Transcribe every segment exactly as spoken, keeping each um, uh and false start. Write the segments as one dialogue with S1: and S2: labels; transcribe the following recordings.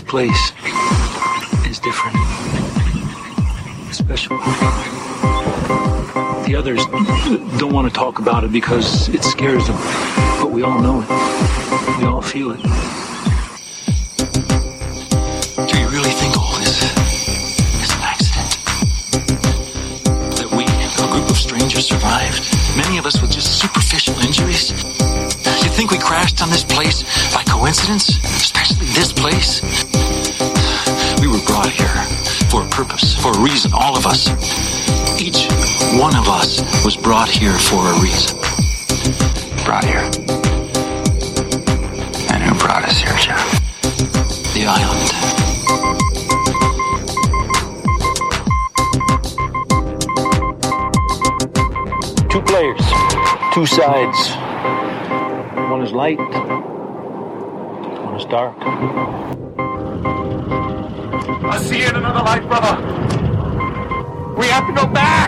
S1: place is different. Special. The others don't want to talk about it because it scares them. But we all know it. We all feel it. Do you really think all this is an accident? That we, a group of strangers, survived? Many of us with just superficial injuries? You think we crashed on this place by coincidence? Especially this place? We were brought here for a purpose, for a reason, all of us. Each one of us was brought here for a reason. Brought here. And who brought us here, Jeff? The island. Two players, two sides. One is light, one is dark.
S2: I'll see you in another life, brother. We have to go back.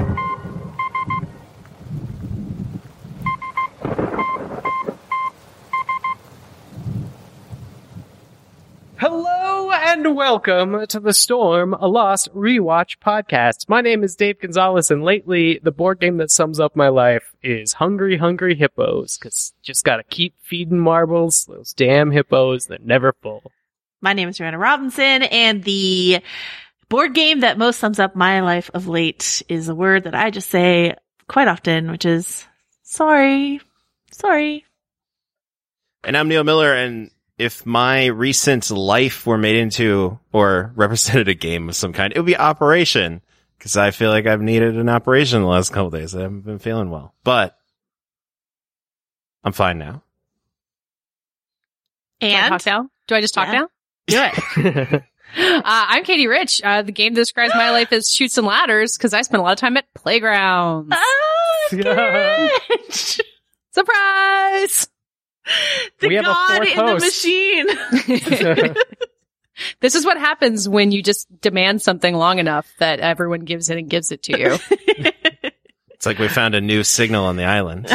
S3: Hello and welcome to the Storm, a Lost Rewatch podcast. My name is Dave Gonzalez, and lately the board game that sums up my life is Hungry Hungry Hippos, because just gotta keep feeding marbles, those damn hippos that never full.
S4: My name is Joanna Robinson, and the board game that most sums up my life of late is a word that I just say quite often, which is sorry. Sorry.
S5: And I'm Neil Miller, and if my recent life were made into or represented a game of some kind, it would be Operation, because I feel like I've needed an operation the last couple of days. I haven't been feeling well, but I'm fine now.
S4: And
S6: Do I talk now? Do I just talk
S4: Yeah.
S6: now?
S4: do it.
S6: uh, I'm Katie Rich. Uh, the game that describes my life as Chutes and Ladders because I spend a lot of time at playgrounds.
S4: Oh,
S3: Yeah.
S4: good.
S6: Surprise!
S4: The
S3: We have a
S4: god
S3: fourth
S4: in
S3: host.
S4: the machine.
S6: This is what happens when you just demand something long enough that everyone gives it and gives it to you.
S5: It's like we found a new signal on the island.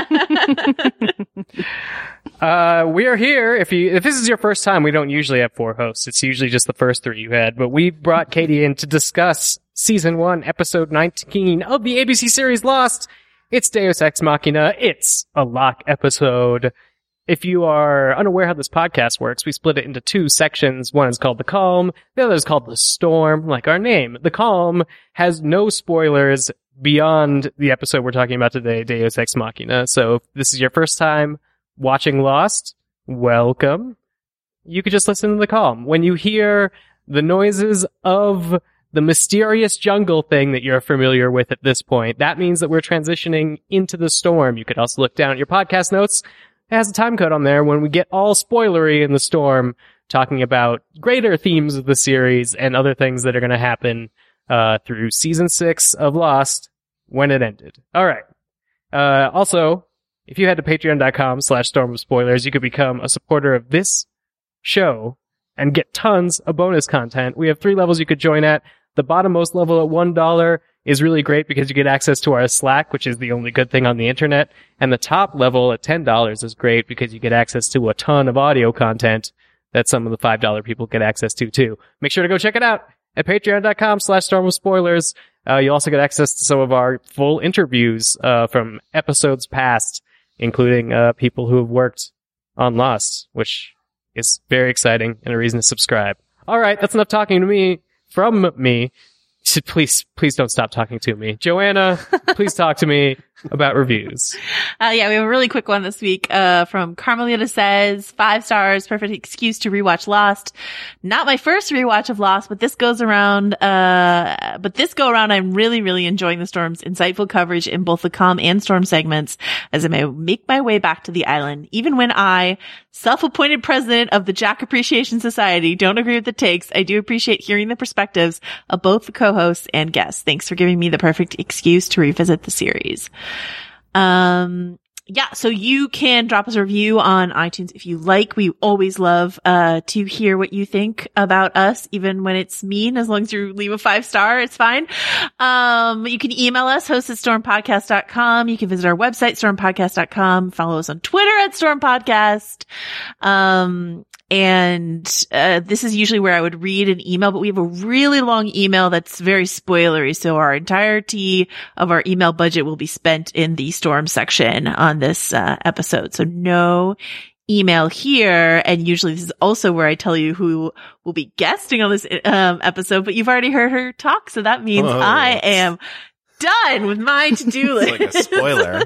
S3: Uh, we are here. If you, if this is your first time, we don't usually have four hosts. It's usually just the first three you had, but we brought Katie in to discuss season one, episode nineteen of the A B C series Lost. It's Deus Ex Machina. It's a lock episode. If you are unaware how this podcast works, we split it into two sections. One is called The Calm. The other is called The Storm, like our name. The Calm has no spoilers beyond the episode we're talking about today, Deus Ex Machina. So if this is your first time watching Lost, welcome. You could just listen to The Calm. When you hear the noises of the mysterious jungle thing that you're familiar with at this point, that means that we're transitioning into the storm. You could also look down at your podcast notes. It has a time code on there when we get all spoilery in the storm, talking about greater themes of the series and other things that are going to happen uh through season six of Lost when it ended. All right. Uh also, if you head to patreon.com slash storm of spoilers, you could become a supporter of this show and get tons of bonus content. We have three levels you could join at. The bottommost level at one dollar is really great because you get access to our Slack, which is the only good thing on the internet. And the top level at ten dollars is great because you get access to a ton of audio content that some of the five dollar people get access to too. Make sure to go check it out at patreon.com slash storm of spoilers. Uh, you also get access to some of our full interviews uh, from episodes past, including uh, people who have worked on Lost, which is very exciting and a reason to subscribe. All right, that's enough talking to me from me. Please, please don't stop talking to me. Joanna, please talk to me about reviews.
S4: Uh, yeah, we have a really quick one this week, uh, from Carmelita says, five stars, perfect excuse to rewatch Lost. Not my first rewatch of Lost, but this goes around, uh, but this go around, I'm really, really enjoying the Storm's insightful coverage in both the Calm and Storm segments as I may make my way back to the island. Even when I, self-appointed president of the Jack Appreciation Society, don't agree with the takes, I do appreciate hearing the perspectives of both the co-hosts and guests. Thanks for giving me the perfect excuse to revisit the series. Um, yeah, so you can drop us a review on iTunes if you like. We always love uh to hear what you think about us, even when it's mean. As long as you leave a five star, it's fine. Um, you can email us, host at stormpodcast dot com. You can visit our website, storm podcast dot com. Follow us on Twitter at stormpodcast. Um, and uh this is usually where I would read an email, but we have a really long email that's very spoilery. So our entirety of our email budget will be spent in the Storm section on this uh, episode. So no email here. And usually this is also where I tell you who will be guesting on this um, episode, but you've already heard her talk. So that means
S5: Whoa.
S4: I am done with my to-do list.
S5: It's like a spoiler.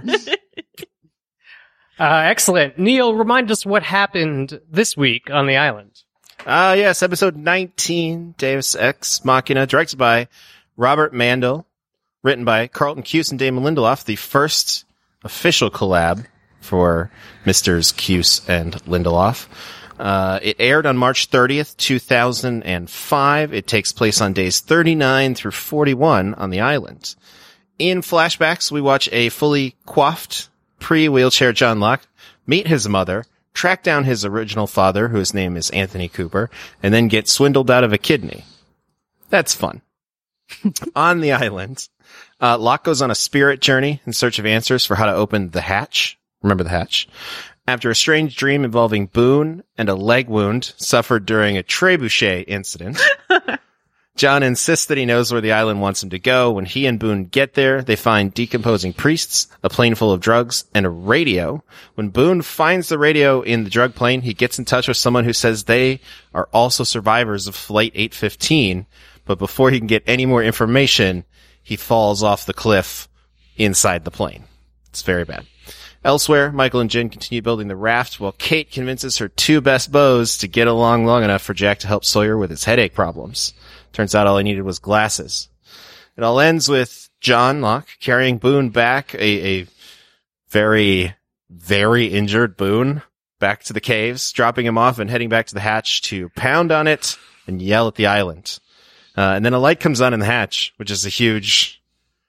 S3: Uh, excellent. Neil, remind us what happened this week on the island.
S5: Ah, uh, yes, episode nineteen, Deus Ex Machina, directed by Robert Mandel, written by Carlton Cuse and Damon Lindelof, the first official collab for Misters Cuse and Lindelof. Uh, it aired on March thirtieth, two thousand five. It takes place on days thirty-nine through forty-one on the island. In flashbacks, we watch a fully coiffed pre-wheelchair John Locke meet his mother, track down his original father, whose name is Anthony Cooper, and then get swindled out of a kidney. That's fun. On the island, uh, Locke goes on a spirit journey in search of answers for how to open the hatch. Remember the hatch? After a strange dream involving Boone and a leg wound suffered during a trebuchet incident, John insists that he knows where the island wants him to go. When he and Boone get there, they find decomposing priests, a plane full of drugs, and a radio. When Boone finds the radio in the drug plane, he gets in touch with someone who says they are also survivors of Flight eight fifteen. But before he can get any more information, he falls off the cliff inside the plane. It's very bad. Elsewhere, Michael and Jen continue building the raft while Kate convinces her two best beaus to get along long enough for Jack to help Sawyer with his headache problems. Turns out all he needed was glasses. It all ends with John Locke carrying Boone back, a, a very, very injured Boone, back to the caves, dropping him off and heading back to the hatch to pound on it and yell at the island. Uh, and then a light comes on in the hatch, which is a huge,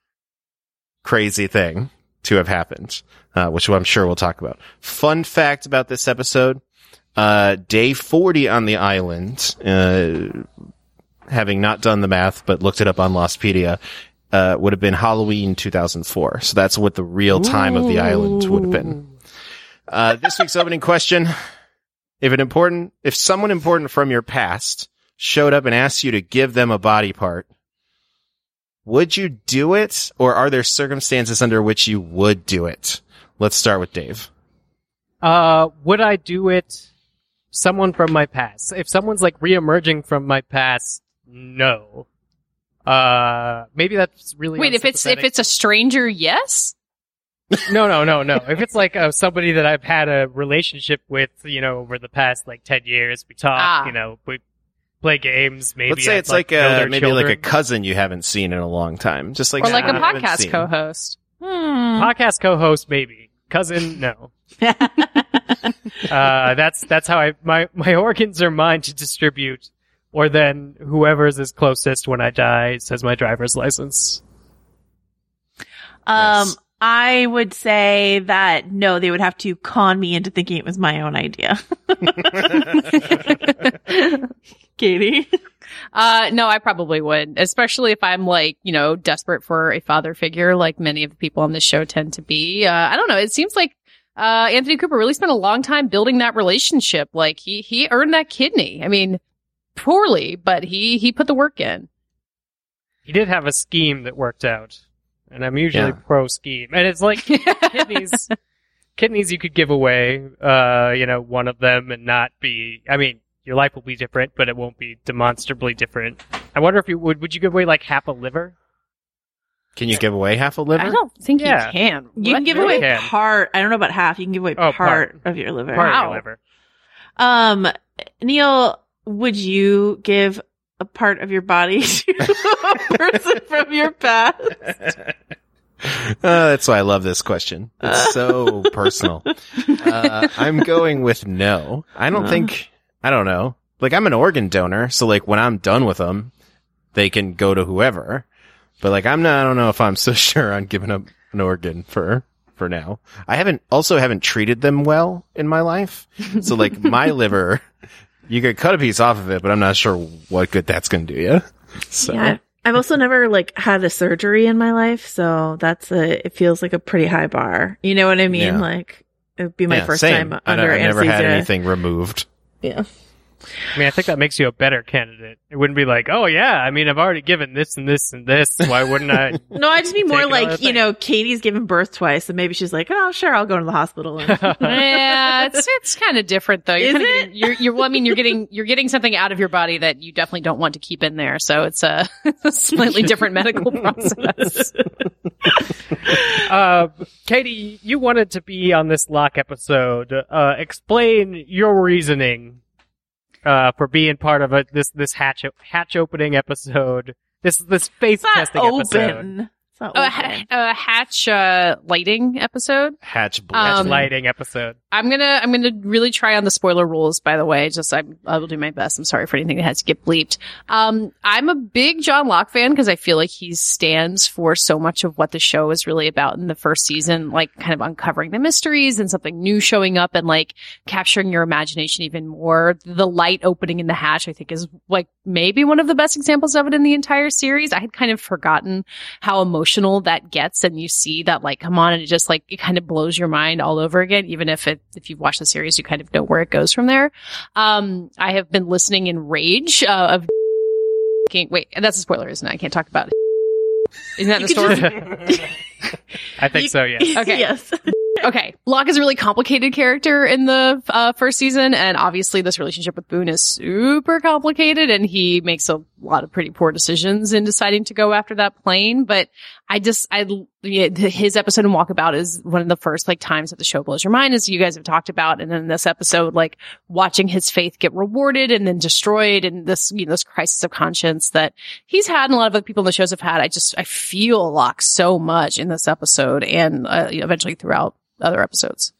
S5: crazy thing to have happened, uh, which I'm sure we'll talk about. Fun fact about this episode, uh, day forty on the island, uh, having not done the math, but looked it up on Lostpedia, uh, would have been Halloween two thousand four. So that's what the real time of the island would have been. Uh, this week's opening question. If an important, if someone important from your past showed up and asked you to give them a body part, would you do it? Or are there circumstances under which you would do it? Let's start with Dave.
S3: Uh, would I do it? Someone from my past. If someone's like re-emerging from my past, no. Uh, maybe that's really
S6: Wait, if it's if
S3: unsympathetic.
S6: it's a stranger, yes?
S3: No, no, no, no. If it's like uh, somebody that I've had a relationship with, you know, over the past like ten years, we talk,
S6: Ah.
S3: you know, we play games. Maybe
S5: Let's say
S3: I'd,
S5: it's like,
S3: know
S5: a,
S3: their
S5: maybe
S3: children.
S5: like a cousin you haven't seen in a long time. Just like
S6: Or like a
S5: someone you haven't
S6: podcast
S5: seen.
S6: co-host. Hmm.
S3: podcast co-host, maybe cousin, no. uh, that's that's how I my my organs are mine to distribute, or then whoever's is closest when I die says my driver's license.
S4: Um,
S5: Nice.
S4: I would say that no, they would have to con me into thinking it was my own idea. Katie?
S6: Uh, no, I probably would, especially if I'm like, you know, desperate for a father figure, like many of the people on this show tend to be. Uh, I don't know. It seems like, uh, Anthony Cooper really spent a long time building that relationship. Like he, he earned that kidney. I mean, poorly, but he, he put the work in.
S3: He did have a scheme that worked out, and I'm usually
S5: Yeah.
S3: pro scheme. And it's like kidneys, kidneys you could give away, uh, you know, one of them and not be. I mean, your life will be different, but it won't be demonstrably different. I wonder if you would. Would you give away like half a liver?
S5: Can you give away half a liver?
S6: I don't think
S3: Yeah.
S6: you can.
S4: You
S6: What?
S4: can give
S3: really
S4: away
S3: can.
S4: part. I don't know about half. You can give away
S3: Oh,
S4: part,
S3: part.
S4: of your liver.
S3: Part of
S6: Wow.
S3: your liver.
S4: Um, Neil, would you give a part of your body to a person from your past?
S5: Uh, that's why I love this question. It's so personal. Uh, I'm going with no. I don't think, I don't know. Like, I'm an organ donor, so like when I'm done with them, they can go to whoever. But like, I'm not, I don't know if I'm so sure on giving up an organ for for now. I haven't also haven't treated them well in my life. So like my liver, you could cut a piece off of it, but I'm not sure what good that's going to do you. So
S4: Yeah. I've also never like had a surgery in my life, so that's a, it feels like a pretty high bar. You know what I mean?
S5: Yeah.
S4: Like it would be my
S5: yeah,
S4: first
S5: same.
S4: time
S5: I
S4: under
S5: don't- I've never had
S4: anesthesia.
S5: anything removed.
S4: Yeah.
S3: I mean, I think that makes you a better candidate. It wouldn't be like, oh yeah, I mean, I've already given this and this and this. Why wouldn't I?
S4: No, I'd just be more
S3: Take another
S4: like, you
S3: thing.
S4: know, Katie's given birth twice, and maybe she's like, oh, sure, I'll go to the hospital. And
S6: Yeah, it's it's kind of different though. You're
S4: Is
S6: kinda
S4: it?
S6: Getting, you're, you're, well, I mean, you're getting you're getting something out of your body that you definitely don't want to keep in there. So it's a, a slightly different medical process.
S3: Uh, Katie, you wanted to be on this Locke episode. Uh, explain your reasoning uh, for being part of a, this this hatch hatch opening episode. This this faith
S4: it's not
S3: testing episode.
S4: open. It's not
S6: A,
S4: open.
S6: ha- a hatch uh, lighting episode.
S5: Hatch blue.
S6: Um,
S3: Lighting episode.
S6: I'm gonna I'm gonna really try on the spoiler rules. By the way, just I I will do my best. I'm sorry for anything that has to get bleeped. Um, I'm a big John Locke fan because I feel like he stands for so much of what the show is really about in the first season, like kind of uncovering the mysteries and something new showing up and like capturing your imagination even more. The light opening in the hatch, I think, is like maybe one of the best examples of it in the entire series. I had kind of forgotten how emotional that gets, and you see that like come on, and it just like it kind of blows your mind all over again, even if it if you've watched the series, you kind of know where it goes from there. Um, I have been listening in rage uh, of. Can't, wait, that's a spoiler, isn't it? I can't talk about it. Isn't that the story?
S3: I think so. Yes.
S6: Okay.
S4: Yes.
S6: Okay. Locke is a really complicated character in the uh, first season, and obviously this relationship with Boone is super complicated, and he makes a lot of pretty poor decisions in deciding to go after that plane. But I just, I, yeah, his episode in Walkabout is one of the first like times that the show blows your mind, as you guys have talked about. And then this episode, like watching his faith get rewarded and then destroyed, and this, you know, this crisis of conscience that he's had and a lot of other people in the shows have had. I just, I feel Locke so much in this episode and uh, eventually throughout other episodes.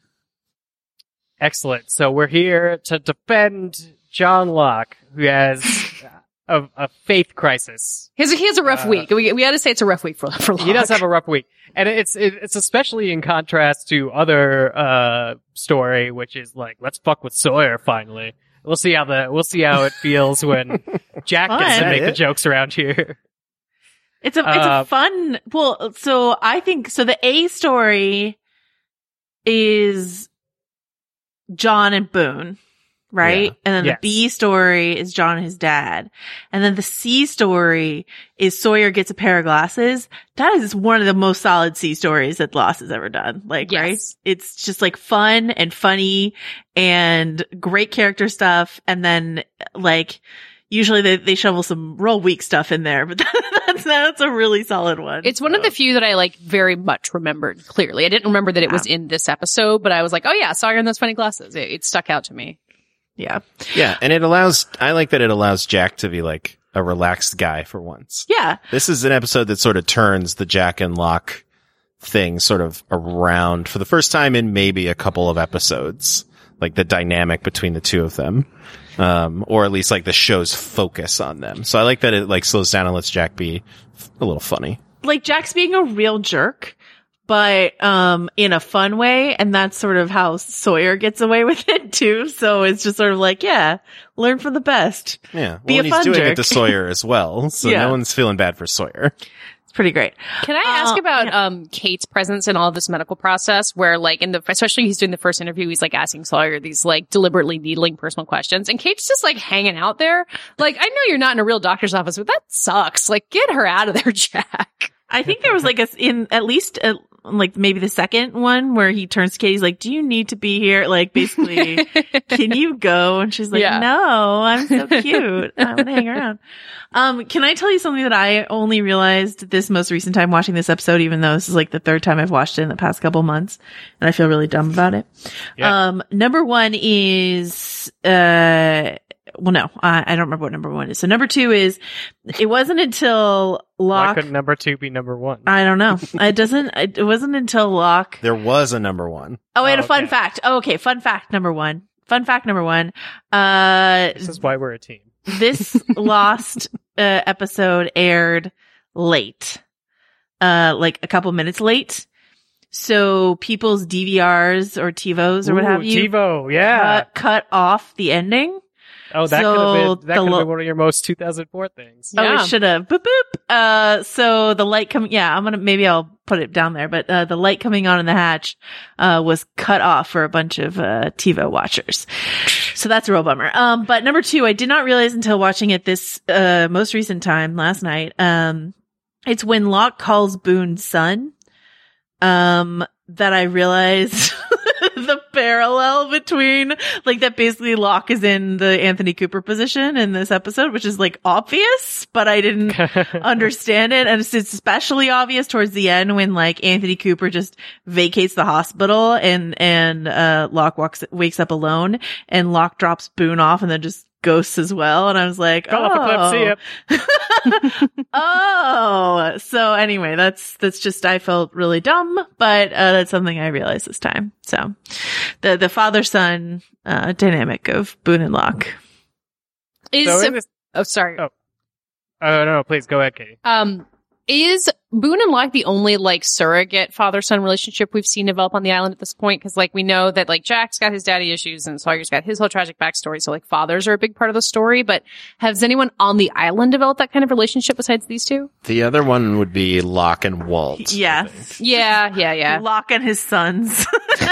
S3: Excellent. So we're here to defend John Locke, who has a, a faith crisis.
S6: He has, he has a rough
S3: Uh,
S6: week. We, we had to say it's a rough week for, for Locke.
S3: He does have a rough week, and it's it, it's especially in contrast to other uh story, which is like, let's fuck with Sawyer finally. We'll see how the we'll see how it feels when Jack gets to
S4: Fun.
S3: make the
S5: It?
S3: jokes around here.
S4: It's a it's
S3: Uh,
S4: a fun. Well, so I think so. The A story is John and Boone, right?
S5: Yeah.
S4: And then
S3: Yes.
S4: the B story is John and his dad, and then the C story is Sawyer gets a pair of glasses. That is one of the most solid C stories that Lost has ever done. Like,
S6: Yes.
S4: right? It's just like fun and funny and great character stuff, and then like. Usually they, they shovel some real weak stuff in there, but that's, that's a really solid one.
S6: It's one of the few that I like very much remembered clearly. I didn't remember that it was in this episode, but I was like, oh yeah, Sawyer in those funny glasses. It, it stuck out to me.
S4: Yeah.
S5: Yeah, and it allows, I like that it allows Jack to be like a relaxed guy for once.
S4: Yeah.
S5: This is an episode that sort of turns the Jack and Locke thing sort of around for the first time in maybe a couple of episodes, like the dynamic between the two of them. Um, or at least like the show's focus on them. So I like that it like slows down and lets Jack be f- a little funny.
S4: Like Jack's being a real jerk, but, um, in a fun way. And that's sort of how Sawyer gets away with it too. So it's just sort of like, yeah, learn from the best.
S5: Yeah.
S4: Be
S5: well,
S4: a
S5: and he's
S4: fun
S5: doing
S4: jerk.
S5: it to Sawyer as well. So
S4: Yeah.
S5: no one's feeling bad for Sawyer.
S4: It's pretty great.
S6: Can I ask
S4: Uh,
S6: about
S4: yeah.
S6: um Kate's presence in all of this medical process where like in the especially he's doing the first interview, he's like asking Sawyer these like deliberately needling personal questions, and Kate's just like hanging out there. Like, I know you're not in a real doctor's office, but that sucks. Like, get her out of there, Jack.
S4: I think there was like a, in at least a, like maybe the second one where he turns to Katie, he's like, do you need to be here? Like basically, can you go? And she's like,
S6: Yeah.
S4: no, I'm so cute. I'm gonna hang around. Um, can I tell you something that I only realized this most recent time watching this episode, even though this is like the third time I've watched it in the past couple months, and I feel really dumb about it.
S3: Yeah.
S4: Um, number one is, uh, well, no, I, I don't remember what number one is. So number two is, it wasn't until
S3: Why
S4: Locke,
S3: couldn't number two be number one?
S4: I don't know. It doesn't, it wasn't until Locke.
S5: There was a number one.
S4: Oh, wait,
S3: Oh,
S4: a fun
S3: okay.
S4: fact. Oh, okay. Fun fact number one. Fun fact number one. Uh,
S3: This is why we're a team.
S4: this Lost uh, episode aired late, uh, like a couple minutes late. So people's D V Rs or TiVos or what
S3: Ooh,
S4: have you
S3: TiVo, yeah.
S4: cut, cut off the ending.
S3: Oh, that
S4: So
S3: could have been that
S4: the
S3: could have
S4: lo-
S3: been one of your most two thousand four things.
S4: Oh,
S6: Yeah.
S4: it should have. Boop, boop. Uh, so the light coming, yeah, I'm gonna, maybe I'll put it down there, but, uh, the light coming on in the hatch, uh, was cut off for a bunch of, uh, TiVo watchers. So that's a real bummer. Um, but number two, I did not realize until watching it this, uh, most recent time last night. Um, it's when Locke calls Boone son, um, that I realized the parallel between, like, that basically Locke is in the Anthony Cooper position in this episode, which is like obvious, but I didn't understand it. And it's especially obvious towards the end when like Anthony Cooper just vacates the hospital and, and, uh, Locke walks, wakes up alone and Locke drops Boone off and then just ghosts as well. And I was like,
S3: Fell off a cliff, see ya.
S4: oh, oh, so anyway, that's, that's just, I felt really dumb, but, uh, that's something I realized this time. So the, the father son, uh, dynamic of Boone and Locke.
S6: Is
S3: So in this-
S6: oh sorry.
S3: Oh. Oh, no, please go ahead, Katie.
S6: Um, is Boone and Locke the only like surrogate father-son relationship we've seen develop on the island at this point? Because like we know that like Jack's got his daddy issues and Sawyer's got his whole tragic backstory, so like fathers are a big part of the story. But has anyone on the island developed that kind of relationship besides these two?
S5: The other one would be Locke and Walt.
S4: Yeah.
S6: Yeah, yeah, yeah.
S4: Locke and his sons.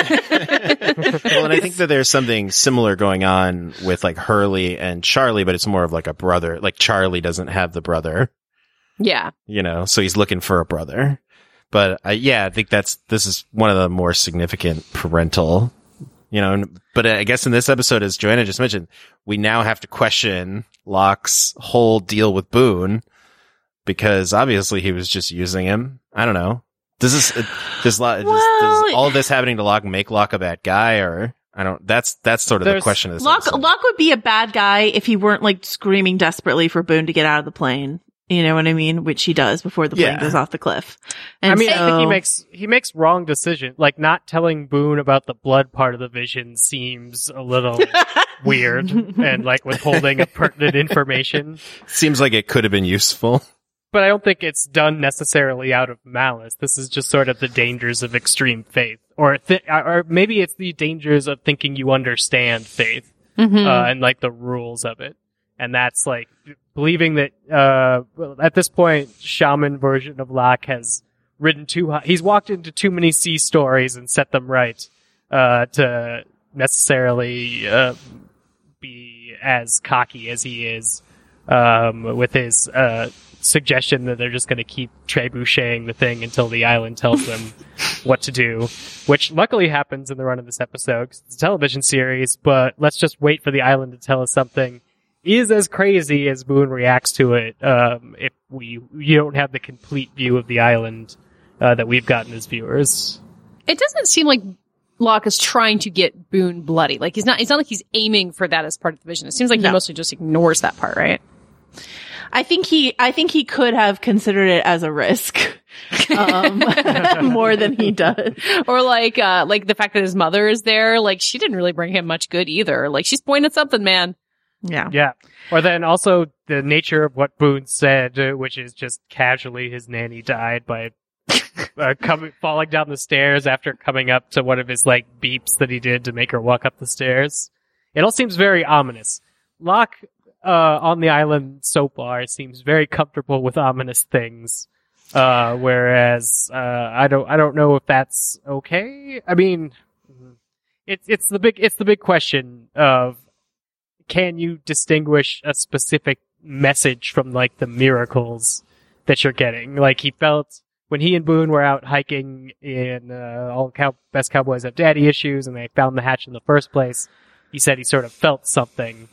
S5: Well, and I think that there's something similar going on with like Hurley and Charlie, but it's more of like a brother. Like Charlie doesn't have the brother,
S6: Yeah.
S5: you know, so he's looking for a brother. But uh, yeah, I think that's this is one of the more significant parental, you know. and- But I guess in this episode, as Joanna just mentioned, we now have to question Locke's whole deal with Boone because obviously he was just using him. I don't know. Does this uh, does, Lo- does,
S4: Well,
S5: does all this happening to Locke make Locke a bad guy, or I don't? That's that's sort of the
S3: There's-
S5: question of this
S4: Locke,
S5: episode.
S4: Locke would be a bad guy if he weren't like screaming desperately for Boone to get out of the plane. You know what I mean? Which he does before the plane
S5: Yeah.
S4: goes off the cliff. And
S3: I mean, I think he
S4: so-
S3: makes he makes wrong decision. Like not telling Boone about the blood part of the vision seems a little weird, and like withholding of pertinent information.
S5: Seems like it could have been useful.
S3: But I don't think it's done necessarily out of malice. This is just sort of the dangers of extreme faith, or th- or maybe it's the dangers of thinking you understand faith
S6: Mm-hmm.
S3: uh, and like the rules of it. And that's like believing that uh, well, at this point, shaman version of Locke has ridden too high. He's walked into too many sea stories and set them right uh, to necessarily uh, be as cocky as he is um, with his uh, suggestion that they're just going to keep trebucheting the thing until the island tells them what to do, which luckily happens in the run of this episode 'cause it's a television series. But let's just wait for the island to tell us something is as crazy as Boone reacts to it. Um, if we you don't have the complete view of the island uh, that we've gotten as viewers.
S6: It doesn't seem like Locke is trying to get Boone bloody. Like he's not. It's not like he's aiming for that as part of the vision. It seems like he
S4: No.
S6: mostly just ignores that part, right?
S4: I think he, I think he could have considered it as a risk, um, more than he does.
S6: Or like, uh, like the fact that his mother is there. Like she didn't really bring him much good either. Like she's pointing at something, man.
S4: Yeah.
S3: Yeah. Or then also the nature of what Boone said, uh, which is just casually his nanny died by uh, coming falling down the stairs after coming up to one of his like beeps that he did to make her walk up the stairs. It all seems very ominous. Locke uh, on the island so far seems very comfortable with ominous things, uh, whereas uh, I don't I don't know if that's okay. I mean, it's it's the big it's the big question of, can you distinguish a specific message from like the miracles that you're getting? Like he felt when he and Boone were out hiking in uh, all cow- best cowboys have daddy issues, and they found the hatch in the first place. He said he sort of felt something.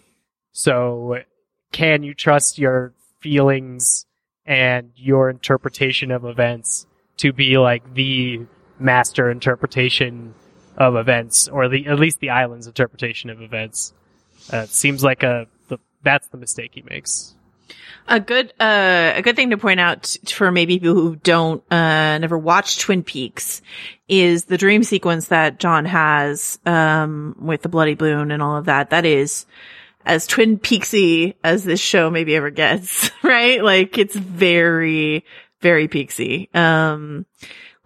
S3: So, can you trust your feelings and your interpretation of events to be like the master interpretation of events, or the at least the island's interpretation of events? Uh, it seems like a the, that's the mistake he makes.
S4: A good, uh, a good thing to point out t- for maybe people who don't, uh, never watched Twin Peaks is the dream sequence that John has, um, with the Bloody Boone and all of that. That is as Twin Peaksy as this show maybe ever gets, right? Like it's very, very Peaksy. Um,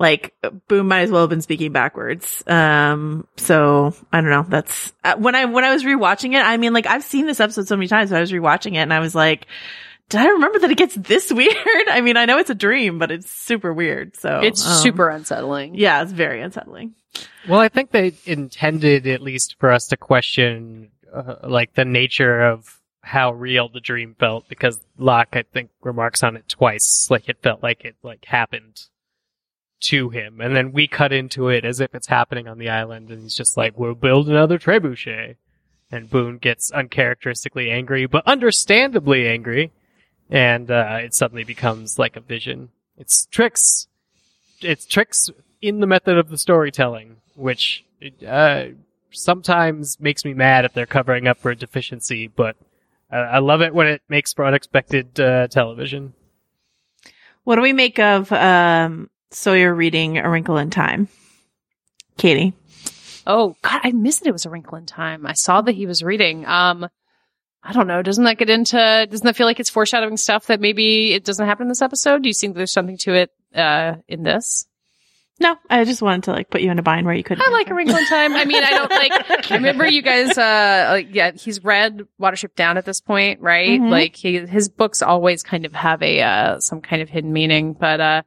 S4: like Boone might as well have been speaking backwards. Um, so I don't know. That's uh, when I, when I was rewatching it, I mean, like I've seen this episode so many times, but I was rewatching it and I was like, did I remember that it gets this weird? I mean, I know it's a dream, but it's super weird. So
S6: It's
S4: um,
S6: super unsettling.
S4: Yeah, it's very unsettling.
S3: Well, I think they intended at least for us to question, uh, like the nature of how real the dream felt, because Locke, I think, remarks on it twice. Like it felt like it like happened to him, and then we cut into it as if it's happening on the island, and he's just like, "We'll build another trebuchet," and Boone gets uncharacteristically angry, but understandably angry, and uh, it suddenly becomes like a vision. It's tricks. It's tricks in the method of the storytelling, which uh, sometimes makes me mad if they're covering up for a deficiency, but uh, I love it when it makes for unexpected uh, television.
S4: What do we make of um, Sawyer reading A Wrinkle in Time? Katie?
S6: Oh, God, I missed it. It was A Wrinkle in Time. I saw that he was reading. Um, I don't know. Doesn't that get into, doesn't that feel like it's foreshadowing stuff that maybe it doesn't happen in this episode? Do you think there's something to it uh, in this?
S4: No, I just wanted to like put you in a bind where you couldn't.
S6: I like A Wrinkle in Time. I mean, I don't like, I remember you guys, uh, like, yeah, he's read Watership Down at this point, right?
S4: Mhm.
S6: Like, he, his books always kind of have a, uh, some kind of hidden meaning, but, uh,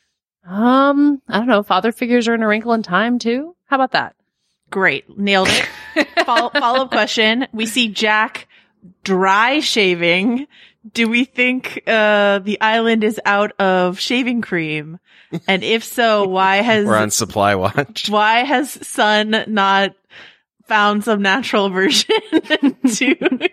S6: um, I don't know, father figures are in A Wrinkle in Time too? How about that?
S4: Great. Nailed it. Follow, follow-up question. We see Jack dry shaving. Do we think uh the island is out of shaving cream? And if so, why has
S5: We're on supply watch.
S4: why has Sun not found some natural version to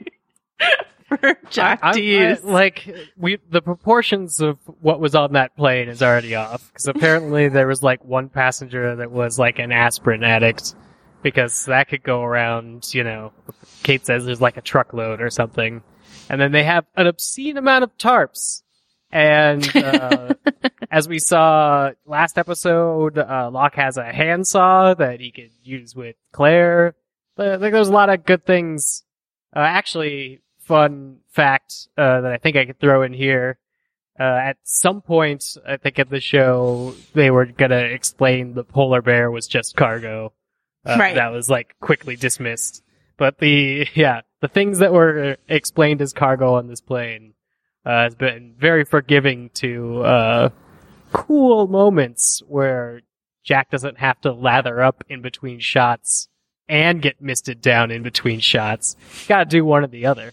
S4: for Jack
S3: I-
S4: to
S3: I-
S4: use?
S3: like we, the proportions of what was on that plane is already off, because apparently there was like one passenger that was like an aspirin addict, because that could go around. You know, Kate says there's like a truckload or something, and then they have an obscene amount of tarps. And uh, as we saw last episode, uh, Locke has a handsaw that he could use with Claire. But, like, there's a lot of good things. Uh, actually, fun fact uh, that I think I could throw in here. Uh, at some point, I think in the show, they were gonna explain the polar bear was just cargo. Uh,
S4: Right.
S3: That was, like, quickly dismissed. But the, yeah, the things that were explained as cargo on this plane uh, has been very forgiving to uh, cool moments where Jack doesn't have to lather up in between shots and get misted down in between shots. Gotta do one or the other.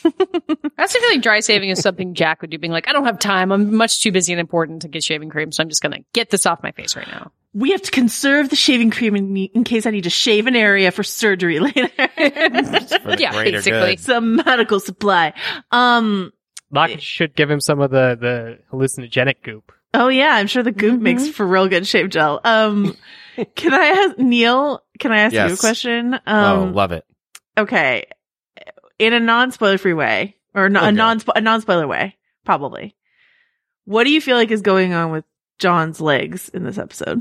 S6: I also feel like dry saving is something Jack would do, being like, I don't have time. I'm much too busy and important to get shaving cream, so I'm just going to get this off my face right now.
S4: We have to conserve the shaving cream in, in case I need to shave an area for surgery later.
S5: For the
S6: Yeah,
S5: greater
S6: basically.
S5: good.
S4: Some medical supply. Um.
S3: Locke should give him some of the, the hallucinogenic goop.
S4: Oh yeah, I'm sure the goop makes for real good shave gel. Um. Can I ask Neil? Can I ask you a
S5: Yes.
S4: question?
S5: Oh,
S4: Um.
S5: love it.
S4: Okay. In a non-spoiler free way, or no, a
S5: Okay.
S4: non a non-spoiler way, probably. What do you feel like is going on with John's legs in this episode?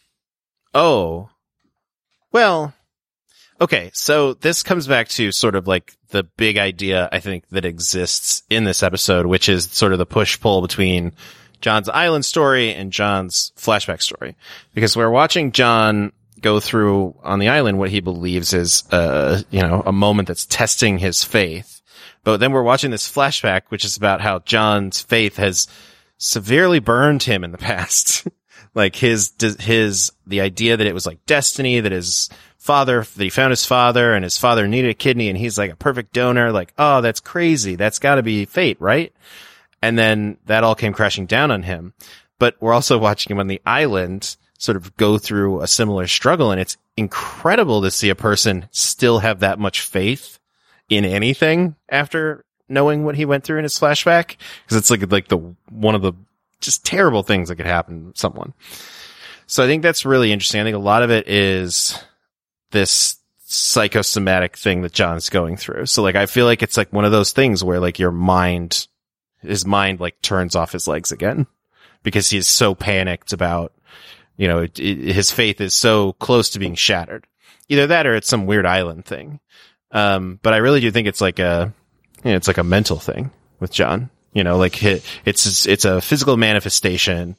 S5: Oh. Well, okay, so this comes back to sort of like the big idea, I think, that exists in this episode, which is sort of the push-pull between John's island story and John's flashback story. Because we're watching John go through on the island what he believes is, uh, you know, a moment that's testing his faith. But then we're watching this flashback, which is about how John's faith has severely burned him in the past. Like his, his, the idea that it was like destiny, that his father, that he found his father and his father needed a kidney and he's like a perfect donor. Like, oh, that's crazy. That's gotta be fate, right? And then that all came crashing down on him. But we're also watching him on the island sort of go through a similar struggle. And it's incredible to see a person still have that much faith in anything after knowing what he went through in his flashback. Cause it's like, like the, one of the just terrible things that could happen to someone. So I think that's really interesting. I think a lot of it is this psychosomatic thing that John's going through. So like, I feel like it's like one of those things where like your mind, his mind like turns off his legs again because he's so panicked about, you know, it, it, his faith is so close to being shattered. Either that or it's some weird island thing. Um, but I really do think it's like a, you know, it's like a mental thing with John. You know, like it, it's it's a physical manifestation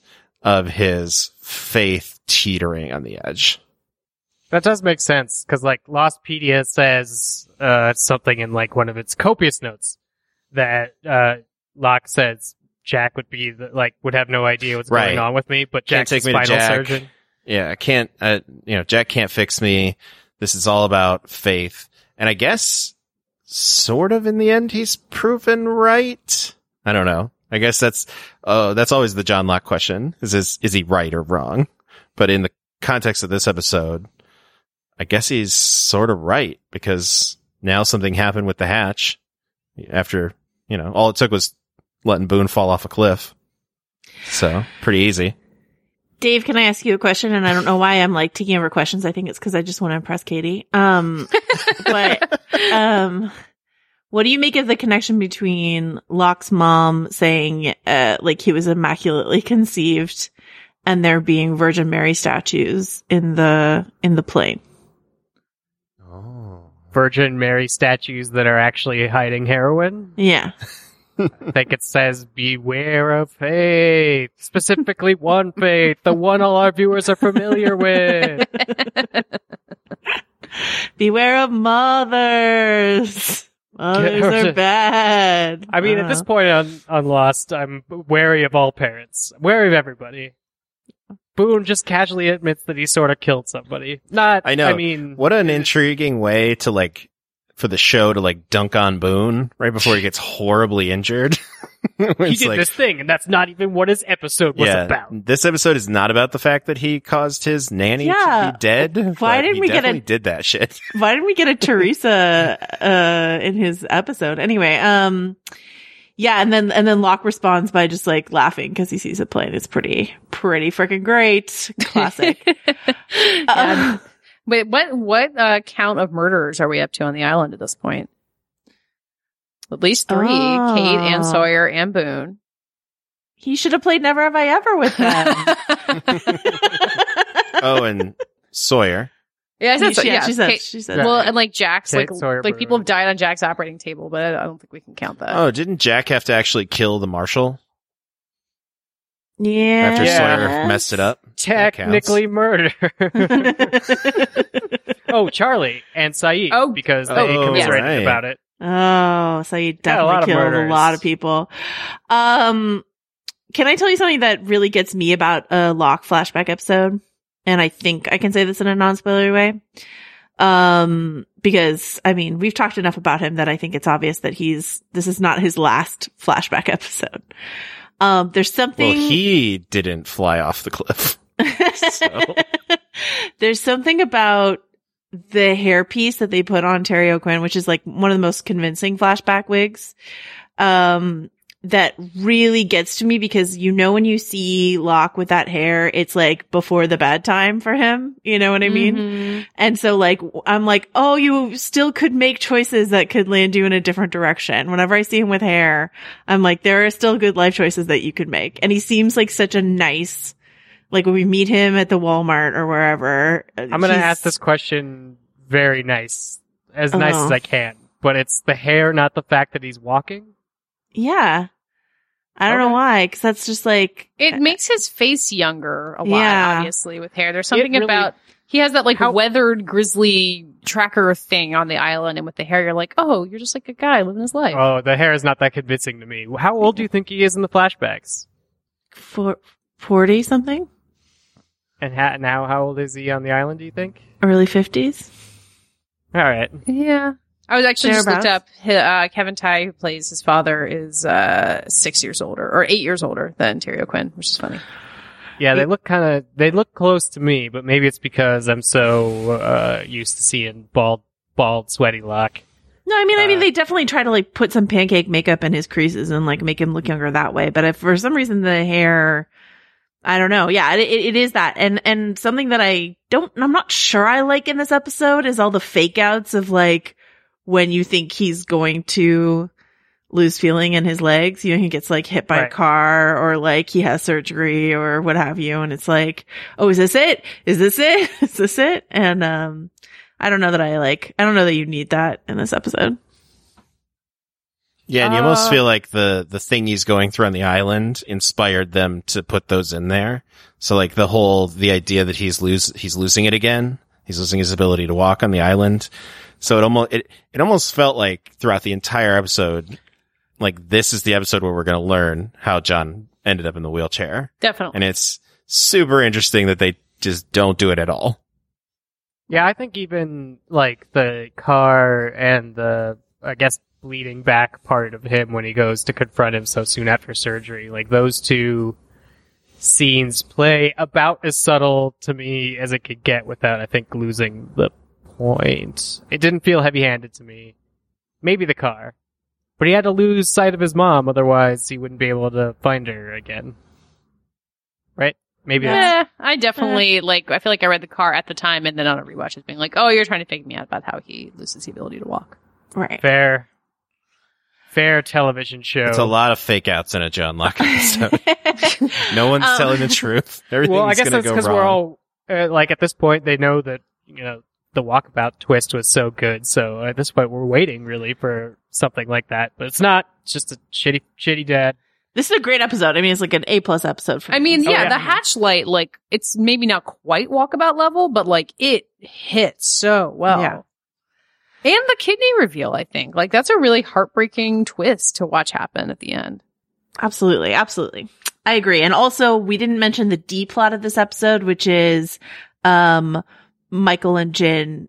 S5: of his faith teetering on the edge.
S3: That does make sense, because, like, Lostpedia says uh, something in, like, one of its copious notes that uh, Locke says Jack would be, the, like, would have no idea what's
S5: Right.
S3: going on with me, but
S5: Can't
S3: Jack's
S5: take
S3: the
S5: me to
S3: spinal
S5: Jack.
S3: surgeon.
S5: Yeah, I can't, uh, you know, Jack can't fix me. This is all about faith. And I guess, sort of in the end, he's proven right. I don't know. I guess that's, uh, that's always the John Locke question. Is, is, is he right or wrong? But in the context of this episode, I guess he's sort of right, because now something happened with the hatch after, you know, all it took was letting Boone fall off a cliff. So, pretty easy.
S4: Dave, can I ask you a question? And I don't know why I'm like taking over questions. I think it's because I just want to impress Katie. Um, but, um, what do you make of the connection between Locke's mom saying, uh, like he was immaculately conceived and there being Virgin Mary statues in the, in the plane?
S5: Oh.
S3: Virgin Mary statues that are actually hiding heroin.
S4: Yeah.
S3: I think it says, beware of faith. Specifically one faith, the one all our viewers are familiar with.
S4: Beware of mothers. Mothers
S3: Yeah.
S4: are bad.
S3: I mean,
S4: Uh,
S3: at this point on, on Lost, I'm wary of all parents. Wary of everybody. Boone just casually admits that he sort of killed somebody. Not,
S5: I know.
S3: I mean...
S5: What an intriguing way to, like, for the show to, like, dunk on Boone right before he gets horribly injured.
S3: he
S5: It's
S3: did
S5: like,
S3: this thing, and that's not even what his episode was
S5: yeah,
S3: about.
S5: this episode is not about the fact that he caused his nanny
S4: Yeah.
S5: to be dead.
S4: Why
S5: but
S4: didn't
S5: he
S4: we get a-
S5: definitely did that shit.
S4: Why didn't we get a Teresa uh in his episode? Anyway, um yeah, and then and then Locke responds by just like laughing because he sees a plane. It's pretty pretty freaking great. Classic. um,
S6: Wait, what what uh, count of murderers are we up to on the island at this point? At least three:
S4: Oh.
S6: Kate and Sawyer and Boone.
S4: he should have played Never Have I Ever with them.
S5: Oh, and Sawyer.
S6: Yeah, I said so.
S4: She-
S6: Yeah,
S4: she said
S6: Kate-
S4: she said
S6: Well, and like Jack's,
S3: Kate,
S6: like
S3: Sawyer,
S6: like people
S3: Boone.
S6: have died on Jack's operating table, but I, I don't think we can count that.
S5: Oh, didn't Jack have to actually kill the marshal
S4: yeah.
S5: after
S3: Yeah.
S5: Sawyer messed it up? That counts.
S3: Technically murder. Oh, Charlie and Saeed.
S6: Oh.
S3: because they
S5: Oh,
S3: commiserated
S5: right.
S3: about it.
S4: Oh, so you
S3: Yeah, a
S4: definitely
S3: lot of
S4: killed a
S3: murders.
S4: lot of people. Um, can I tell you something that really gets me about a Locke flashback episode? And I think I can say this in a non-spoilery way. Um, because I mean, we've talked enough about him that I think it's obvious that he's, this is not his last flashback episode. Um, there's something.
S5: Well, he didn't fly off the cliff. So.
S4: There's something about the hairpiece that they put on Terry O'Quinn, which is like one of the most convincing flashback wigs, um, that really gets to me because you know when you see Locke with that hair, it's like before the bad time for him. You know what I mean?
S6: Mhm.
S4: And so like, I'm like, oh, you still could make choices that could land you in a different direction. Whenever I see him with hair, I'm like, there are still good life choices that you could make. And he seems like such a nice, like when we meet him at the Walmart or wherever.
S3: I'm going to ask this question very nice, as nice
S4: Uh-huh.
S3: as I can. But it's the hair, not the fact that he's walking.
S4: Yeah. I don't
S3: Okay.
S4: know why, because that's just like,
S6: It makes his face younger a lot,
S4: Yeah.
S6: obviously, with hair. There's something
S3: really-
S6: about he has that like
S3: How-
S6: weathered grizzly tracker thing on the island, and with the hair, you're like, oh, you're just like a guy living his life.
S3: Oh, the hair is not that convincing to me. How old do you think he is in the flashbacks?
S4: for forty something,
S3: And ha- now, how old is he on the island, do you think?
S4: early fifties.
S3: All right.
S6: Yeah. I was actually just looked
S4: Thereabouts.
S6: up. hi- Uh, Kevin Tighe, who plays his father, is uh, six years older or eight years older than Terry O'Quinn, which is funny.
S3: Yeah, they look kind of, they look close to me, but maybe it's because I'm so uh, used to seeing bald, bald, sweaty Locke.
S4: No, I mean, I mean,
S3: Uh,
S4: they definitely try to like put some pancake makeup in his creases and like make him look younger that way. But if for some reason the hair, I don't know. Yeah, it, it, it is that. And, and something that I don't, I'm not sure I like in this episode is all the fake outs of like when you think he's going to lose feeling in his legs. You know, he gets like hit by a
S3: Right.
S4: car or like he has surgery or what have you. And it's like, oh, is this it? Is this it? Is this it? And, um, I don't know that I like, I don't know that you need that in this episode.
S5: Yeah, and you
S6: Uh,
S5: almost feel like the, the thing he's going through on the island inspired them to put those in there. So like the whole, the idea that he's lose, he's losing it again. He's losing his ability to walk on the island. So it almost, it, it almost felt like throughout the entire episode, like this is the episode where we're going to learn how John ended up in the wheelchair.
S6: Definitely.
S5: And it's super interesting that they just don't do it at all.
S3: Yeah, I think even like the car and the, I guess, bleeding back part of him when he goes to confront him so soon after surgery, like those two scenes play about as subtle to me as it could get without, I think, losing the point. It didn't feel heavy-handed to me. Maybe the car. But he had to lose sight of his mom, otherwise he wouldn't be able to find her again. Right? Maybe that's...
S6: Yeah, I definitely, like, I feel like I read the car at the time and then on a rewatch it's being like, oh, you're trying to fake me out about how he loses the ability to walk.
S4: Right.
S3: Fair. Fair television show.
S5: It's a lot of fake outs in a John Locke episode. No one's
S4: Um,
S5: telling the truth. Everything's
S3: Well, I guess
S5: gonna
S3: that's
S5: go
S3: because
S5: wrong.
S3: we're all, uh, like, at this point, they know that, you know, the walkabout twist was so good, so at this point, we're waiting, really, for something like that. But it's not. It's just a shitty, shitty dad.
S4: This is a great episode. I mean, it's like an A-plus episode. For
S6: I
S4: me.
S6: mean,
S3: Oh,
S6: yeah,
S3: yeah.
S6: the hatch light, like, it's maybe not quite walkabout level, but, like, it hits so well.
S4: Yeah.
S6: And the kidney reveal, I think. Like, that's a really heartbreaking twist to watch happen at the end.
S4: Absolutely, absolutely. I agree. And also, we didn't mention the D plot of this episode, which is um Michael and Jin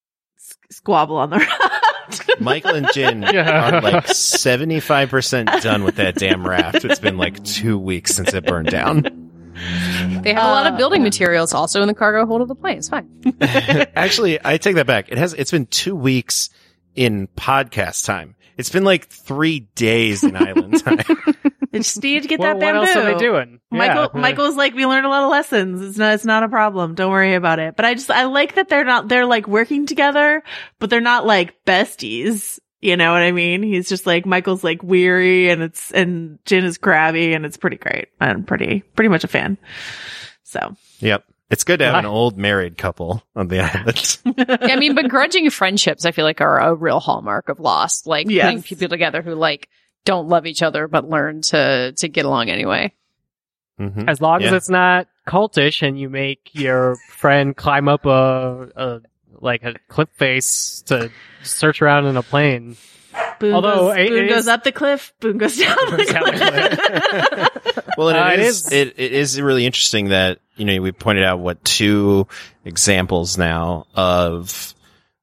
S4: s- squabble on the raft.
S5: Michael and Jin
S3: Yeah.
S5: are like seventy-five percent done with that damn raft. It's been like two weeks since it burned down.
S6: They have a lot
S4: Uh,
S6: of building materials also in the cargo hold of the plane. It's fine.
S5: Actually, I take that back. It has, it's been two weeks in podcast time. It's been like three days in island time.
S4: They just need to get
S3: Well,
S4: that
S3: what
S4: bamboo.
S3: else are they doing?
S4: Michael,
S3: Yeah.
S4: Michael's like, we learned a lot of lessons. It's not, it's not a problem. Don't worry about it. But I just, I like that they're not, they're like working together, but they're not like besties. You know what I mean? He's just like, Michael's like weary and it's, and Jin is crabby and it's pretty great. I'm pretty, pretty much a fan. So.
S5: Yep. It's good to have an
S3: Hi.
S5: old married couple on the island.
S6: Yeah, I mean, begrudging friendships, I feel like, are a real hallmark of Lost. Like,
S4: Yes.
S6: putting people together who, like, don't love each other but learn to to get along anyway.
S5: Mhm.
S3: As long as
S5: Yeah.
S3: it's not cultish and you make your friend climb up a, a like a cliff face to search around in a plane.
S4: Boone,
S3: Although
S4: goes,
S3: it
S4: Boone
S3: is-
S4: goes up the cliff, Boone goes down the
S3: Goes down the
S4: cliff.
S5: Well, and
S3: Uh,
S5: it
S3: it
S5: is,
S3: is-
S5: it, it is really interesting that, you know, we pointed out what two examples now of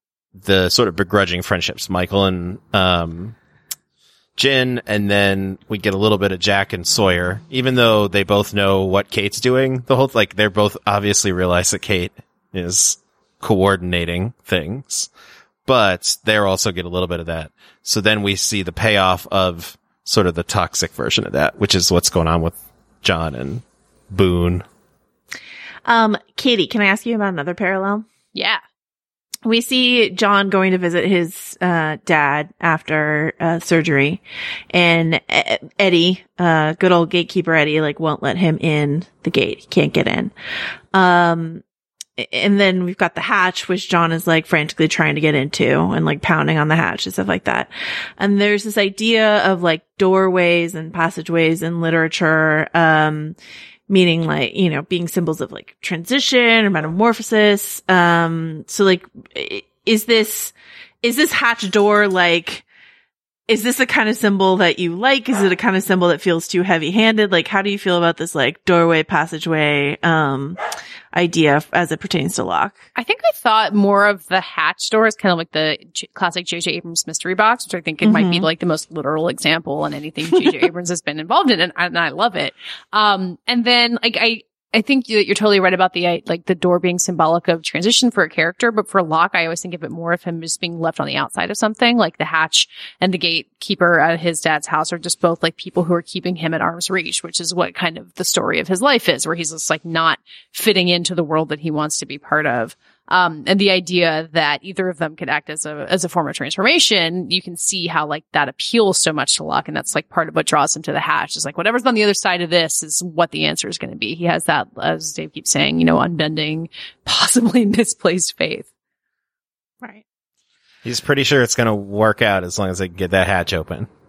S5: the sort of begrudging friendships, Michael and, um, Jin, and then we get a little bit of Jack and Sawyer, even though they both know what Kate's doing. The whole, like, they're both obviously realize that Kate is coordinating things, but they're also get a little bit of that. So then we see the payoff of sort of the toxic version of that, which is what's going on with John and Boone.
S4: Um, Katie, can I ask you about another parallel?
S6: Yeah.
S4: We see John going to visit his uh, dad after uh, surgery, and E- Eddie, uh, good old gatekeeper Eddie, like won't let him in the gate. He can't get in. Um, and then we've got the hatch, which John is like frantically trying to get into and like pounding on the hatch and stuff like that. And there's this idea of like doorways and passageways in literature, um, meaning like, you know, being symbols of like transition or metamorphosis. Um, so like, i- is this, is this hatch door like, is this a kind of symbol that you like? Is it a kind of symbol that feels too heavy handed? Like, how do you feel about this like doorway, passageway, um, idea f- as it pertains to Locke?
S6: I think I thought more of the hatch door as kind of like the J- classic J J Abrams mystery box, which I think it might be
S4: Mhm.
S6: like the most literal example in anything J J Abrams has been involved in, and, and I love it. Um, and then like I, I think you, you're totally right about the uh, like the door being symbolic of transition for a character, but for Locke, I always think of it more of him just being left on the outside of something. Like the hatch and the gatekeeper at his dad's house are just both like people who are keeping him at arm's reach, which is what kind of the story of his life is, where he's just like not fitting into the world that he wants to be part of. Um, and the idea that either of them could act as a, as a form of transformation, you can see how like that appeals so much to Locke. And that's like part of what draws him to the hatch is like whatever's on the other side of this is what the answer is going to be. He has that, as Dave keeps saying, you know, unbending, possibly misplaced faith.
S4: Right.
S5: He's pretty sure it's going to work out as long as they can get that hatch open.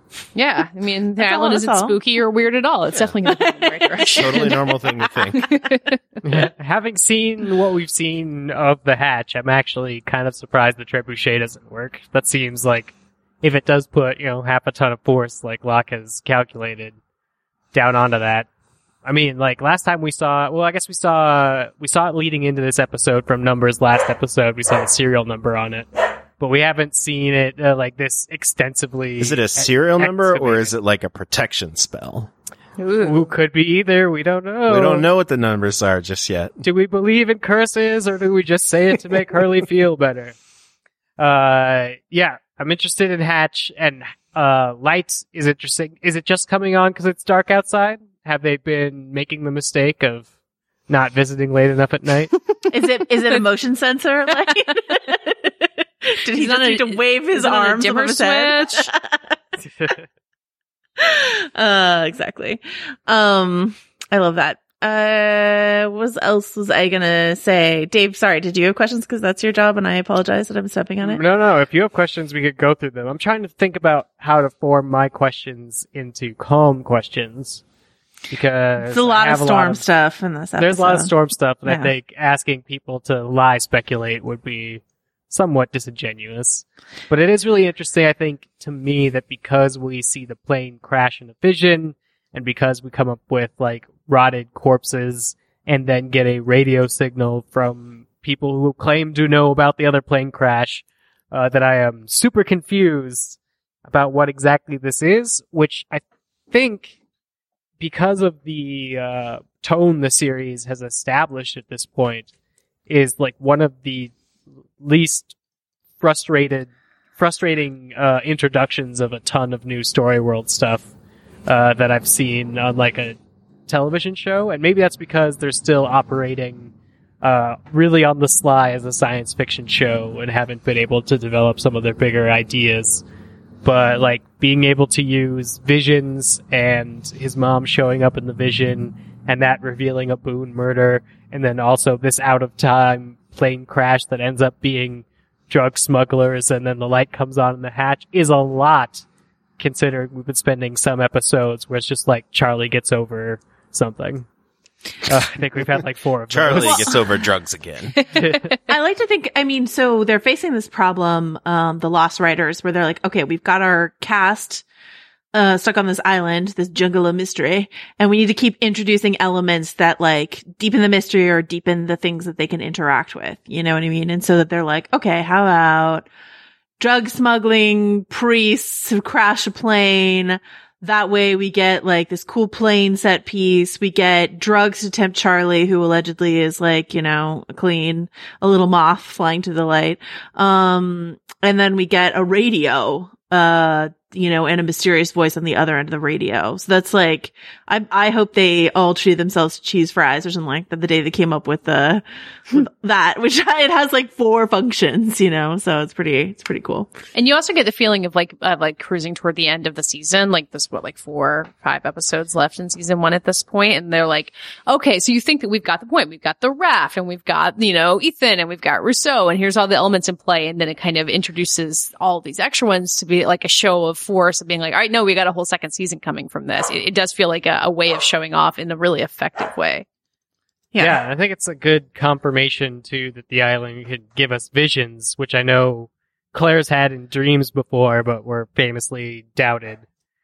S6: Yeah, I mean, the
S4: That's all,
S6: island
S4: that's
S6: isn't
S4: all.
S6: spooky or weird at all. It's definitely going to go in the right direction.
S5: Totally normal thing to think.
S3: Yeah, having seen what we've seen of the hatch, I'm actually kind of surprised the trebuchet doesn't work. That seems like if it does put, you know, half a ton of force, like Locke has calculated, down onto that. I mean, like last time we saw, well, I guess we saw we saw it leading into this episode from Numbers. Last episode, we saw the serial number on it, but we haven't seen it uh, like this extensively.
S5: Is it a serial number or
S3: activated.
S5: is it like a protection spell?
S3: Who could be either? We don't know.
S5: We don't know what the numbers are just yet.
S3: Do we believe in curses, or do we just say it to make Hurley feel better? Uh, yeah, I'm interested in Hatch, and uh, Light is interesting. Is it just coming on because it's dark outside? Have they been making the mistake of not visiting late enough at night?
S4: Is it is it a motion sensor? Like, did he
S6: He's
S4: just
S6: on a-
S4: need to wave his
S6: Is it on a
S4: arms
S6: dimmer
S4: above his head?
S6: switch?
S4: uh, exactly. Um, I love that. Uh, what else was I gonna say? Dave, sorry, did you have questions? Because that's your job, and I apologize that I'm stepping on it.
S3: No, no. If you have questions, we could go through them. I'm trying to think about how to form my questions into calm questions because
S4: It's a lot
S3: I
S4: of
S3: have
S4: storm
S3: of-
S4: stuff in this episode.
S3: There's a lot of storm stuff, and
S4: Yeah.
S3: I think asking people to lie speculate would be somewhat disingenuous. But it is really interesting, I think, to me that because we see the plane crash in a vision, and because we come up with, like, rotted corpses, and then get a radio signal from people who claim to know about the other plane crash, uh, that I am super confused about what exactly this is, which I think, because of the uh, tone the series has established at this point, is like one of the least frustrated, frustrating uh, introductions of a ton of new story world stuff uh, that I've seen on like a television show, and maybe that's because they're still operating uh, really on the sly as a science fiction show and haven't been able to develop some of their bigger ideas. But like being able to use visions and his mom showing up in the vision and that revealing a Boone murder, and then also this out of time plane crash that ends up being drug smugglers, and then the light comes on in the hatch, is a lot, considering we've been spending some episodes where it's just like Charlie gets over something. Uh, I think we've had like four of
S5: Charlie
S3: those.
S5: gets over drugs again.
S4: I like to think, I mean, so they're facing this problem, um, the Lost Writers, where they're like, okay, we've got our cast uh, stuck on this island, this jungle of mystery, and we need to keep introducing elements that like deepen the mystery or deepen the things that they can interact with. You know what I mean? And so that they're like, okay, how about drug smuggling priests who crash a plane? That way we get like this cool plane set piece. We get drugs to tempt Charlie, who allegedly is like, you know, clean, a little moth flying to the light. Um, and then we get a radio, uh, you know, and a mysterious voice on the other end of the radio. So that's like, I, I hope they all treat themselves to cheese fries or something like that the day they came up with the, with that, which it has like four functions, you know, so it's pretty, it's pretty cool.
S6: And you also get the feeling of like, of like cruising toward the end of the season. Like there's what, like four, five episodes left in season one at this point. And they're like, okay, so you think that we've got the point. We've got the raft and we've got, you know, Ethan and we've got Rousseau and here's all the elements in play. And then it kind of introduces all these extra ones to be like a show of force of being like, all right, no, we got a whole second season coming from this. It, it does feel like a, a way of showing off in a really effective way.
S4: Yeah.
S3: Yeah, I think it's a good confirmation too that the island could give us visions, which I know Claire's had in dreams before, but were famously doubted.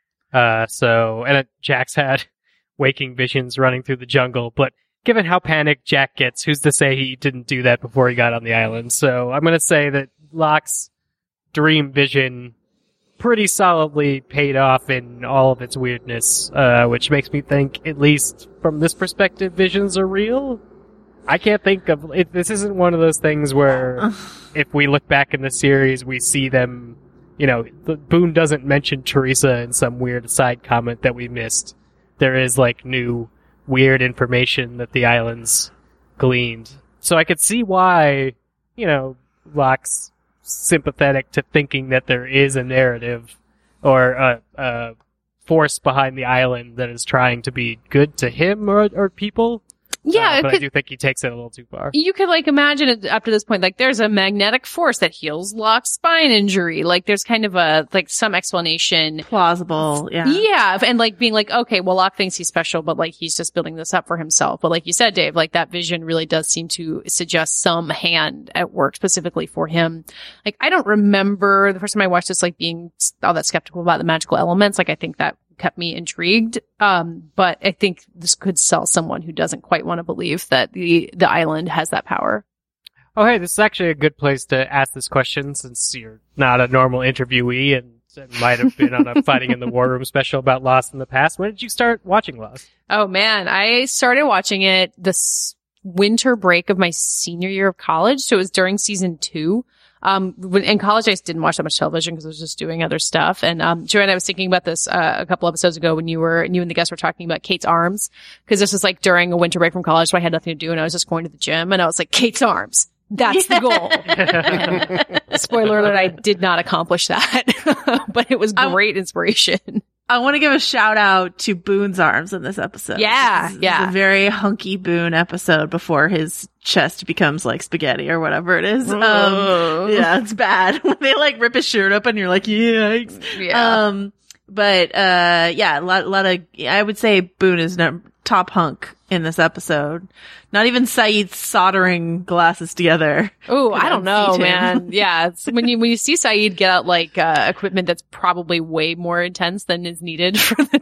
S3: Uh, so, and uh, Jack's had waking visions running through the jungle, but given how panicked Jack gets, who's to say he didn't do that before he got on the island? So I'm gonna say that Locke's dream vision pretty solidly paid off in all of its weirdness, uh, which makes me think, at least from this perspective, visions are real. I can't think of it. This isn't one of those things where if we look back in the series, we see them, you know, the, Boone doesn't mention Teresa in some weird side comment that we missed. There is like new weird information that the islands gleaned. So I could see why, you know, Locke's sympathetic to thinking that there is a narrative or a, a force behind the island that is trying to be good to him or, or people.
S6: Yeah,
S3: uh,
S6: it
S3: but I
S6: could-
S3: do think he takes it a little too far.
S6: You could like imagine it up to this point, like there's a magnetic force that heals Locke's spine injury. Like there's kind of a, like some explanation.
S4: Plausible. Yeah.
S6: Yeah. And like being like, okay, well, Locke thinks he's special, but like he's just building this up for himself. But like you said, Dave, like that vision really does seem to suggest some hand at work specifically for him. Like I don't remember the first time I watched this, like being all that skeptical about the magical elements. Like I think that kept me intrigued. Um, but I think this could sell someone who doesn't quite want to believe that the, the island has that power.
S3: Oh, hey, this is actually a good place to ask this question since you're not a normal interviewee and, and might have been on a Fighting in the War Room special about Lost in the past. When did you start watching Lost?
S6: Oh man, I started watching it this winter break of my senior year of college. So it was during season two. Um, when, in college, I just didn't watch that much television because I was just doing other stuff. And, um, Joanne, I was thinking about this, uh, a couple episodes ago when you were, and you and the guests were talking about Kate's Arms. Cause this was like during a winter break from college, so I had nothing to do and I was just going to the gym and I was like, Kate's Arms. That's the goal. Spoiler alert, I did not accomplish that, but it was great inspiration.
S4: I want to give a shout out to Boone's arms in this episode.
S6: Yeah,
S4: This is
S6: yeah.
S4: a very hunky Boone episode before his chest becomes like spaghetti or whatever it is. Um, yeah, it's bad. When they like rip his shirt up and you're like, yikes.
S6: Yeah.
S4: Um, but, uh, yeah, a lot, a lot of, I would say Boone is no, top hunk in this episode. Not even Saeed soldering glasses together.
S6: Oh, I don't know,
S4: unseat him.
S6: man. Yeah, it's when you when you see Saeed get out like uh, equipment that's probably way more intense than is needed for the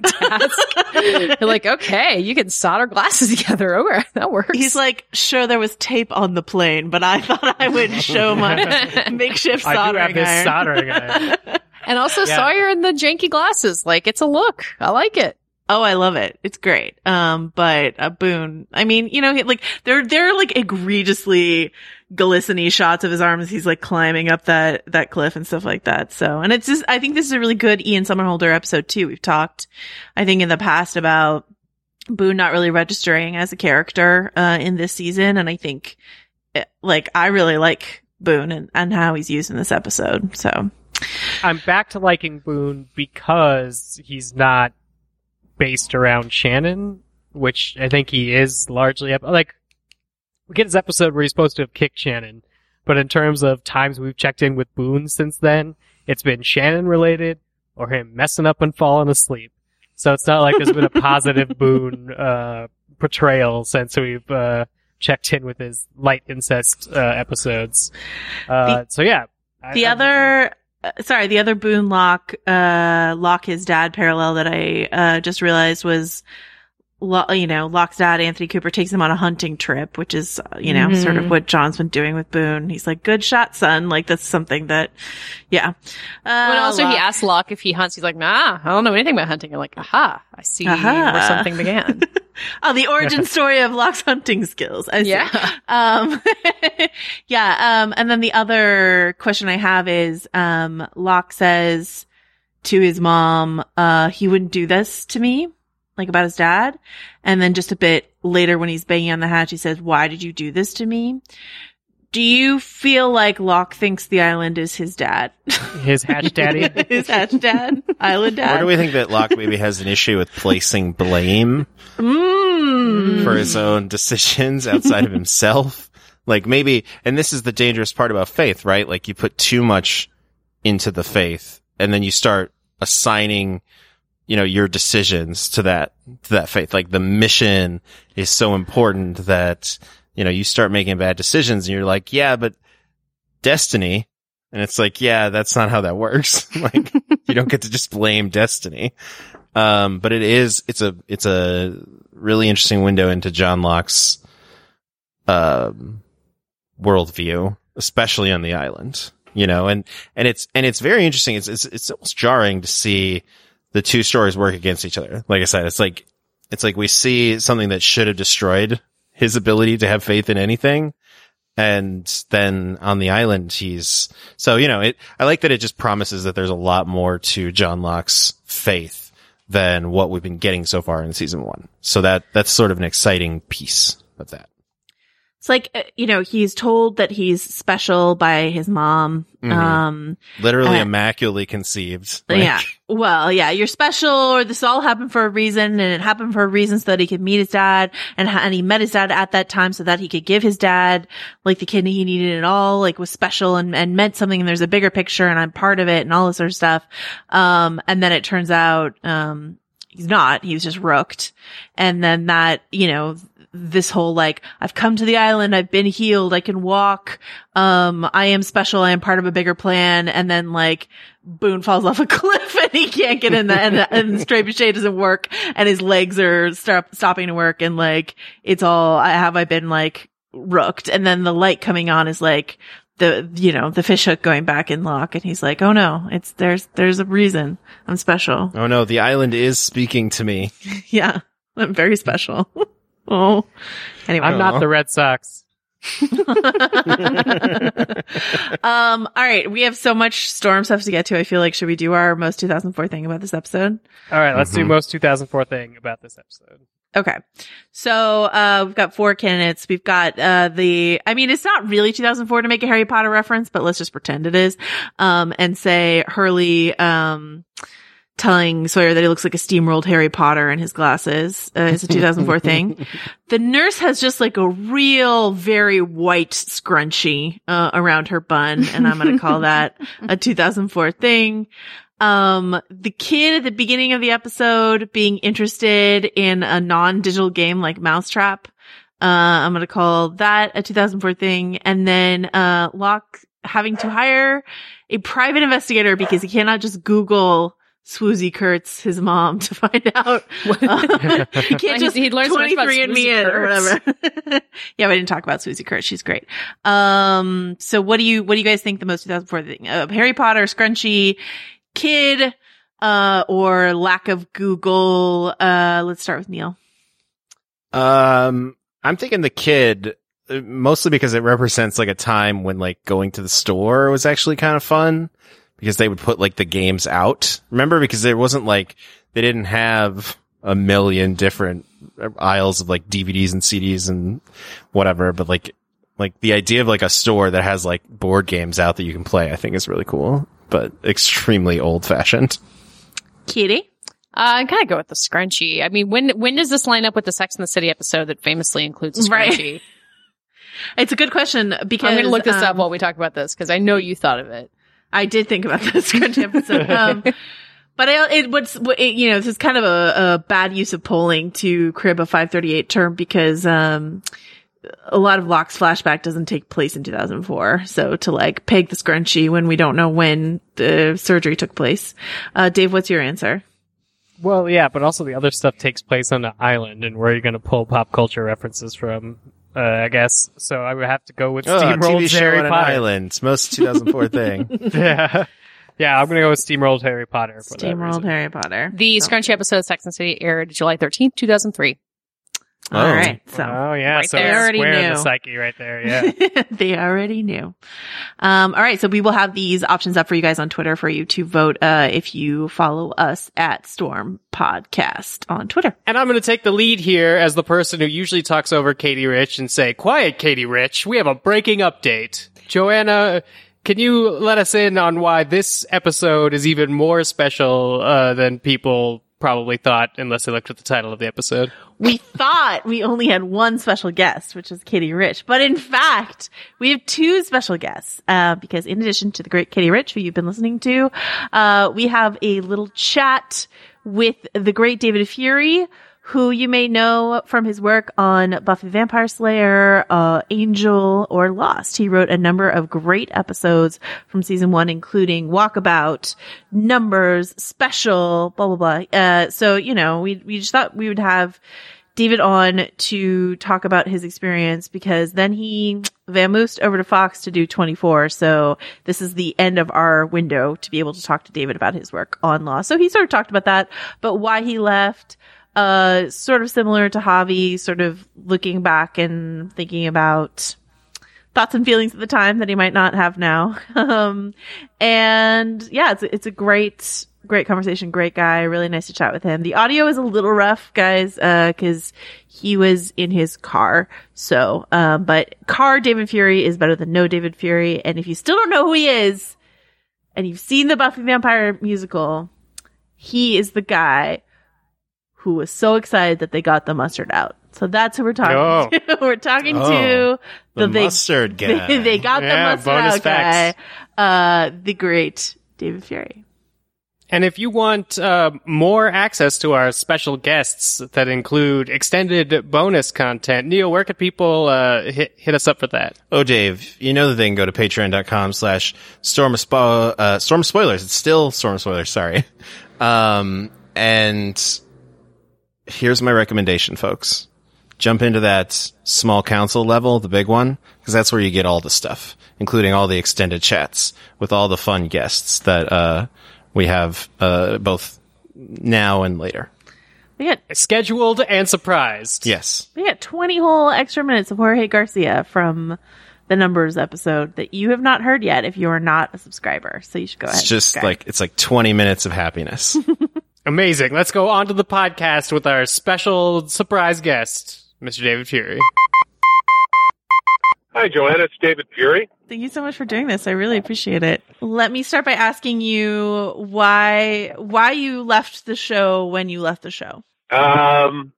S6: task, you're like, okay, you can solder glasses together. Okay, that works.
S4: He's like, sure, there was tape on the plane, but I thought I would show my makeshift
S3: I do
S4: soldering
S3: have this
S4: iron.
S3: soldering iron.
S6: and also
S3: Yeah.
S6: Sawyer in the janky glasses. Like, it's a look. I like it.
S4: Oh, I love it. It's great. Um, but uh, Boone, I mean, you know, he, like they're they're like egregiously glisten-y shots of his arms. He's like climbing up that that cliff and stuff like that. So, and it's just, I think this is a really good Ian Somerhalder episode too. We've talked, I think, in the past about Boone not really registering as a character uh in this season, and I think, eh, like, I really like Boone and and how he's used in this episode. So,
S3: I'm back to liking Boone because he's not based around Shannon, which I think he is largely. Like, we get his episode where he's supposed to have kicked Shannon, but in terms of times we've checked in with Boone since then, it's been Shannon related or him messing up and falling asleep. So it's not like there's been a positive Boone uh portrayal since we've uh checked in with his light incest uh episodes. Uh
S4: The-
S3: so yeah. I-
S4: The
S3: I'm-
S4: other, uh, sorry, the other Boone Locke, uh, Locke his dad parallel that I, uh, just realized was, Lo- you know, Locke's dad, Anthony Cooper, takes him on a hunting trip, which is, uh, you know,
S6: Mhm.
S4: sort of what John's been doing with Boone. He's like, good shot, son. Like, that's something that, yeah. Uh,
S6: But also,
S4: Locke-
S6: he asks Locke if he hunts. He's like, nah, I don't know anything about hunting. You're like, aha, I see
S4: Aha.
S6: where something began.
S4: Oh, the origin story of Locke's hunting skills. I see.
S6: Yeah.
S4: Um, yeah. Um, and then the other question I have is, um, Locke says to his mom, uh, he wouldn't do this to me, like about his dad. And then just a bit later when he's banging on the hatch, he says, why did you do this to me? Do you feel like Locke thinks the island is his dad?
S3: his hatch daddy.
S4: his hatch dad? Island dad?
S5: Or do we think that Locke maybe has an issue with placing blame
S4: Mm.
S5: for his own decisions outside of himself? Like maybe, and this is the dangerous part about faith, right? Like you put too much into the faith and then you start assigning, you know, your decisions to that, to that faith. Like the mission is so important that, you know, you start making bad decisions and you're like, yeah, but destiny. And it's like, yeah, that's not how that works. Like you don't get to just blame destiny. Um, but it is, it's a, it's a really interesting window into John Locke's, um, worldview, especially on the island, you know, and, and it's, and it's very interesting. It's, it's, it's almost jarring to see the two stories work against each other. Like I said, it's like, it's like we see something that should have destroyed his ability to have faith in anything. And then on the island, he's, so, you know, it, I like that it just promises that there's a lot more to John Locke's faith than what we've been getting so far in season one. So that, that's sort of an exciting piece of that.
S4: It's like, uh, you know, he's told that he's special by his mom.
S5: Mhm.
S4: Um,
S5: Literally
S4: uh,
S5: immaculely conceived. Like,
S4: yeah. Well, yeah, you're special, or this all happened for a reason, and it happened for a reason so that he could meet his dad, and, ha- and he met his dad at that time so that he could give his dad, like, the kidney he needed and all, like, was special and, and meant something, and there's a bigger picture, and I'm part of it, and all this sort of stuff. Um, and then it turns out, um, he's not, he was just rooked. And then that, you know, this whole, like, I've come to the island, I've been healed, I can walk, um, I am special, I am part of a bigger plan, and then, like, Boone falls off a cliff and he can't get in the, and, the, and the trebuchet doesn't work, and his legs are stop, stopping to work, and, like, it's all, I have I been, like, rooked, and then the light coming on is, like, the, you know, the fish hook going back in lock, and he's like, oh no, it's, there's, there's a reason, I'm special.
S5: Oh no, the island is speaking to me.
S4: Yeah, I'm very special. Oh, anyway.
S3: I'm not the Red Sox.
S4: um, all right. We have so much Storm stuff to get to. I feel like, should we do our most two thousand four thing about this episode?
S3: All right, let's do
S5: Mhm.
S3: most two thousand four thing about this episode.
S4: Okay. So, uh, we've got four candidates. We've got, uh, the, I mean, it's not really two thousand four to make a Harry Potter reference, but let's just pretend it is. Um, and say Hurley, um, telling Sawyer that he looks like a steamrolled Harry Potter in his glasses. Uh, it's a two thousand four thing. The nurse has just like a real, very white scrunchie, uh, around her bun. And I'm going to call that a two thousand four thing. Um, the kid at the beginning of the episode being interested in a non-digital game like Mousetrap. Uh, I'm going to call that a two thousand four thing. And then, uh, Locke having to hire a private investigator because he cannot just Google Swoozie Kurtz, his mom, to find out. Uh, he can't just
S6: He learned so much about
S4: twenty-three and me
S6: Swoozie
S4: it or
S6: Kurtz.
S4: whatever. Yeah, we didn't talk about Swoozie Kurtz. She's great. Um, so what do you, what do you guys think the most two thousand four thing? Uh, Harry Potter, Scrunchy, kid, uh, or lack of Google? Uh, let's start with Neil.
S5: Um, I'm thinking the kid, uh, mostly because it represents like a time when like going to the store was actually kind of fun because they would put like the games out. Remember? Because there wasn't like, they didn't have a million different aisles of like D V Ds and C Ds and whatever, but like, like the idea of like a store that has like board games out that you can play, I think is really cool, but extremely old fashioned.
S4: Kitty?
S6: Uh, I gotta go with the scrunchie. I mean, when when does this line up with the Sex and the City episode that famously includes a scrunchie?
S4: Right. It's a good question because
S6: I'm gonna look this
S4: um,
S6: up while we talk about this because I know you thought of it.
S4: I did think about this Scrunch episode. Um, but I, it what's, it, you know, this is kind of a, a bad use of polling to crib a five thirty-eight term because, um, a lot of Locke's flashback doesn't take place in two thousand four. So to like peg the scrunchie when we don't know when the surgery took place. Uh, Dave, what's your answer?
S3: Well, yeah, but also the other stuff takes place on the island, and where are you going to pull pop culture references from? Uh, I guess so. I would have to go with
S5: Oh, a T V
S3: Steamrolled
S5: show
S3: Harry
S5: on an
S3: Potter.
S5: island. Most two thousand four thing.
S3: Yeah, yeah. I'm going to go with Steamrolled Harry Potter. For that
S4: Steamrolled
S3: reason.
S4: Harry Potter.
S6: The
S4: So-
S6: scrunchie episode Sex and the City aired July thirteenth, two thousand three.
S5: Oh.
S4: All right. So.
S3: Oh yeah,
S6: Right
S3: so
S6: there.
S3: it's
S4: Already
S3: square in
S4: knew.
S3: the psyche right there. Yeah.
S4: They already knew. Um, all right. So we will have these options up for you guys on Twitter for you to vote, uh, if you follow us at Storm Podcast on Twitter.
S3: And I'm going to take the lead here as the person who usually talks over Katie Rich and say, "Quiet, Katie Rich. We have a breaking update." Joanna, can you let us in on why this episode is even more special uh, than people probably thought, unless they looked at the title of the episode?
S4: We thought we only had one special guest, which is Katie Rich, but in fact, we have two special guests, uh, because in addition to the great Katie Rich, who you've been listening to, uh, we have a little chat with the great David Fury, who you may know from his work on Buffy the Vampire Slayer, uh, Angel, or Lost. He wrote a number of great episodes from season one, including Walkabout, Numbers, Special, blah, blah, blah. Uh, so, you know, we, we just thought we would have David on to talk about his experience because then he vamoosed over to Fox to do twenty-four. So this is the end of our window to be able to talk to David about his work on Lost. So he sort of talked about that, but why he left, uh, sort of similar to Javi, sort of looking back and thinking about thoughts and feelings at the time that he might not have now. Um, and yeah, it's, it's a great, great conversation, great guy, really nice to chat with him. The audio is a little rough, guys, uh, cause he was in his car. So, um, but car David Fury is better than no David Fury. And if you still don't know who he is, and you've seen the Buffy Vampire musical, he is the guy who was so excited that they got the mustard out. So that's who we're talking
S3: Oh.
S4: to. We're talking
S5: Oh,
S4: to
S5: the
S4: they,
S5: mustard guy.
S4: They, they got
S3: Yeah,
S4: the mustard
S3: bonus
S4: out
S3: facts.
S4: guy, uh, the great David Fury.
S3: And if you want uh, more access to our special guests that include extended bonus content, Neil, where could people uh, hit, hit us up for that?
S5: Oh, Dave, you know that they can go to patreon.com slash storm of spo- uh, storm of spoilers. It's still storm of spoilers. Sorry. Um, and here's my recommendation, folks. Jump into that small council level, the big one, because that's where you get all the stuff, including all the extended chats with all the fun guests that, uh, we have, uh, both now and later.
S4: We got
S3: Scheduled and surprised.
S5: Yes.
S4: we got twenty whole extra minutes of Jorge Garcia from the Numbers episode that you have not heard yet if you are not a subscriber. So you should go ahead.
S5: It's just
S4: and subscribe.
S5: like, it's like twenty minutes of happiness.
S3: Amazing. Let's go on to the podcast with our special surprise guest, Mister David Fury.
S2: Hi, Joanna. It's David Fury.
S4: Thank you so much for doing this. I really appreciate it. Let me start by asking you why why you left the show when you left the show.
S2: Um,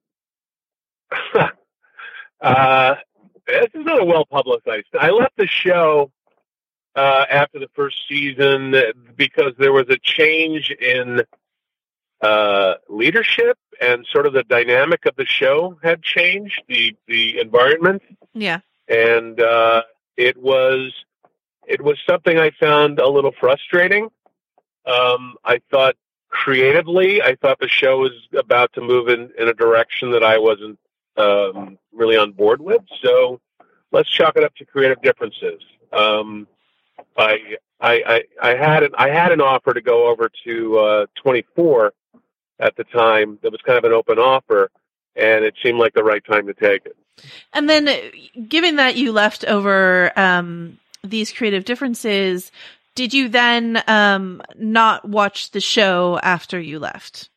S2: uh, this is not a well publicized. I left the show uh, after the first season because there was a change in uh, leadership and sort of the dynamic of the show had changed, the the environment.
S4: Yeah.
S2: And uh, it was it was something I found a little frustrating. Um, I thought creatively, I thought the show was about to move in, in a direction that I wasn't um, really on board with. So let's chalk it up to creative differences. Um, I, I I I had an I had an offer to go over to uh, twenty-four at the time. That was kind of an open offer, and it seemed like the right time to take it.
S4: And then, uh, given that you left over um, these creative differences, did you then um, not watch the show after you left?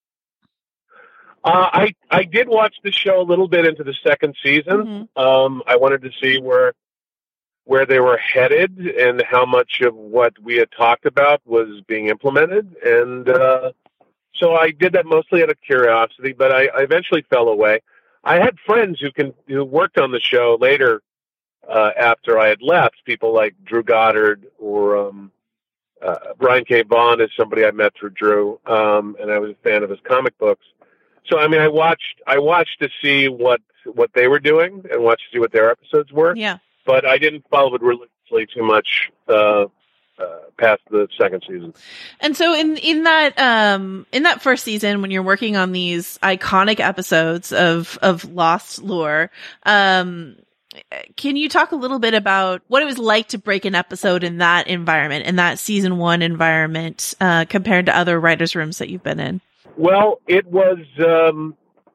S2: Uh, I I did watch the show a little bit into the second season.
S4: Mm-hmm.
S2: Um, I wanted to see where where they were headed and how much of what we had talked about was being implemented, and uh, so I did that mostly out of curiosity. But I, I eventually fell away. I had friends who can who worked on the show later uh, after I had left. People like Drew Goddard or um, uh, Brian K. Vaughan is somebody I met through Drew, um, and I was a fan of his comic books. So I mean, I watched I watched to see what what they were doing and watched to see what their episodes were.
S4: Yeah.
S2: But I didn't follow it religiously too much uh, uh, past the second season.
S4: And so in, in that, um, in that first season, when you're working on these iconic episodes of, of Lost lore, um, can you talk a little bit about what it was like to break an episode in that environment, in that season one environment, uh, compared to other writers' rooms that you've been in?
S2: Well, it was, um,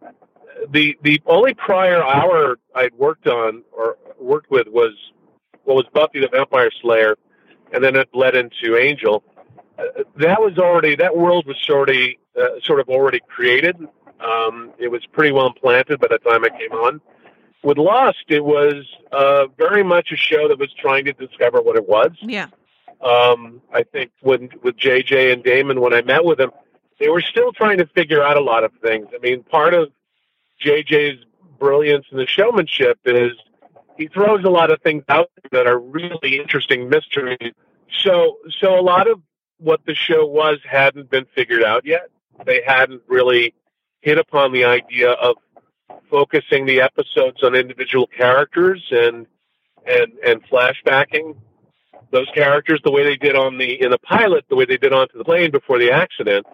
S2: the, the only prior hour I'd worked on or worked with was, what was Buffy the Vampire Slayer. And then it led into Angel. Uh, that was already, that world was already, uh, sort of already created. Um, it was pretty well implanted by the time I came on. With Lost, it was uh, very much a show that was trying to discover what it was.
S4: Yeah.
S2: Um, I think when, with J J and Damon, when I met with them, they were still trying to figure out a lot of things. I mean, part of J J's brilliance in the showmanship is he throws a lot of things out there that are really interesting mysteries. So, so a lot of what the show was hadn't been figured out yet. They hadn't really hit upon the idea of focusing the episodes on individual characters and and and flashbacking those characters the way they did on the in the pilot, the way they did onto the plane before the accident.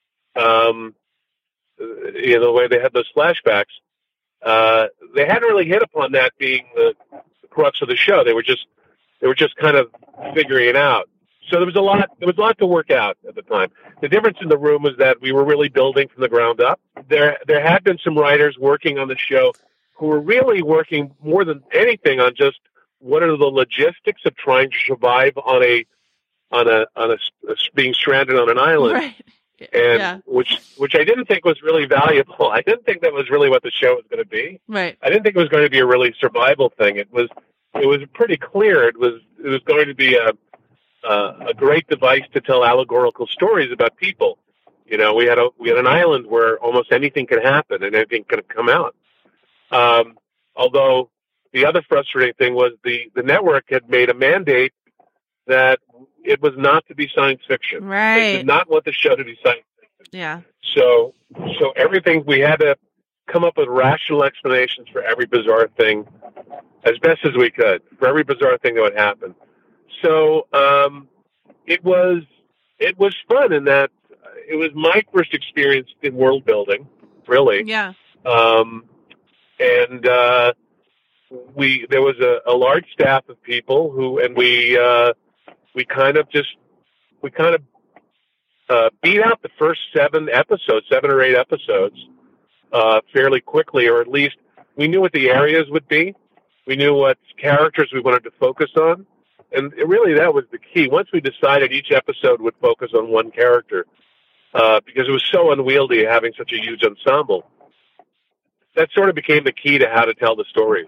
S2: Um, you know, the way they had those flashbacks. Uh, they hadn't really hit upon that being the, the crux of the show. They were just, they were just kind of figuring it out. So there was a lot, there was a lot to work out at the time. The difference in the room was that we were really building from the ground up. There, there had been some writers working on the show who were really working more than anything on just what are the logistics of trying to survive on a, on a on a, a being stranded on an island,
S4: Right.
S2: and
S4: Yeah.
S2: which which I didn't think was really valuable. I didn't think that was really what the show was going to be.
S4: Right.
S2: I didn't think it was going to be a really survival thing. It was it was pretty clear. It was it was going to be a a, a great device to tell allegorical stories about people. You know, we had a we had an island where almost anything could happen and anything could come out. Um, although the other frustrating thing was the the network had made a mandate that it was not to be science fiction. They
S4: Right.
S2: did not want the show to be science fiction.
S4: Yeah.
S2: So, so everything, we had to come up with rational explanations for every bizarre thing as best as we could, for every bizarre thing that would happen. So, um, it was, it was fun in that it was my first experience in world building, really.
S4: Yeah.
S2: Um, and, uh, we, there was a, a large staff of people who, and we, uh, we kind of just, we kind of, uh, beat out the first seven episodes, seven or eight episodes, uh, fairly quickly, or at least we knew what the areas would be. We knew what characters we wanted to focus on. And it really, that was the key. Once we decided each episode would focus on one character, uh, because it was so unwieldy having such a huge ensemble, that sort of became the key to how to tell the stories.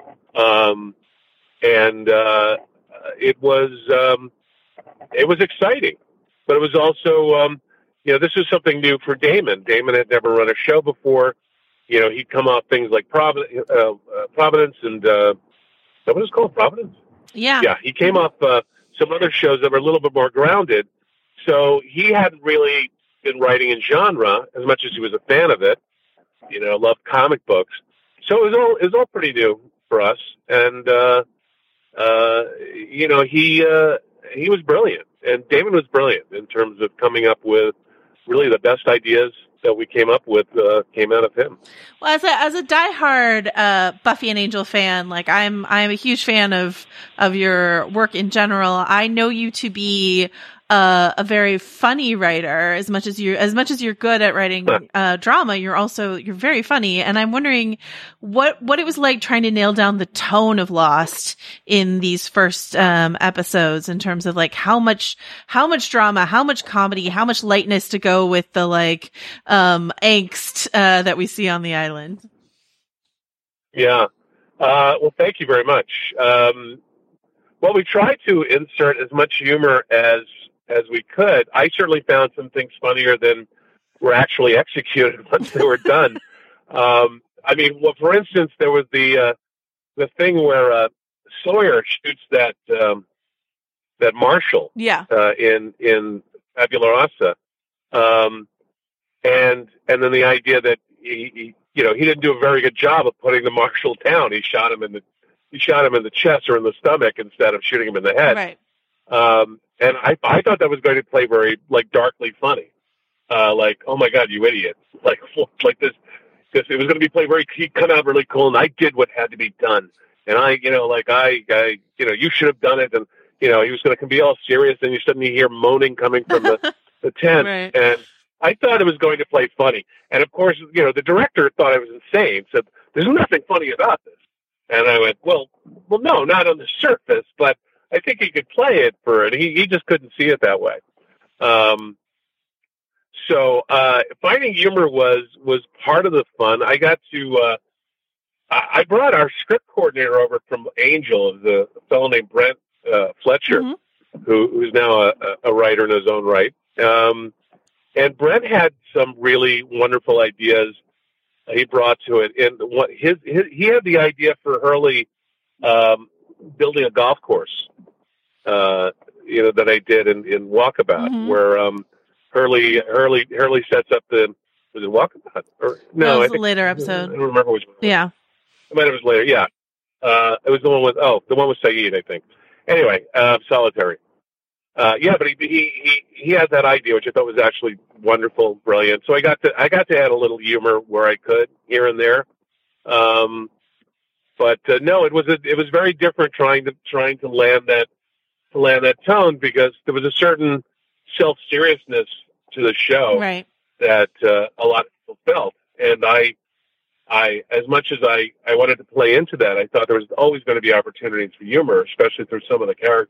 S2: Um, and, uh, it was, um, it was exciting, but it was also, um, you know, this was something new for Damon. Damon had never run a show before. You know, he'd come off things like Providence, uh, uh, Providence and, uh, what was it called? Providence?
S4: Yeah.
S2: Yeah. He came off, uh, some other shows that were a little bit more grounded. So he hadn't really been writing in genre as much as he was a fan of it, you know, loved comic books. So it was all, it was all pretty new for us. And, uh, uh, you know, he, uh, he was brilliant, and Damon was brilliant in terms of coming up with really the best ideas that we came up with, uh, came out of him.
S4: Well, as a as a diehard uh, Buffy and Angel fan, like I'm I'm a huge fan of of your work in general. I know you to be uh, a very funny writer. As much as you as much as you're good at writing uh, drama, you're also you're very funny. And I'm wondering what what it was like trying to nail down the tone of Lost in these first um, episodes, in terms of like how much how much drama, how much comedy, how much lightness to go with the like um, angst uh, that we see on the island.
S2: Yeah. Uh, well, thank you very much. Um, well, we tried to insert as much humor as as we could. I certainly found some things funnier than were actually executed once they were done. um, I mean, well, for instance, there was the uh, the thing where uh, Sawyer shoots that um, that Marshal
S4: Yeah.
S2: uh, in in Tabula Rasa, um, and and then the idea that he, he you know he didn't do a very good job of putting the Marshal down. He shot him in the he shot him in the chest or in the stomach instead of shooting him in the head.
S4: Right.
S2: Um, and I, I thought that was going to play very, like, darkly funny. Uh, like, oh my God, you idiot. Like, like this, this, it was going to be played very, he'd come out really cool, and I did what had to be done. And I, you know, like, I, I, you know, you should have done it. And, you know, he was going to be all serious, and you suddenly hear moaning coming from the, the tent.
S4: Right.
S2: And I thought it was going to play funny. And of course, you know, the director thought I was insane, said, there's nothing funny about this. And I went, well, well, no, not on the surface, but I think he could play it for it. He he just couldn't see it that way. Um, so uh, finding humor was was part of the fun. I got to uh, I brought our script coordinator over from Angel, the a fellow named Brent uh, Fletcher,
S4: Mm-hmm.
S2: who who's now a, a writer in his own right. Um, and Brent had some really wonderful ideas he brought to it. And what his, his he had the idea for Hurley um, building a golf course. Uh, you know, that I did in, in Walkabout,
S4: Mhm.
S2: where um, Hurley Hurley Hurley sets up the was it Walkabout or
S4: No,
S2: no?
S4: it was
S2: I
S4: a
S2: think,
S4: later
S2: I
S4: episode.
S2: don't remember which one. It was.
S4: Yeah.
S2: It might have been later. Yeah, uh, it was the one with oh the one with Saeed, I think. Anyway, uh, Solitary. Uh, yeah, but he, he he he had that idea, which I thought was actually wonderful, brilliant. So I got to I got to add a little humor where I could here and there. Um, but uh, no, it was a, it was very different trying to trying to land that to land that tone, because there was a certain self seriousness to the show
S4: Right.
S2: that uh, a lot of people felt, and I I as much as I I wanted to play into that, I thought there was always going to be opportunities for humor, especially through some of the characters.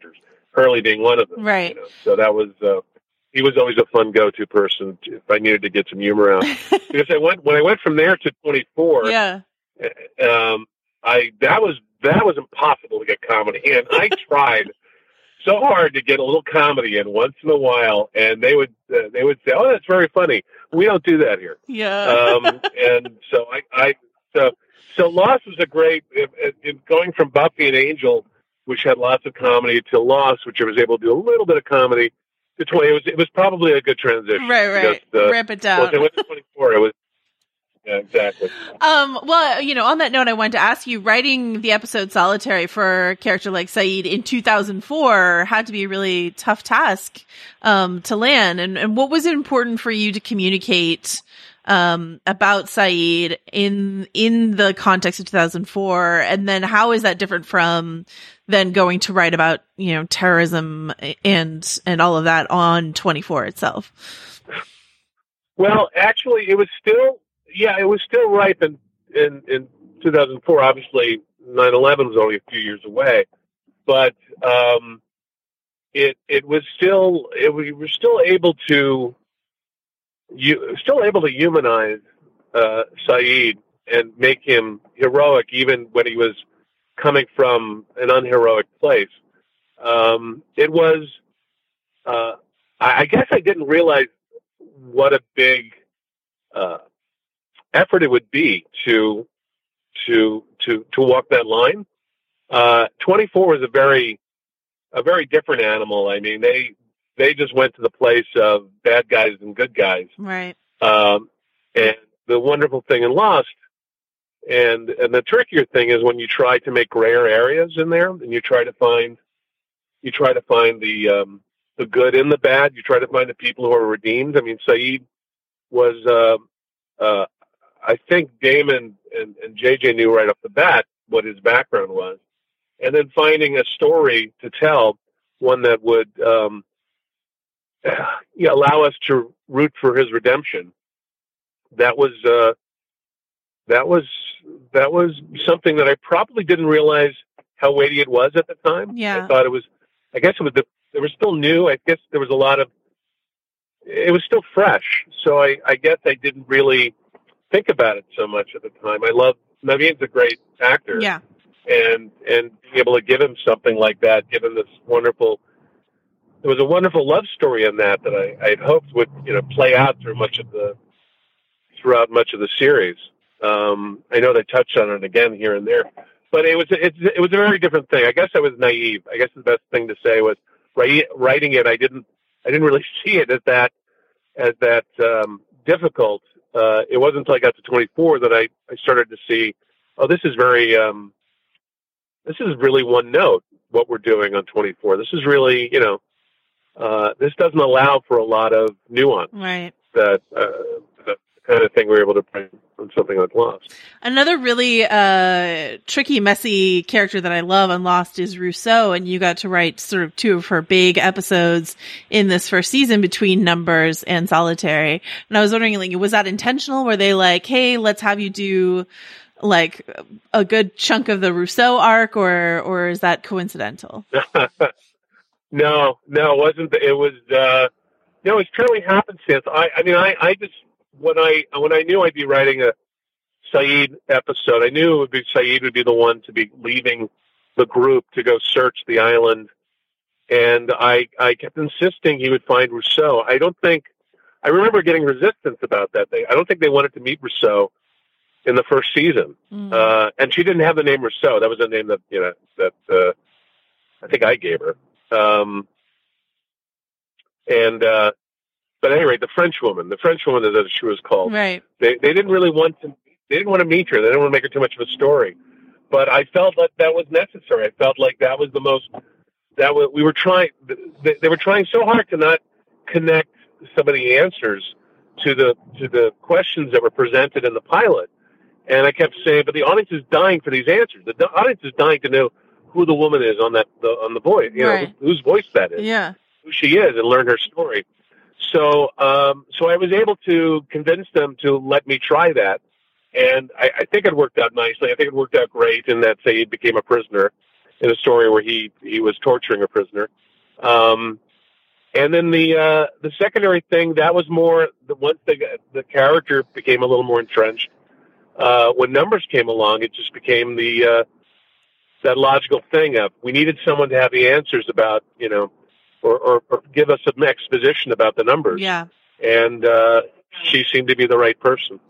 S2: Hurley being one of them.
S4: Right.
S2: You know? So that was, uh, he was always a fun go-to person if I needed to get some humor out. Because I went, when I went from there to twenty-four,
S4: Yeah.
S2: um, I, that was, that was impossible to get comedy. And I tried so hard to get a little comedy in once in a while, and they would, uh, they would say, "Oh, that's very funny. We don't do that here."
S4: Yeah.
S2: Um, and so I, I, so, so Lost was a great, it, it, it, going from Buffy and Angel, which had lots of comedy, to Lost, which I was able to do a little bit of comedy. To twenty, it was, it was probably a good transition.
S4: Right, right.
S2: Because, uh,
S4: Ramp it down.
S2: Well, I went to twenty-four. It was, yeah, exactly.
S4: Um, well, you know, on that note, I wanted to ask you, writing the episode Solitary for a character like Sayid in two thousand four had to be a really tough task, um, to land. And, and what was it important for you to communicate, um, about Sayid in, in the context of two thousand four? And then how is that different from then going to write about, you know, terrorism and, and all of that on twenty-four itself?
S2: Well, actually, it was still, yeah, it was still ripe in, in, in two thousand four. Obviously, nine eleven was only a few years away, but um, it it was still, it, we were still able to, you still able to humanize uh, Sayid and make him heroic, even when he was coming from an unheroic place. Um, it was, uh, I, I guess I didn't realize what a big uh, effort it would be to to to to walk that line. Uh, twenty-four was a very a very different animal. I mean, they they just went to the place of bad guys and good guys.
S4: Right.
S2: Um, and the wonderful thing in Lost, and and the trickier thing is when you try to make grayer areas in there, and you try to find you try to find the um, the good in the bad. You try to find the people who are redeemed. I mean, Sayid was, uh, uh, I think Damon and, and J J knew right off the bat what his background was. And then finding a story to tell, one that would um, yeah, allow us to root for his redemption. That was uh, that was that was something that I probably didn't realize how weighty it was at the time.
S4: Yeah.
S2: I thought it was. I guess it was. The, it was still new. I guess there was a lot of. It was still fresh, so I, I guess I didn't really think about it so much at the time. I love Naveen's a great actor.
S4: Yeah.
S2: And and being able to give him something like that, give him this wonderful. There was a wonderful love story in that that I I had hoped would you know play out through much of the throughout much of the series. Um, I know they touched on it again here and there, but it was it, it was a very different thing. I guess I was naive. I guess the best thing to say was write, writing it. I didn't I didn't really see it as that as that um, difficult. Uh, it wasn't until I got to twenty-four that I, I started to see, oh, this is very um, this is really one note. What we're doing on twenty-four. This is really you know uh, this doesn't allow for a lot of nuance.
S4: Right.
S2: That uh, the kind of thing we're able to bring on something like Lost.
S4: Another really uh tricky, messy character that I love on Lost is Rousseau, and you got to write sort of two of her big episodes in this first season between Numbers and Solitary. And I was wondering, like, was that intentional? Were they like, hey, let's have you do like a good chunk of the Rousseau arc, or or is that coincidental?
S2: no, no, it wasn't. It was uh no, it's purely happenstance. I I mean I, I just When I when I knew I'd be writing a Sayid episode, I knew it would be Sayid would be the one to be leaving the group to go search the island, and I I kept insisting he would find Rousseau. I don't think I remember getting resistance about that. They I don't think they wanted to meet Rousseau in the first season, mm. uh, and she didn't have the name Rousseau. That was a name that you know that uh, I think I gave her. Um, and uh, But at any rate, the French woman, the French woman as she was called,
S4: right?
S2: They they didn't really want to. They didn't want to meet her. They didn't want to make her too much of a story. But I felt that that was necessary. I felt like that was the most. That was, we were trying. They, they were trying so hard to not connect some of the answers to the to the questions that were presented in the pilot. And I kept saying, but the audience is dying for these answers. The audience is dying to know who the woman is on that the, on the voice. You
S4: right.
S2: know, whose voice that is.
S4: Yeah.
S2: Who she is, and learn her story. So, um, so I was able to convince them to let me try that, and I, I think it worked out nicely. I think it worked out great in that Sayid became a prisoner in a story where he, he was torturing a prisoner, Um, and then the uh, the secondary thing, that was more the once the the character became a little more entrenched. Uh, when numbers came along, it just became the uh, that logical thing of we needed someone to have the answers about, you know, or, or, or give us some exposition about the numbers.
S4: Yeah.
S2: And uh, she seemed to be the right person.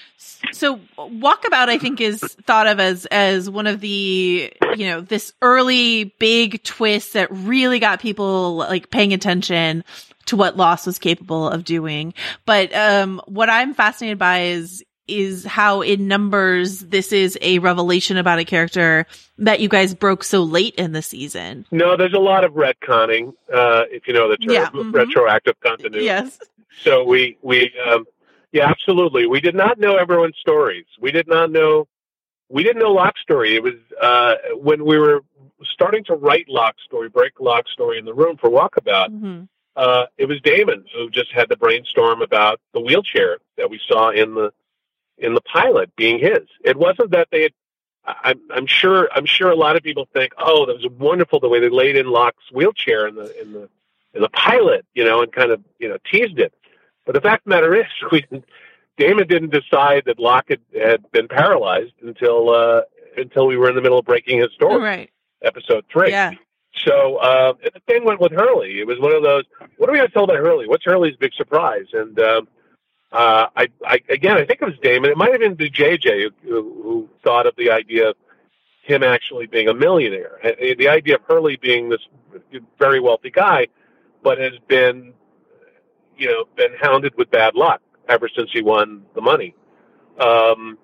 S4: So Walkabout, I think, is thought of as, as one of the, you know, this early big twist that really got people like paying attention to what Lost was capable of doing. But, um, what I'm fascinated by is, is how in Numbers, this is a revelation about a character that you guys broke so late in the season.
S2: No, there's a lot of retconning, uh, if you know the term,
S4: Yeah, mhm.
S2: retroactive continuity.
S4: Yes.
S2: So we, we, um, yeah, absolutely. We did not know everyone's stories. We did not know, we didn't know Locke's story. It was, uh, when we were starting to write Locke's story, break Locke's story in the room for Walkabout,
S4: Mm-hmm.
S2: uh, it was Damon who just had the brainstorm about the wheelchair that we saw in the, in the pilot being his. It wasn't that they had, I'm, I'm sure, I'm sure a lot of people think, oh, that was wonderful the way they laid in Locke's wheelchair in the, in the, in the pilot, you know, and kind of, you know, teased it. But the fact of the matter is, we didn't, Damon didn't decide that Locke had, had been paralyzed until uh, until we were in the middle of breaking his story,
S4: Right.
S2: episode three.
S4: Yeah.
S2: So uh, the same went with Hurley. It was one of those. What are we going to tell about Hurley? What's Hurley's big surprise? And um, uh, I, I, again, I think it was Damon. It might have been J J who, who thought of the idea of him actually being a millionaire. The idea of Hurley being this very wealthy guy, but has been, you know, been hounded with bad luck ever since he won the money. Um,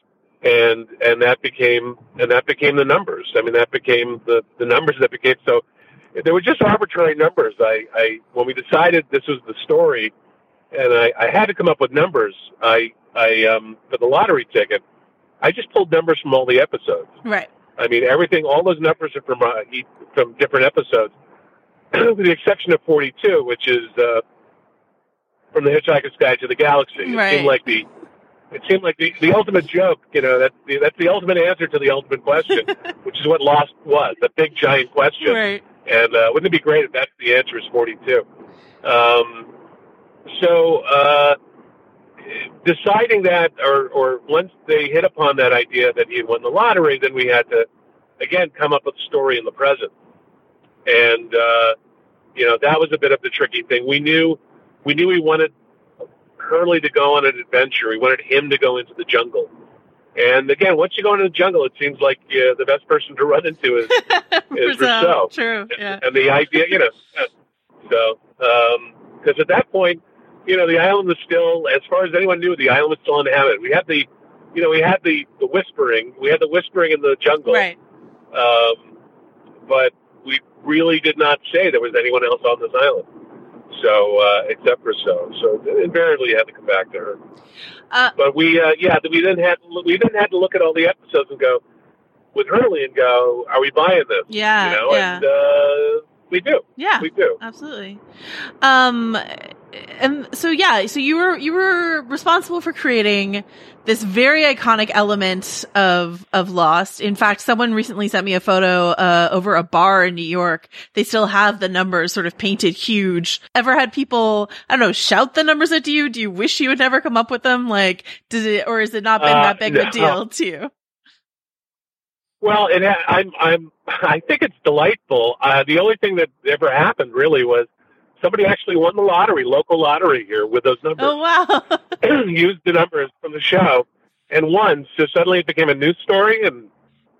S2: and, and that became, and that became the numbers. I mean, that became the, the numbers that became, so they were just arbitrary numbers. I, I, when we decided this was the story and I, I had to come up with numbers, I, I, um, for the lottery ticket, I just pulled numbers from all the episodes.
S4: Right.
S2: I mean, everything, all those numbers are from, uh, from different episodes, with the exception of forty-two, which is, uh, from The Hitchhiker's Guide to the Galaxy. It
S4: Right.
S2: seemed like the, it seemed like the, the ultimate joke, you know, that's the, that's the ultimate answer to the ultimate question, which is what Lost was, a big giant question.
S4: Right.
S2: And, uh, wouldn't it be great if that's the answer is forty-two? Um, so, uh, deciding that, or, or once they hit upon that idea that he had won the lottery, then we had to, again, come up with a story in the present. And, uh, you know, that was a bit of the tricky thing. We knew, we knew we wanted Hurley to go on an adventure. We wanted him to go into the jungle. And again, once you go into the jungle, it seems like uh, the best person to run into is, is Rousseau.
S4: True. Yeah.
S2: And the idea, you know, so, um, cause at that point, you know, the island was still, as far as anyone knew, the island was still uninhabited. We had the, you know, we had the, the whispering, we had the whispering in the jungle.
S4: Right.
S2: Um, but we really did not say there was anyone else on this island. So, uh, except for so, so invariably you had to come back to her.
S4: Uh,
S2: but we, uh, yeah, we didn't have, to, we didn't have to look at all the episodes and go with Hurley and go, are we buying this?
S4: Yeah,
S2: You know,
S4: yeah.
S2: and, uh, we do.
S4: Yeah.
S2: We do.
S4: Absolutely. Um, and so, yeah, so you were, you were responsible for creating this very iconic element of, of Lost. In fact, someone recently sent me a photo, uh, over a bar in New York. They still have the numbers sort of painted huge. Ever had people, I don't know, shout the numbers at you? Do you wish you would never come up with them? Like, did it, or has it not been
S2: Uh,
S4: that big of
S2: no.
S4: a deal to you?
S2: Well, it ha- I'm, I'm, I think it's delightful. Uh, the only thing that ever happened really was somebody actually won the lottery, local lottery here with those numbers.
S4: Oh, wow.
S2: Used the numbers from the show and won. So suddenly it became a news story, and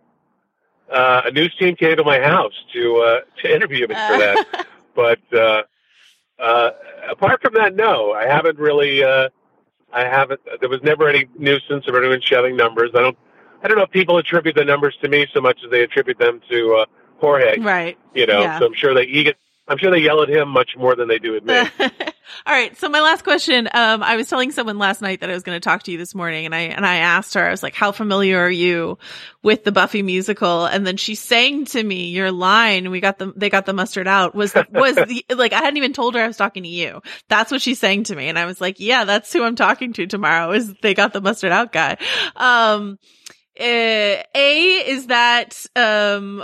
S2: uh, a news team came to my house to uh, to interview me for that. But uh, uh, apart from that, no, I haven't really. Uh, I haven't. There was never any nuisance of anyone shouting numbers. I don't. I don't know if people attribute the numbers to me so much as they attribute them to uh, Jorge.
S4: Right.
S2: You know,
S4: Yeah.
S2: so I'm sure they he gets, I'm sure they yell at him much more than they do at me.
S4: All right. So my last question, um, I was telling someone last night that I was going to talk to you this morning, and I, and I asked her, I was like, how familiar are you with the Buffy musical? And then she sang to me your line, we got the, they got the mustard out, was, was the, like, I hadn't even told her I was talking to you. That's what she sang to me. And I was like, yeah, that's who I'm talking to tomorrow, is they got the mustard out guy. Um, uh, A, is that, um,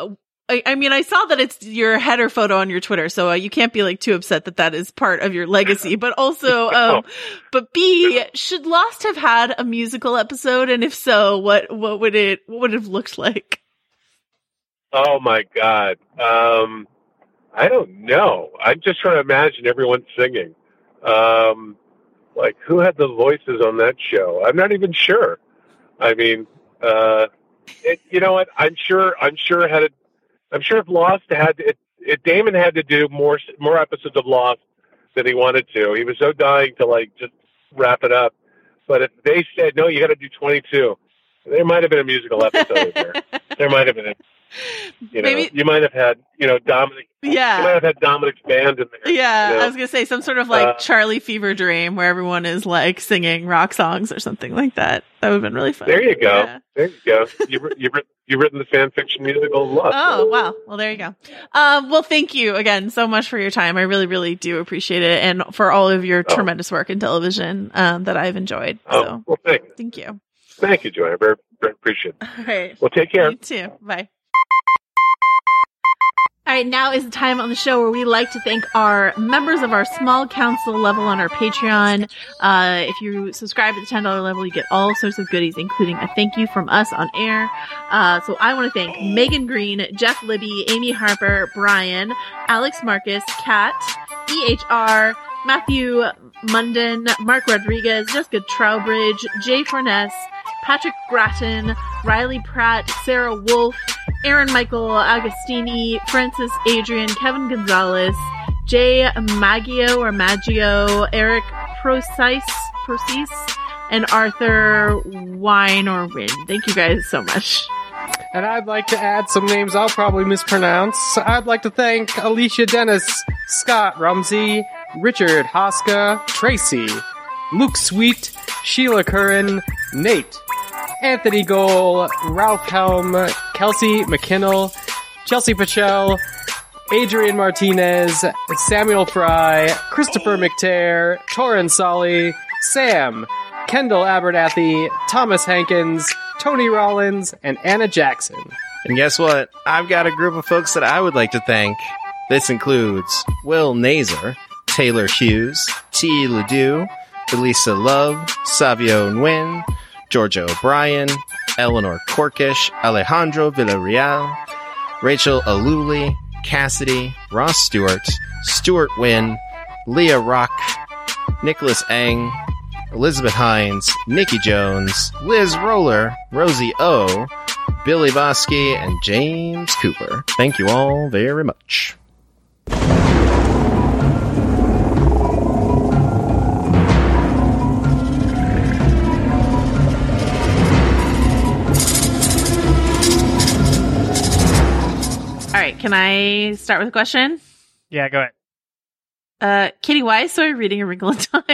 S4: I, I mean, I saw that it's your header photo on your Twitter, so uh, you can't be like too upset that that is part of your legacy. But also, um, but B, should Lost have had a musical episode, and if so, what what would it what would it have looked like?
S2: Oh my God, um, I don't know. I'm just trying to imagine everyone singing. Um, like who had the voices on that show? I'm not even sure. I mean, uh, it, you know what? I'm sure. I'm sure it had a. I'm sure if Lost had, if, if Damon had to do more more episodes of Lost than he wanted to, he was so dying to like just wrap it up. But if they said no, you got to do twenty-two, there might have been a musical episode in there. There might have been a, you know,
S4: Maybe,
S2: you might have had, you know, Dominic.
S4: Yeah,
S2: you might have had Dominic's band in there.
S4: Yeah,
S2: you know?
S4: I was gonna say some sort of like
S2: uh,
S4: Charlie Fever Dream where everyone is like singing rock songs or something like that. That would have been really fun.
S2: There you go.
S4: Yeah.
S2: There you go. You've you've you've written the fan fiction musical Lost.
S4: Oh wow! Well, there you go. Um, well, thank you again so much for your time. I really, really do appreciate it, and for all of your
S2: Oh.
S4: tremendous work in television um, that I've enjoyed.
S2: Oh,
S4: So,
S2: well, thank you.
S4: thank you.
S2: Thank you, Joanna. Very, very appreciate it.
S4: All right.
S2: Well, take care.
S4: You too. Bye. All right, now is the time on the show where we like to thank our members of our small council level on our Patreon. Uh, if you subscribe at the ten dollars level, you get all sorts of goodies, including a thank you from us on air. Uh, so I want to thank Megan Green, Jeff Libby, Amy Harper, Brian, Alex Marcus, Kat, E H R, Matthew Munden, Mark Rodriguez, Jessica Trowbridge, Jay Forness, Patrick Gratton, Riley Pratt, Sarah Wolf, Aaron Michael Agostini, Francis Adrian, Kevin Gonzalez, Jay Maggio or Maggio, Eric Procis, Procis, and Arthur Wine or Win. Thank you guys so much.
S3: And I'd like to add some names I'll probably mispronounce. I'd like to thank Alicia Dennis, Scott Rumsey, Richard Hoska, Tracy, Luke Sweet, Sheila Curran, Nate, Anthony Goal, Ralph Helm, Kelsey McKinnell, Chelsea Pachel, Adrian Martinez, Samuel Fry, Christopher McTair, Torrin Solly, Sam, Kendall Abernathy, Thomas Hankins, Tony Rollins, and Anna Jackson.
S5: And guess what? I've got a group of folks that I would like to thank. This includes Will Nazer, Taylor Hughes, T. Ledoux, Elisa Love, Savio Nguyen, Georgia O'Brien, Eleanor Corkish, Alejandro Villarreal, Rachel Aluli, Cassidy, Ross Stewart, Stuart Wynn, Leah Rock, Nicholas Eng, Elizabeth Hines, Nikki Jones, Liz Roller, Rosie O, Billy Bosky, and James Cooper. Thank you all very much.
S4: All right, can I start with a question?
S3: Yeah, go ahead.
S4: Uh, Kitty, why is Sawyer reading A Wrinkle in Time?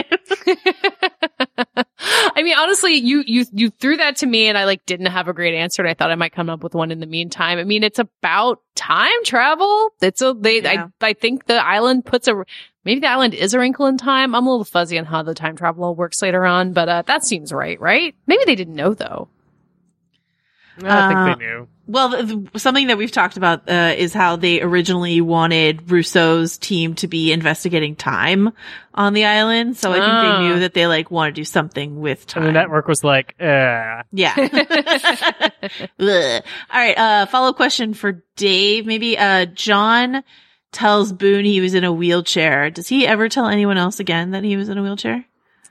S6: I mean, honestly, you, you, you threw that to me and I like didn't have a great answer and I thought I might come up with one in the meantime. I mean, it's about time travel. It's a, they,
S4: Yeah.
S6: I, I think the island puts a, maybe the island is a wrinkle in time. I'm a little fuzzy on how the time travel all works later on, but, uh, that seems right, right? Maybe they didn't know though.
S3: I
S4: Uh,
S3: think they knew.
S4: Well, the, the, something that we've talked about uh, is how they originally wanted Rousseau's team to be investigating time on the island. So I think
S6: Ah.
S4: they knew that they like want to do something with time.
S3: And the network was like, uh,
S4: Yeah. Ugh. All right. Uh, follow-up question for Dave. Maybe uh, John tells Boone he was in a wheelchair. Does he ever tell anyone else again that he was in a wheelchair?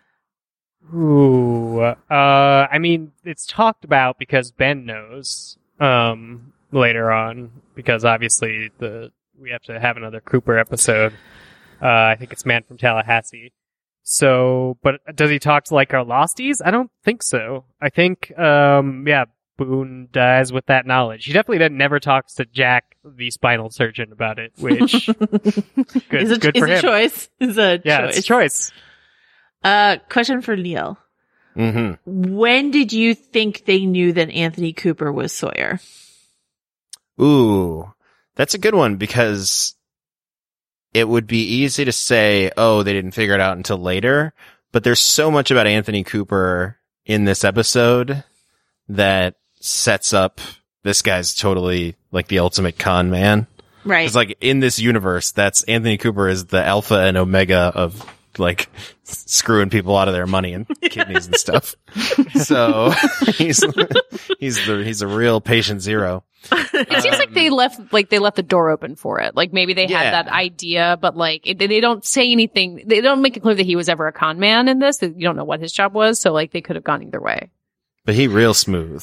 S3: ooh, uh, I mean, it's talked about because Ben knows, um, later on, because obviously the, we have to have another Cooper episode. Uh, I think it's Man from Tallahassee. So, but does he talk to like our Losties? I don't think so. I think, um, yeah, Boone dies with that knowledge. He definitely doesn't, never talks to Jack, the spinal surgeon, about it, which, good,
S4: Is a,
S3: good
S4: is
S3: for
S4: a
S3: him.
S4: choice. Is a
S3: Yeah,
S4: choice.
S3: it's a choice.
S4: Uh, question for Neil.
S5: Mm-hmm.
S4: When did you think they knew that Anthony Cooper was Sawyer?
S5: Ooh, that's a good one because it would be easy to say, oh, they didn't figure it out until later, but there's so much about Anthony Cooper in this episode that sets up this guy's totally like the ultimate con man.
S4: Right.
S5: It's like in this universe, that's Anthony Cooper is the alpha and omega of like screwing people out of their money and kidneys and stuff. So he's he's the he's a real patient zero.
S6: It seems like they left like they left the door open for it. Like maybe they
S5: Yeah.
S6: had that idea, but like it, they don't say anything. They don't make it clear that he was ever a con man in this. You don't know what his job was, so like they could have gone either way.
S5: But he real smooth.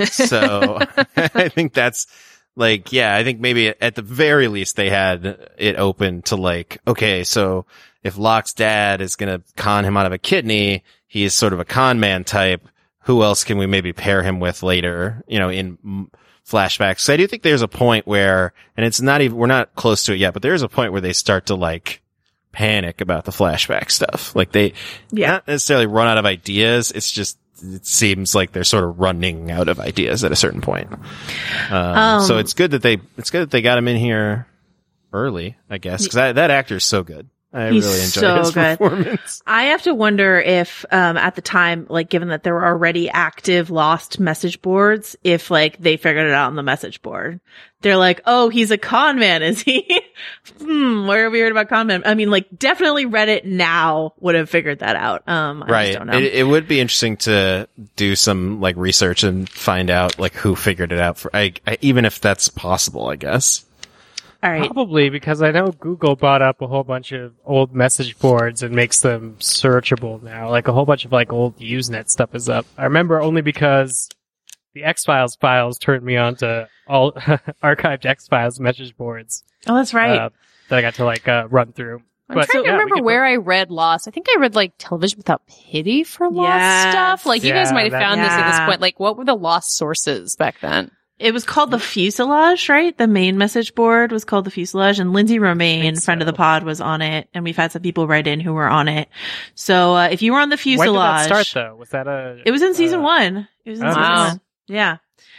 S5: So I think that's like, yeah, I think maybe at the very least they had it open to like, okay, so if Locke's dad is going to con him out of a kidney, he is sort of a con man type. Who else can we maybe pair him with later, you know, in m- flashbacks? So I do think there's a point where, and it's not even, we're not close to it yet, but there's a point where they start to like panic about the flashback stuff. Like they
S4: Yeah.
S5: not necessarily run out of ideas. It's just, it seems like they're sort of running out of ideas at a certain point. Um,
S4: Um,
S5: so it's good that they, it's good that they got him in here early, I guess, because that, that actor is so good. I
S4: He's
S5: really enjoyed
S4: so
S5: his
S4: good.
S5: performance.
S4: I have to wonder if, um, at the time, like, given that there were already active Lost message boards, if, like, they figured it out on the message board. They're like, oh, he's a con man, is he? hmm, where have we heard about con man? I mean, like, definitely Reddit now would have figured that out. Um, I
S5: Right.
S4: just don't know.
S5: It, it would be interesting to do some, like, research and find out, like, who figured it out for, I, I, even if that's possible, I guess.
S4: All right.
S3: Probably because I know Google bought up a whole bunch of old message boards and makes them searchable now. Like a whole bunch of like old Usenet stuff is up. I remember only because the X-Files files turned me on to all archived X-Files message boards.
S4: Oh, that's right.
S3: Uh, that I got to like uh, run through.
S6: I'm trying to remember where I read Lost. I think I read like Television Without Pity for Lost
S4: Yes.
S6: stuff. Like you
S3: Yeah,
S6: guys might have
S3: that-
S6: found this at this
S4: Yeah.
S6: point. Like what were the Lost sources back then?
S4: It was called the Fuselage, right? The main message board was called the Fuselage, and Lindsay Romaine,
S3: think
S4: friend of
S3: so.
S4: the pod, was on it, and we've had some people write in who were on it. So, uh, if you were on the
S3: When
S4: Fuselage,
S3: did that start though? Was that a?
S4: it was in season
S3: uh,
S4: one. It was in
S3: oh,
S4: season
S6: wow.
S4: one. Yeah.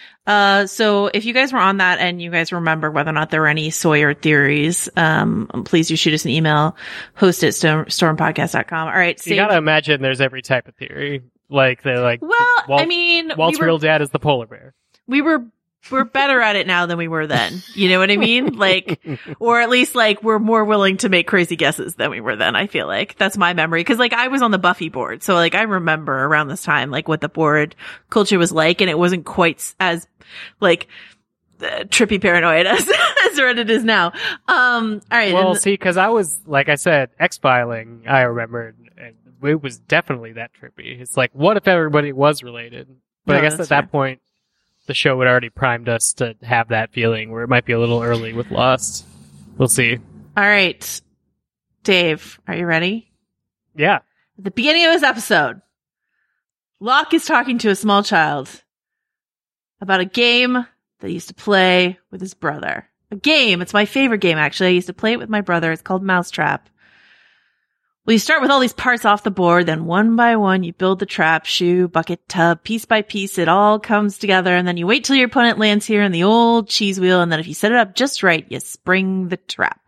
S4: Uh, so if you guys were on that and you guys remember whether or not there were any Sawyer theories, um, please do shoot us an email, host at storm, stormpodcast dot com. All right.
S3: You
S4: save-
S3: gotta imagine there's every type of theory. Like they're like,
S4: well,
S3: Walt,
S4: I mean,
S3: Walt's
S4: we were,
S3: real dad is the polar bear.
S4: we were, we're better at it now than we were then. You know what I mean? Like, or at least like we're more willing to make crazy guesses than we were then. I feel like that's my memory. Cause like I was on the Buffy board. So like I remember around this time, like what the board culture was like. And it wasn't quite s- as like uh, trippy paranoid as, as Reddit is now. Um, all right.
S3: Well,
S4: and-
S3: see, because I was, like I said, X-Filing, I remembered, and it was definitely that trippy. It's like, what if everybody was related? But
S4: No,
S3: I guess at
S4: that's
S3: that
S4: fair.
S3: point, the show had already primed us to have that feeling, where it might be a little early with Lost. We'll see.
S4: all right. Dave, are you ready?
S3: Yeah.
S4: At the beginning of this episode, Locke is talking to a small child about a game that he used to play with his brother. A game. It's my favorite game, actually. I used to play it with my brother. It's called Mousetrap. Well, you start with all these parts off the board, then one by one, you build the trap, shoe, bucket, tub, piece by piece. It all comes together, and then you wait till your opponent lands here in the old cheese wheel, and then if you set it up just right, you spring the trap.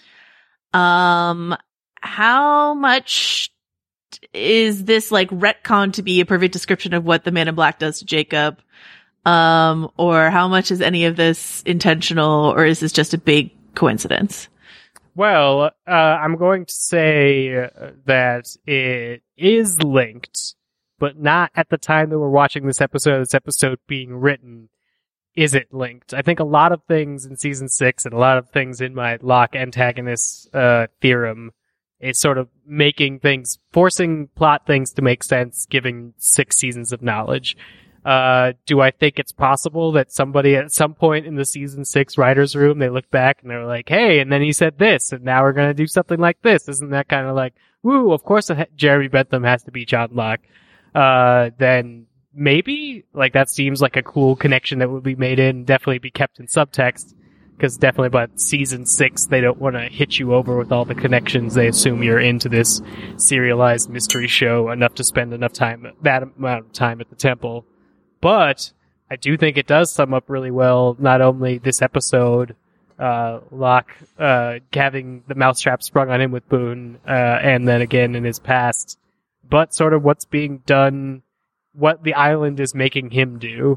S4: Um, how much is this like retcon to be a perfect description of what the Man in Black does to Jacob? Um, or how much is any of this intentional, or is this just a big coincidence?
S3: Well, uh, I'm going to say uh, that it is linked, but not at the time that we're watching this episode. This episode being written, is it linked? I think a lot of things in season six and a lot of things in my Locke antagonist uh, theorem is sort of making things, forcing plot things to make sense, giving six seasons of knowledge. Uh, do I think it's possible that somebody at some point in the season six writer's room, they look back and they're like, hey, and then he said this, and now we're going to do something like this. Isn't that kind of like, woo, of course Jeremy Bentham has to be John Locke. Uh, then maybe, like, that seems like a cool connection that would be made in, definitely be kept in subtext, because definitely by season six, they don't want to hit you over with all the connections. They assume you're into this serialized mystery show enough to spend enough time, that amount of time at the temple. But I do think it does sum up really well, not only this episode, uh, Locke, uh, having the mousetrap sprung on him with Boone, uh, and then again in his past, but sort of what's being done, what the island is making him do.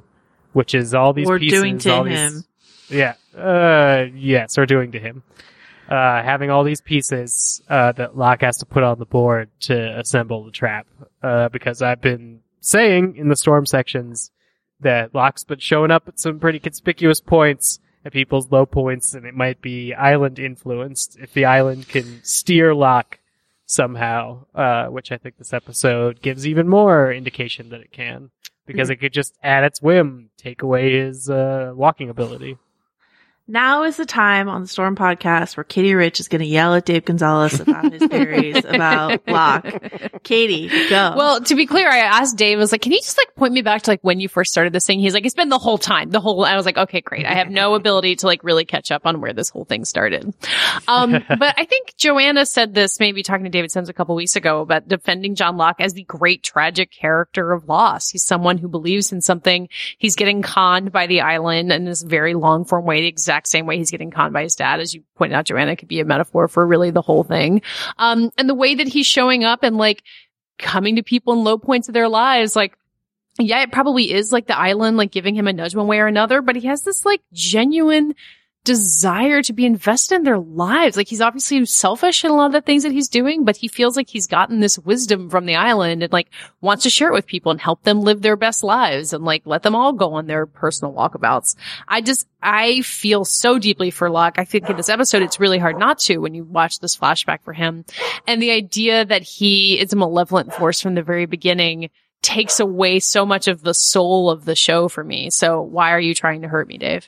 S3: which is all these
S4: Or
S3: pieces.
S4: doing to
S3: all
S4: him.
S3: These, yeah. Uh, yes, or doing to him. Uh, having all these pieces uh, that Locke has to put on the board to assemble the trap. Uh, because I've been saying in the storm sections that Locke's been showing up at some pretty conspicuous points at people's low points, and it might be island influenced. If the island can steer Locke somehow, uh, which I think this episode gives even more indication that it can, because it could just, at its whim, take away his uh, walking ability.
S4: Now is the time on the Storm podcast where Katie Rich is going to yell at Dave Gonzalez about his theories about Locke. Katie, go.
S6: Well, to be clear, I asked Dave, I was like, can you just like point me back to like when you first started this thing? He's like, it's been the whole time, the whole, I was like, okay, great. I have no ability to like really catch up on where this whole thing started. Um, but I think Joanna said this, maybe talking to David Sims a couple weeks ago, about defending John Locke as the great tragic character of Lost. He's someone who believes in something. He's getting conned by the island in this very long form way, the exact same way he's getting conned by his dad, as you pointed out, Joanna. It could be a metaphor for really the whole thing. Um, and the way that he's showing up and like coming to people in low points of their lives, like, yeah, it probably is like the island, like giving him a nudge one way or another, but he has this like genuine desire to be invested in their lives. Like he's obviously selfish in a lot of the things that he's doing, but he feels like he's gotten this wisdom from the island and like wants to share it with people and help them live their best lives and like let them all go on their personal walkabouts. I just, I feel so deeply for Locke. I think in this episode, it's really hard not to when you watch this flashback for him. And the idea that he is a malevolent force from the very beginning takes away so much of the soul of the show for me. So why are you trying to hurt me, Dave?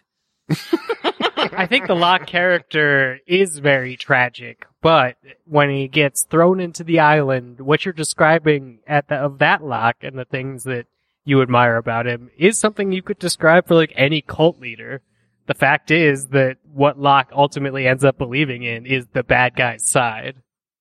S3: I think the Locke character is very tragic, but when he gets thrown into the island, what you're describing at the, of that Locke and the things that you admire about him is something you could describe for like any cult leader. The fact is that what Locke ultimately ends up believing in is the bad guy's side.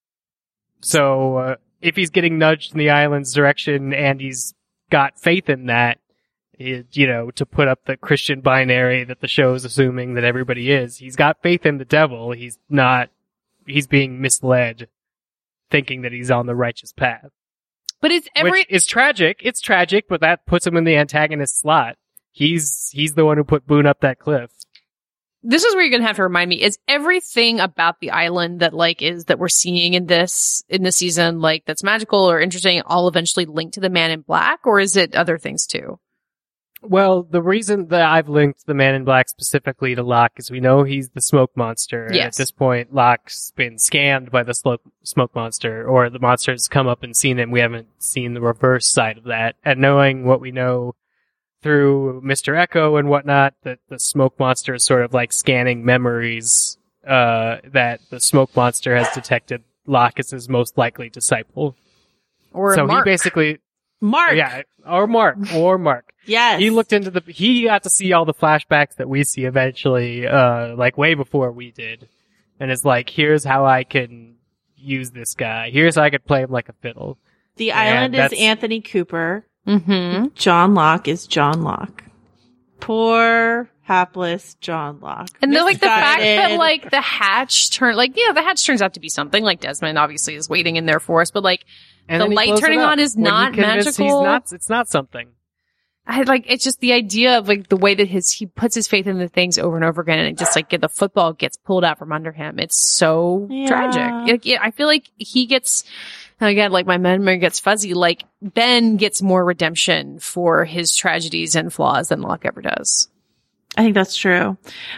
S3: So uh, if he's getting nudged in the island's direction and he's got faith in that, It, you know, to put up the Christian binary that the show is assuming that everybody is. He's got faith in the devil. He's not, he's being misled, thinking that he's on the righteous path.
S6: But it's every,
S3: Which is tragic. It's tragic, but that puts him in the antagonist slot. He's, he's the one who put Boone up that cliff.
S6: this is where you're going to have to remind me, is everything about the island that like is that we're seeing in this, in this season, like that's magical or interesting, all eventually linked to the Man in Black, or is it other things too?
S3: Well, the reason that I've linked the Man in Black specifically to Locke is we know he's the smoke monster.
S6: Yes.
S3: And at this point, Locke's been scanned by the smoke, smoke monster, or the monster has come up and seen him. We haven't seen the reverse side of that. And knowing what we know through Mister Echo and whatnot, that the smoke monster is sort of like scanning memories, uh, that the smoke monster has detected Locke as his most likely disciple.
S6: Or
S3: so
S6: Mark.
S3: he basically,
S4: Mark.
S3: yeah, or Mark, or Mark.
S4: Yes.
S3: He looked into the, he got to see all the flashbacks that we see eventually, uh, like way before we did. And it's like, here's how I can use this guy. Here's how I could play him like a fiddle.
S4: The
S3: And
S4: island is
S3: that's-
S4: Anthony Cooper.
S6: Mm-hmm.
S4: John Locke is John Locke. Poor, hapless John Locke.
S6: And then, like, the fact that,
S4: Misguided.
S6: like, the hatch turn, like, yeah, the hatch turns out to be something, like, Desmond obviously is waiting in there for us, but, like,
S3: And
S6: the
S3: then he
S6: light
S3: blows it
S6: turning
S3: up
S6: on is
S3: when he
S6: not
S3: convinced
S6: magical.
S3: He's not, it's not something.
S6: I like, it's just the idea of, like, the way that his, he puts his faith in the things over and over again, and it just, like, the football gets pulled out from under him. It's so
S4: Yeah.
S6: tragic. Like, yeah, I feel like he gets, and again, like, my memory gets fuzzy, like, Ben gets more redemption for his tragedies and flaws than Locke ever does.
S4: I think that's true.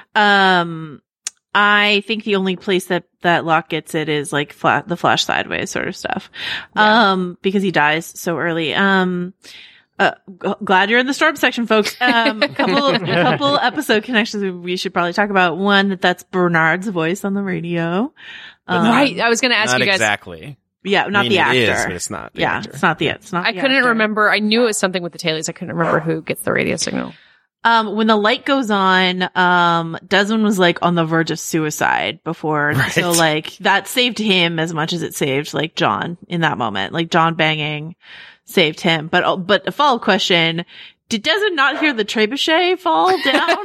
S4: Um, I think the only place that, that Locke gets it is like flat, the flash sideways sort of stuff.
S6: Yeah.
S4: Um, because he dies so early. Um, uh, g- glad you're in the storm section, folks. Um, a couple, a couple episode connections we should probably talk about. One, that that's Bernard's voice on the radio. Um,
S6: Right. I was going to ask
S5: Not
S6: you guys.
S5: exactly.
S4: Yeah, not
S5: I mean,
S4: the actor.
S5: It is, but it's not. The
S4: yeah,
S5: actor.
S4: it's not the, it's not
S6: I
S4: the
S6: couldn't
S4: actor.
S6: remember. I knew it was something with the Tailies. I couldn't remember who gets the radio signal.
S4: Um, when the light goes on, um, Desmond was like on the verge of suicide before.
S5: Right.
S4: So like that saved him as much as it saved like John in that moment. Like John banging saved him. But, but a follow-up question, did Desmond not hear the trebuchet fall down?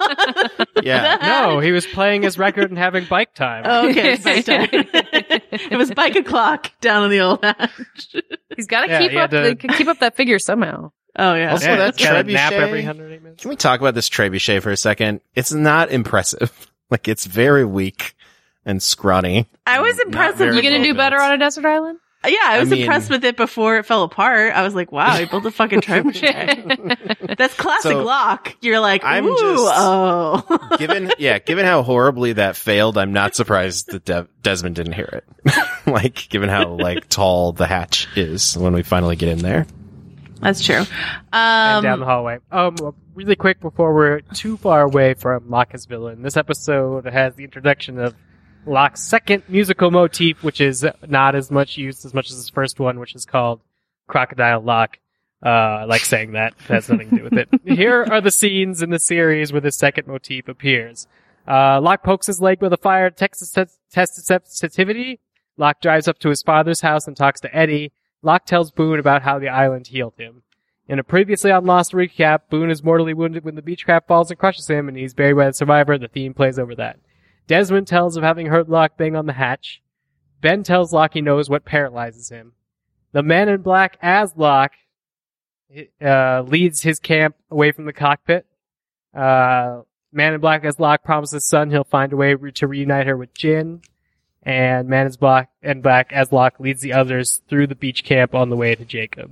S5: Yeah.
S3: No, he was playing his record and having bike time.
S4: Oh, okay. It was bike time. It was bike o'clock down on the old hatch.
S6: He's got to
S3: Yeah,
S6: keep
S3: he
S6: up,
S3: had to-
S6: the, keep up that figure somehow.
S4: Oh yeah.
S5: Also,
S3: Yeah,
S5: that
S3: it's gotta nap
S5: trebuchet-
S3: every one hundred eight minutes.
S5: Can we talk about this trebuchet for a second? It's not impressive. Like, it's very weak and scrawny.
S4: I was
S5: Not
S4: impressed with
S5: very
S6: You gonna
S5: well
S6: do better
S5: built.
S6: on a desert island?
S4: Yeah, I was
S5: I mean-
S4: impressed with it before it fell apart. I was like, wow, he built a fucking trebuchet. That's classic
S5: So,
S4: Locke. You're like,
S5: I'm
S4: ooh,
S5: just-
S4: oh.
S5: Given, yeah, given how horribly that failed, I'm not surprised that De- Desmond didn't hear it. Like, given how, like, tall the hatch is when we finally get in there.
S4: That's true.
S3: And down
S4: Um,
S3: the hallway. Um, really quick before we're too far away from Locke as villain, this episode has the introduction of Locke's second musical motif, which is not as much used as much as his first one, which is called Crocodile Locke. Uh, I like saying that. It has nothing to do with it. Here are the scenes in the series where the second motif appears. Uh, Locke pokes his leg with a fire test test sensitivity. Locke drives up to his father's house and talks to Eddie. Locke tells Boone about how the island healed him. In a previously on Lost recap, Boone is mortally wounded when the beach crab falls and crushes him, and he's buried by the survivor. The theme plays over that. Desmond tells of having heard Locke bang on the hatch. Ben tells Locke he knows what paralyzes him. The man in black as Locke uh, leads his camp away from the cockpit. Uh, man in black as Locke promises his son he'll find a way re- to reunite her with Jin. And man in black and black as Locke leads the others through the beach camp on the way to Jacob.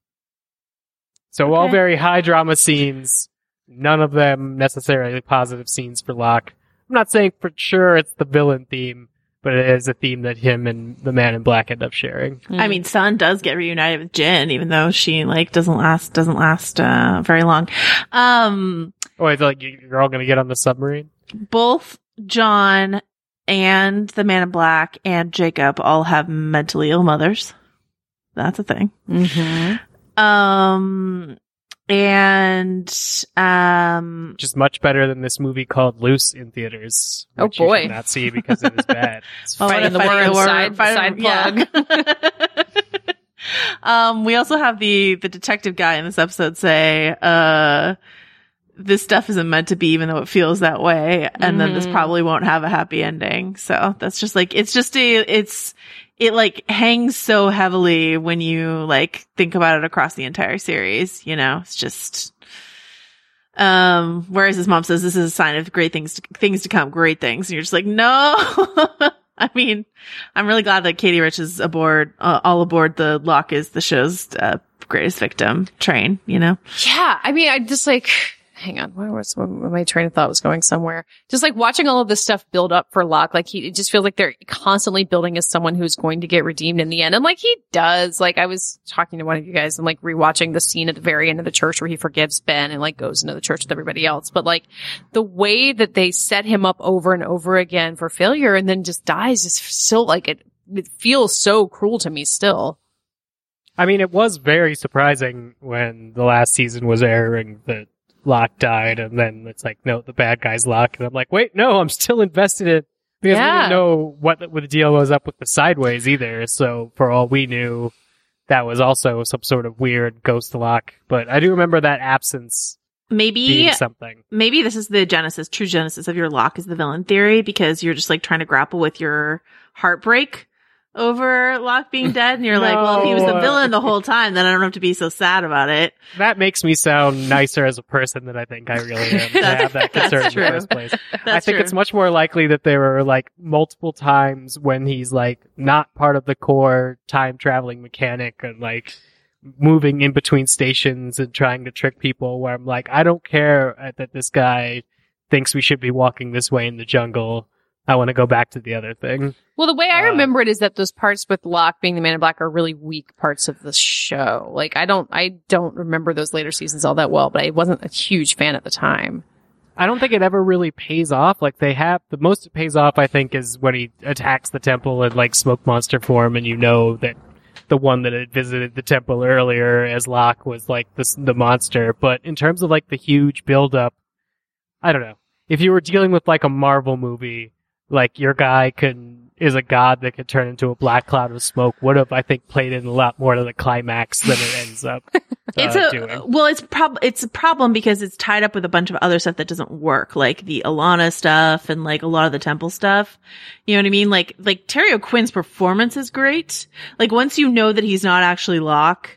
S3: So all
S4: Okay.
S3: very high drama scenes, none of them necessarily positive scenes for Locke. I'm not saying for sure it's the villain theme, but it is a theme that him and the man in black end up sharing.
S4: I mean, Sun does get reunited with Jin, even though she like doesn't last doesn't last uh, very long. Um,
S3: Oh, it's like you're all gonna get on the submarine?
S4: both John and the Man in Black and Jacob all have mentally ill mothers. That's a thing.
S6: Mm-hmm.
S4: Um, and um,
S3: Which is much better than this movie called Loose in theaters.
S6: Oh,
S3: which you
S6: boy.
S3: should not see because it is bad. It's
S4: Oh,
S6: Fighting the
S4: fighting
S6: worm, side-
S4: fighting-
S6: side
S4: yeah. um, we also have the the detective guy in this episode say, uh, this stuff isn't meant to be, even though it feels that way. And then this
S6: Mhm.
S4: probably won't have a happy ending. So that's just like, it's just a, it's, it like hangs so heavily when you like think about it across the entire series, you know, it's just, um, whereas his mom says this is a sign of great things, to, things to come, great things. And you're just like, no. I mean, I'm really glad that Katie Rich is aboard, uh, all aboard the Locke is the show's uh, greatest victim train, you know?
S6: Yeah, I mean, I just like, hang on, where was where my train of thought was going somewhere? Just like watching all of this stuff build up for Locke, like he, it just feels like they're constantly building as someone who's going to get redeemed in the end. And like he does, like I was talking to one of you guys and like rewatching the scene at the very end of the church where he forgives Ben and like goes into the church with everybody else. But like the way that they set him up over and over again for failure and then just dies is so like it, it feels so cruel to me still.
S3: I mean, it was very surprising when the last season was airing that Locke died, and then it's like, no, the bad guy's Locke. And I'm like, wait, no, I'm still invested in it. Because we
S6: Yeah.
S3: didn't know what the, what the deal was up with the Sideways either. So for all we knew, that was also some sort of weird ghost Locke. But I do remember that absence
S4: Maybe
S3: being something.
S4: maybe this is the genesis, true genesis of your Locke is the villain theory, because you're just like trying to grapple with your heartbreak over Locke being dead. And you're like, well, if he was the
S3: No.
S4: villain the whole time, then I don't have to be so sad about it.
S3: That makes me sound nicer as a person than I think I really am to
S4: That's-
S3: have that
S4: that's
S3: concern in
S4: true.
S3: the first place.
S4: That's
S3: I think
S4: true.
S3: it's much more likely that there were like multiple times when he's like not part of the core time traveling mechanic and like moving in between stations and trying to trick people, where I'm like, I don't care uh, that this guy thinks we should be walking this way in the jungle. I want to go back to the other thing.
S6: Well, the way I
S3: Uh,
S6: remember it is that those parts with Locke being the Man in Black are really weak parts of the show. Like, I don't, I don't remember those later seasons all that well, but I wasn't a huge fan at the time.
S3: I don't think it ever really pays off. Like they have, the most it pays off, I think, is when he attacks the temple in like smoke monster form, and you know that the one that had visited the temple earlier as Locke was like the the monster. But in terms of like the huge build up, I don't know. If you were dealing with like a Marvel movie, like your guy can is a god that could turn into a black cloud of smoke, would have, I think, played in a lot more to the climax than it ends up uh,
S4: It's a
S3: doing.
S4: well, it's prob it's a problem because it's tied up with a bunch of other stuff that doesn't work, like the Alana stuff and like a lot of the temple stuff. You know what I mean? Like like Terry O'Quinn's performance is great. Like once you know that he's not actually Locke,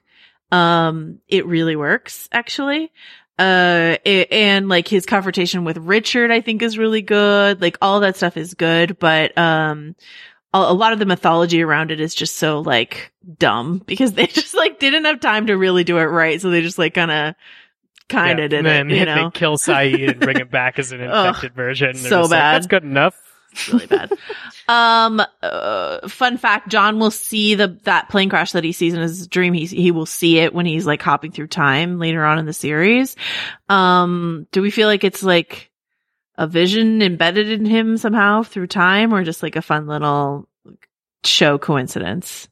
S4: um, it really works, actually. Uh, it, and like his confrontation with Richard, I think is really good. Like all that stuff is good, but, um, a, a lot of the mythology around it is just so like dumb because they just like didn't have time to really do it right. So they just like kind of, kind of
S3: Yeah,
S4: did
S3: and then
S4: it, you know?
S3: they kill Saeed and bring him back as an infected version. They're
S4: so
S3: just like,
S4: bad.
S3: That's good enough.
S4: It's really bad. Um, uh, fun fact, John will see the, that plane crash that he sees in his dream. He, he will see it when he's like hopping through time later on in the series. Um, do we feel like it's like a vision embedded in him somehow through time or just like a fun little show coincidence?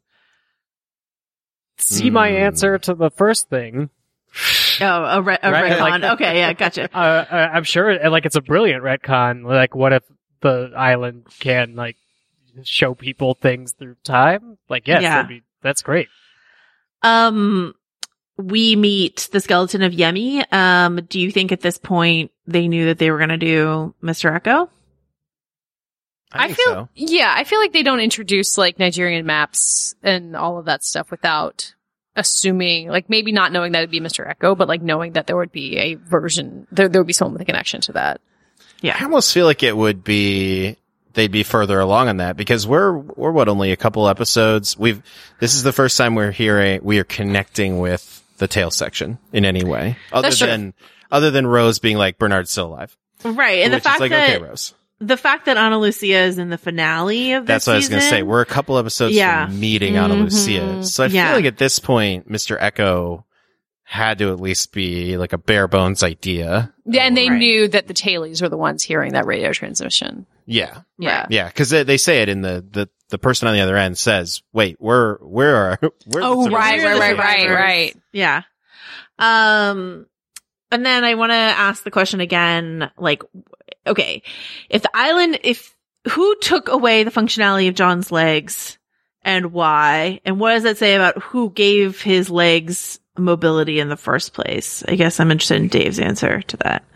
S3: See my
S5: Mm.
S3: answer to the first thing.
S4: Oh, a, re- a
S3: Right,
S4: retcon.
S3: like-
S4: Okay. Yeah. Gotcha.
S3: Uh, uh, I'm sure, like, it's a brilliant retcon. Like, what if the island can, like, show people things through time? Like, yes,
S4: Yeah.
S3: that'd be, that's great.
S4: Um, we meet the skeleton of Yemi. Um, do you think at this point they knew that they were going to do Mister Echo?
S5: I,
S6: I
S5: think
S6: feel,
S5: so.
S6: yeah, I feel like they don't introduce like Nigerian maps and all of that stuff without assuming, like maybe not knowing that it'd be Mister Echo, but like knowing that there would be a version, there, there would be someone with a connection to that.
S4: Yeah.
S5: I almost feel like it would be, they'd be further along on that because we're, we're what, only a couple episodes. We've, this is the first time we're hearing, we are connecting with the tail section in any way. Other
S6: That's true.
S5: than, other than Rose being like, Bernard's still alive.
S4: Right. And the
S5: Which
S4: fact
S5: is like,
S4: that,
S5: okay, Rose.
S4: the fact that Ana Lucia is in the finale of this
S5: That's what I was going to
S4: season-
S5: say. We're a couple episodes
S4: Yeah.
S5: from meeting Ana
S4: Mhm.
S5: Lucia. So I
S4: Yeah.
S5: feel like at this point, Mister Echo had to at least be like a bare bones idea.
S6: Yeah, and they
S4: Right.
S6: knew that the Tailies were the ones hearing that radio transmission.
S5: Yeah.
S6: Yeah.
S5: Yeah. Cause they, they say it in the, the, the person on the other end says, wait, we're, we're, we're
S4: Oh,
S5: the
S4: right,
S6: Right, right, right, right,
S4: survivors.
S6: right.
S4: Yeah. Um, and then I want to ask the question again, like, okay, if the island, if, who took away the functionality of John's legs and why? And what does that say about who gave his legs mobility in the first place? I guess I'm interested in Dave's answer to that.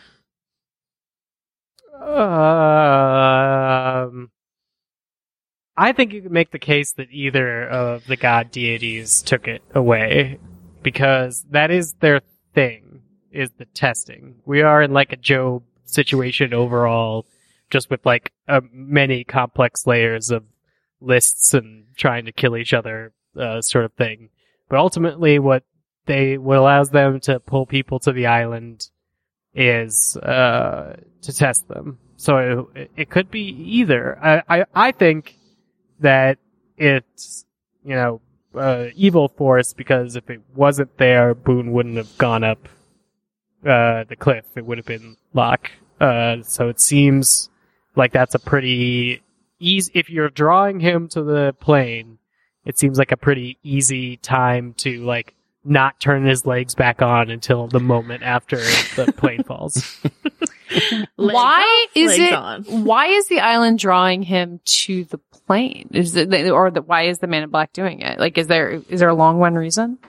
S3: Um, I think you could make the case that either of the god deities took it away because that is their thing, is the testing. We are in like a Job situation overall, just with like uh, many complex layers of lists and trying to kill each other, uh, sort of thing. But ultimately what they, what allows them to pull people to the island is, uh, to test them. So it, it could be either. I, I, I think that it's, you know, uh, evil force because if it wasn't there, Boone wouldn't have gone up, uh, the cliff. It would have been Locke. Uh, so it seems like that's a pretty easy, if you're drawing him to the plane, it seems like a pretty easy time to like not turn his legs back on until the moment after the plane falls.
S4: Legs
S6: Why
S4: off,
S6: is
S4: legs
S6: it?
S4: on.
S6: Why is the island drawing him to the plane? Is it, or the, why is the Man in Black doing it? Like, is there is there a long run reason?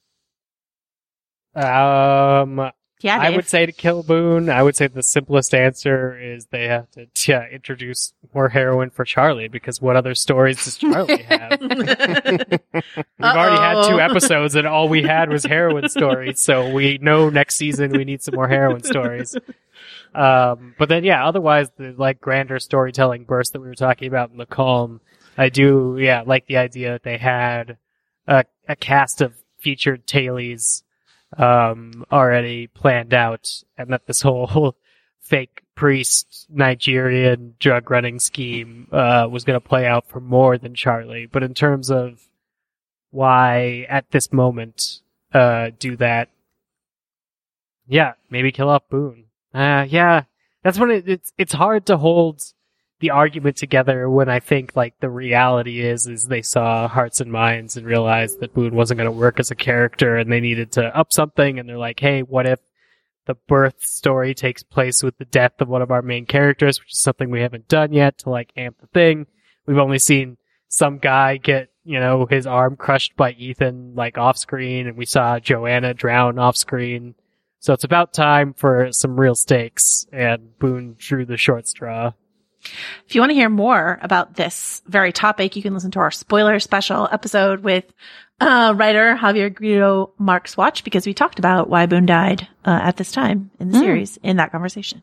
S3: Um,
S4: Yeah,
S3: I
S4: Dave.
S3: would say to kill Boone, I would say the simplest answer is they have to yeah, introduce more heroin for Charlie, because what other stories does Charlie have? We've already had two episodes and all we had was heroin stories, so we know next season we need some more heroin stories. Um, but then yeah, otherwise the like grander storytelling burst that we were talking about in The Calm, I do, yeah, like the idea that they had a, a cast of featured tailies um, already planned out, and that this whole fake priest Nigerian drug running scheme uh, was going to play out for more than Charlie. But in terms of why at this moment uh, do that, yeah, maybe kill off Boone. Uh, yeah, that's when it, it's it's hard to hold the argument together when I think like the reality is is they saw Hearts and Minds and realized that Boone wasn't going to work as a character and they needed to up something, and they're like, hey, what if the birth story takes place with the death of one of our main characters, which is something we haven't done yet to like amp the thing. We've only seen some guy get, you know, his arm crushed by Ethan like off screen, and we saw Joanna drown off screen. So it's about time for some real stakes, and Boone drew the short straw.
S4: If you want to hear more about this very topic, you can listen to our spoiler special episode with uh, writer Javier Guido Marks Watch, because we talked about why Boone died uh, at this time in the mm. series in that conversation.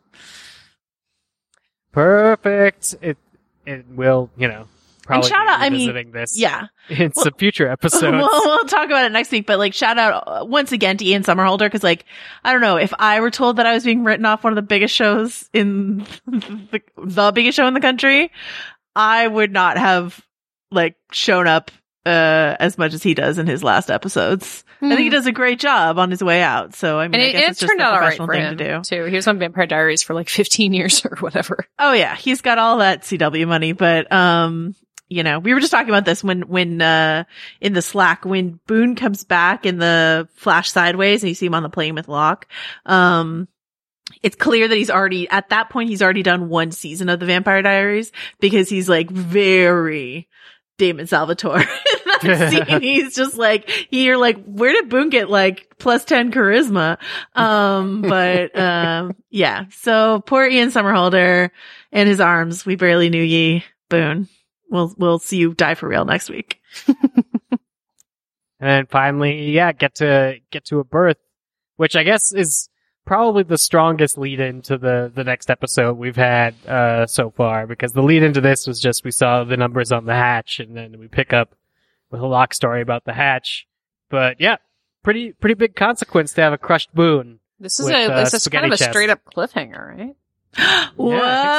S3: Perfect. It it will, you know, probably
S4: and shout out,
S3: be
S4: I mean,
S3: revisiting this
S4: yeah.
S3: in
S4: well,
S3: some future episodes.
S4: We'll, we'll talk about it next week, but like shout out uh, once again to Ian Somerhalder, because like, I don't know, if I were told that I was being written off one of the biggest shows in the, the biggest show in the country, I would not have like shown up uh as much as he does in his last episodes. Mm. I think he does a great job on his way out. So I mean,
S6: and
S4: I
S6: it,
S4: guess
S6: it
S4: it's just
S6: turned
S4: a
S6: out all right
S4: professional
S6: for
S4: thing
S6: him
S4: to do.
S6: too. He was on Vampire Diaries for like fifteen years or whatever.
S4: Oh yeah, he's got all that C W money, but um. You know, we were just talking about this when, when, uh, in the Slack, when Boone comes back in the Flash Sideways and you see him on the plane with Locke, um, it's clear that he's already, at that point, he's already done one season of the Vampire Diaries, because he's like very Damon Salvatore in that scene. He's just like, you're like, where did Boone get like plus ten charisma? Um, but, um, yeah. So poor Ian Somerhalder and his arms. We barely knew ye, Boone. We'll, we'll see you die for real next week.
S3: And then finally, yeah, get to, get to a birth, which I guess is probably the strongest lead into the, the next episode we've had, uh, so far, because the lead into this was just, we saw the numbers on the hatch, and then we pick up with a Locke story about the hatch. But yeah, pretty, pretty big consequence to have a crushed Boone.
S6: This is
S3: with,
S6: a,
S3: uh,
S6: this is kind of a
S3: chest.
S6: straight up cliffhanger, right?
S4: Whoa!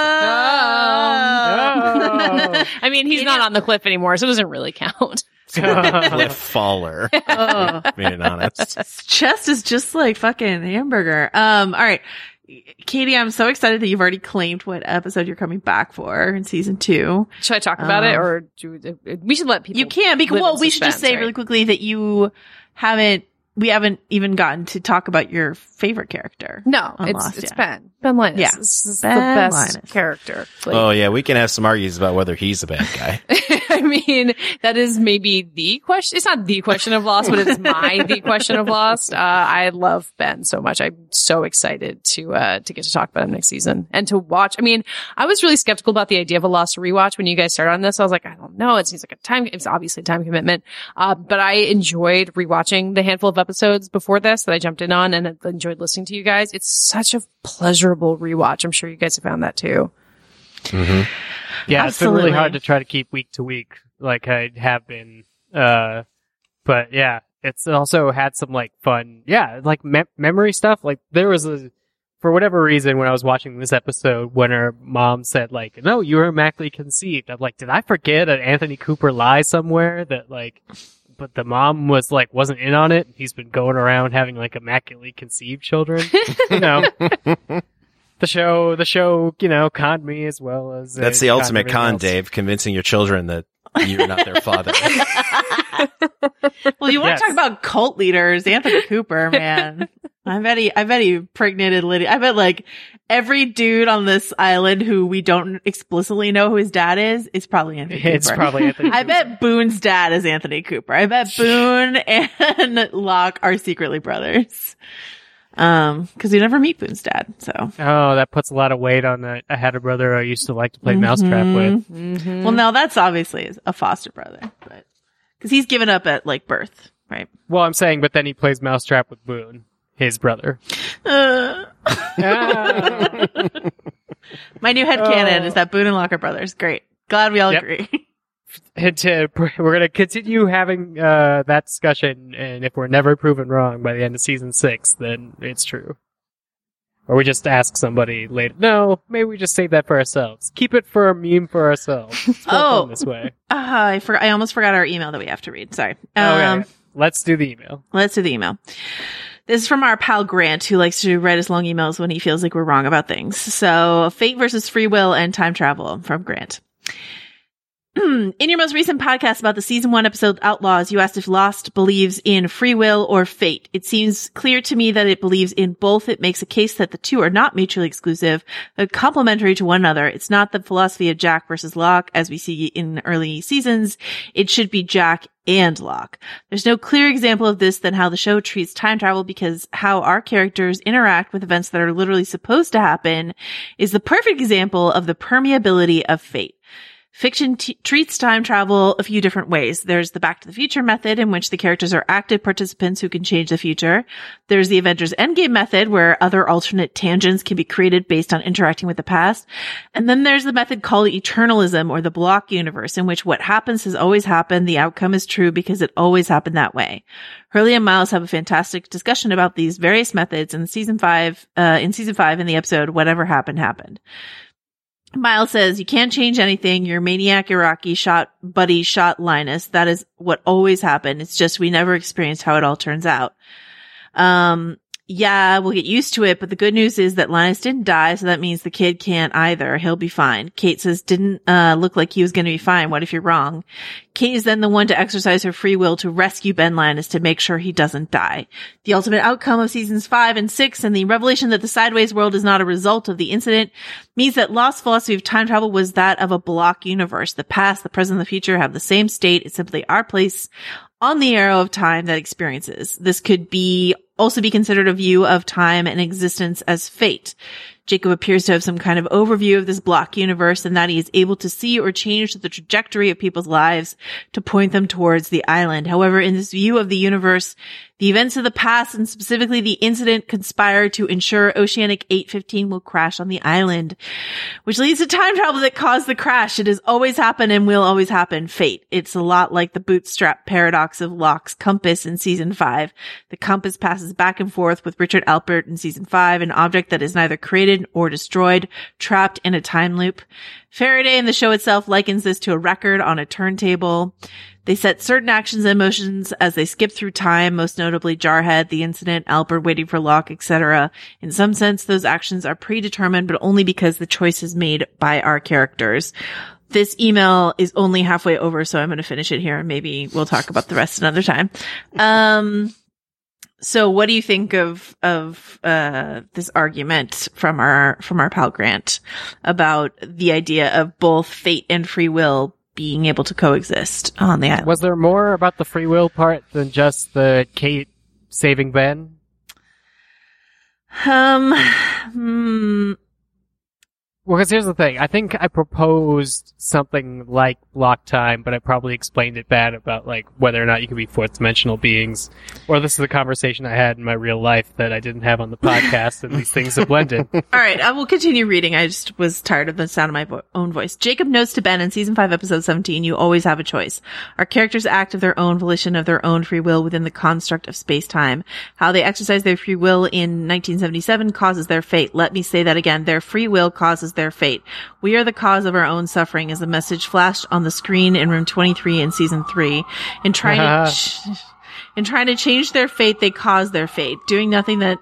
S3: Yeah,
S6: I, I mean, he's not on the cliff anymore, so it doesn't really count.
S5: Cliff faller.
S4: Oh.
S5: Being honest.
S4: His chest is just like fucking hamburger. Um, all right. Katie, I'm so excited that you've already claimed what episode you're coming back for in season two.
S6: Should I talk about
S4: um,
S6: it, or do we, we should let people?
S4: You can, because, well, we should just say
S6: right?
S4: really quickly that you haven't, we haven't even gotten to talk about your favorite character.
S6: No,
S4: on
S6: it's
S4: Lost,
S6: it's
S4: yeah.
S6: Ben. Ben Linus.
S4: Yeah.
S6: This is
S4: Ben
S6: the best
S4: Linus.
S6: character. Like,
S5: Oh yeah, we can have some arguments about whether he's a bad guy.
S6: I mean, that is maybe the question. It's not the question of Lost, but it's my the question of Lost. Uh, I love Ben so much. I'm so excited to uh to get to talk about him next season and to watch. I mean, I was really skeptical about the idea of a Lost rewatch when you guys started on this. I was like, I don't know. It seems like a time. It's obviously a time commitment. Uh, but I enjoyed rewatching the handful of episodes before this that I jumped in on, and I enjoyed listening to you guys. It's such a pleasurable rewatch. I'm sure you guys have found that too.
S5: Mm-hmm.
S3: Yeah,
S4: Absolutely.
S3: it's been really hard to try to keep week to week like I have been. Uh, but yeah, it's also had some like fun, yeah, like me- memory stuff. Like there was a, for whatever reason, when I was watching this episode, when her mom said like, "No, you were immaculately conceived," I'm like, did I forget that Anthony Cooper lies somewhere? That like, but the mom was like, wasn't in on it. He's been going around having like immaculately conceived children. You know, the show, the show, you know, conned me as well as
S5: That's
S3: uh,
S5: the
S3: conned
S5: ultimate
S3: everything
S5: con,
S3: else.
S5: Dave, convincing your children that you're not their father.
S4: Well, you want
S3: Yes.
S4: to talk about cult leaders, Anthony Cooper, man. I bet he, I bet he impregnated Lydia. I bet like every dude on this island who we don't explicitly know who his dad is, is probably Anthony Cooper.
S3: It's probably Anthony.
S4: I bet Boone's dad is Anthony Cooper. I bet Boone and Locke are secretly brothers. Um, cause we never meet Boone's dad, so.
S3: Oh, that puts a lot of weight on that. I had a brother I used to like to play Mousetrap with.
S6: Mm-hmm.
S4: Well, now that's obviously a foster brother, but, cause he's given up at like birth, right?
S3: Well, I'm saying, but then he plays Mousetrap with Boone, his brother.
S4: Uh,
S3: Ah.
S4: my new headcanon
S3: Oh.
S4: is that Boone and Locke are brothers. Great. Glad we all
S3: Yep.
S4: agree.
S3: And to, we're going to continue having uh, that discussion, and if we're never proven wrong by the end of season six, then it's true. Or we just ask somebody later. No, maybe we just save that for ourselves. Keep it for a meme for ourselves. It's more
S4: Oh.
S3: fun this way.
S4: Uh, I forgot. I almost forgot our email that we have to read. Sorry.
S3: Okay,
S4: Um,
S3: let's do the email.
S4: Let's do the email. This is from our pal Grant, who likes to write us long emails when he feels like we're wrong about things. So, fate versus free will and time travel from Grant. in your most recent podcast about the season one episode Outlaws, you asked if Lost believes in free will or fate. It seems clear to me that it believes in both. It makes a case that the two are not mutually exclusive, but complementary to one another. It's not the philosophy of Jack versus Locke, as we see in early seasons. It should be Jack and Locke. There's no clear example of this than how the show treats time travel, because how our characters interact with events that are literally supposed to happen is the perfect example of the permeability of fate. Fiction t- treats time travel a few different ways. There's the Back to the Future method, in which the characters are active participants who can change the future. There's the Avengers Endgame method, where other alternate tangents can be created based on interacting with the past. And then there's the method called eternalism, or the block universe, in which what happens has always happened. The outcome is true because it always happened that way. Hurley and Miles have a fantastic discussion about these various methods in season five, uh, in season five in the episode, Whatever Happened, Happened. Miles says, you can't change anything. Your maniac Iraqi shot Buddy shot Linus. That is what always happened. It's just we never experienced how it all turns out. Um, yeah, we'll get used to it, but the good news is that Linus didn't die, so that means the kid can't either. He'll be fine. Kate says, didn't uh look like he was going to be fine. What if you're wrong? Kate is then the one to exercise her free will to rescue Ben Linus to make sure he doesn't die. The ultimate outcome of seasons five and six and the revelation that the Sideways world is not a result of the incident means that Lost's philosophy of time travel was that of a block universe. The past, the present, and the future have the same state. It's simply our place on the arrow of time that experiences. This could be also be considered a view of time and existence as fate. Jacob appears to have some kind of overview of this block universe, and that he is able to see or change the trajectory of people's lives to point them towards the island. However, in this view of the universe, the events of the past, and specifically the incident, conspire to ensure Oceanic eight fifteen will crash on the island, which leads to time travel that caused the crash. It has always happened and will always happen. Fate. It's a lot like the bootstrap paradox of Locke's compass in season five. The compass passes back and forth with Richard Alpert in season five, an object that is neither created or destroyed, trapped in a time loop. Faraday in the show itself likens this to a record on a turntable. They set certain actions and emotions as they skip through time, most notably Jarhead, the incident, Alpert waiting for Locke, et cetera. In some sense, those actions are predetermined, but only because the choice is made by our characters. This email is only halfway over, so I'm going to finish it here, and maybe we'll talk about the rest another time. Um, so what do you think of, of, uh, this argument from our, from our pal Grant about the idea of both fate and free will being able to coexist on the island?
S3: Was there more about the free will part than just the Kate saving Ben?
S4: Um, hmm.
S3: Well, because here's the thing. I think I proposed something like block time, but I probably explained it bad about like whether or not you can be fourth dimensional beings. Or this is a conversation I had in my real life that I didn't have on the podcast, and these things have blended.
S4: All right, I will continue reading. I just was tired of the sound of my vo- own voice. Jacob notes to Ben in season five, episode seventeen, you always have a choice. Our characters act of their own volition, of their own free will within the construct of space-time. How they exercise their free will in nineteen seventy-seven causes their fate. Let me say that again. Their free will causes their fate. We are the cause of our own suffering, is the message flashed on the screen in room twenty-three in season three. In trying to ch- in trying to change their fate, they cause their fate. Doing nothing that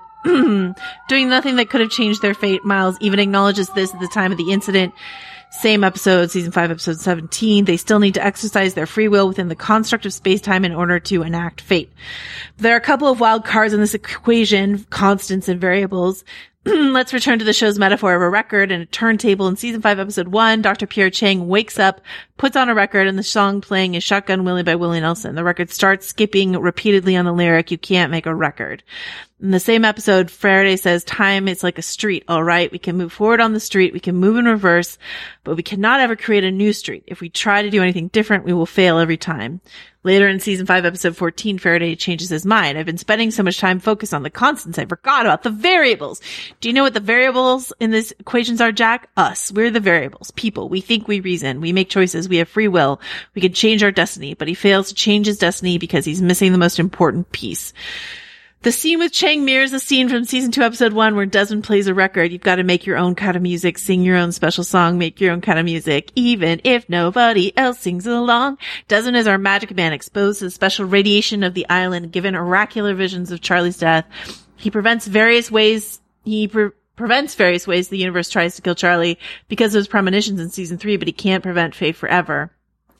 S4: doing nothing that could have changed their fate. Miles even acknowledges this at the time of the incident. Same episode, season five, episode seventeen. They still need to exercise their free will within the construct of space-time in order to enact fate. There are a couple of wild cards in this equation, constants and variables. Let's return to the show's metaphor of a record and a turntable. In season five, episode one, Doctor Pierre Chang wakes up, puts on a record, and the song playing is Shotgun Willie by Willie Nelson. The record starts skipping repeatedly on the lyric, you can't make a record. In the same episode, Faraday says, time is like a street, all right? We can move forward on the street, we can move in reverse, but we cannot ever create a new street. If we try to do anything different, we will fail every time. Later in season five, episode fourteen, Faraday changes his mind. I've been spending so much time focused on the constants, I forgot about the variables. Do you know what the variables in these equations are, Jack? Us. We're the variables. People. We think, we reason, we make choices, we have free will. We can change our destiny, but he fails to change his destiny because he's missing the most important piece. The scene with Chang mirrors a scene from season two, episode one, where Desmond plays a record. You've got to make your own kind of music, sing your own special song, make your own kind of music, even if nobody else sings along. Desmond is our magic man, exposed to the special radiation of the island, given oracular visions of Charlie's death. He prevents various ways, he pre- prevents various ways the universe tries to kill Charlie because of his premonitions in season three, but he can't prevent fate forever.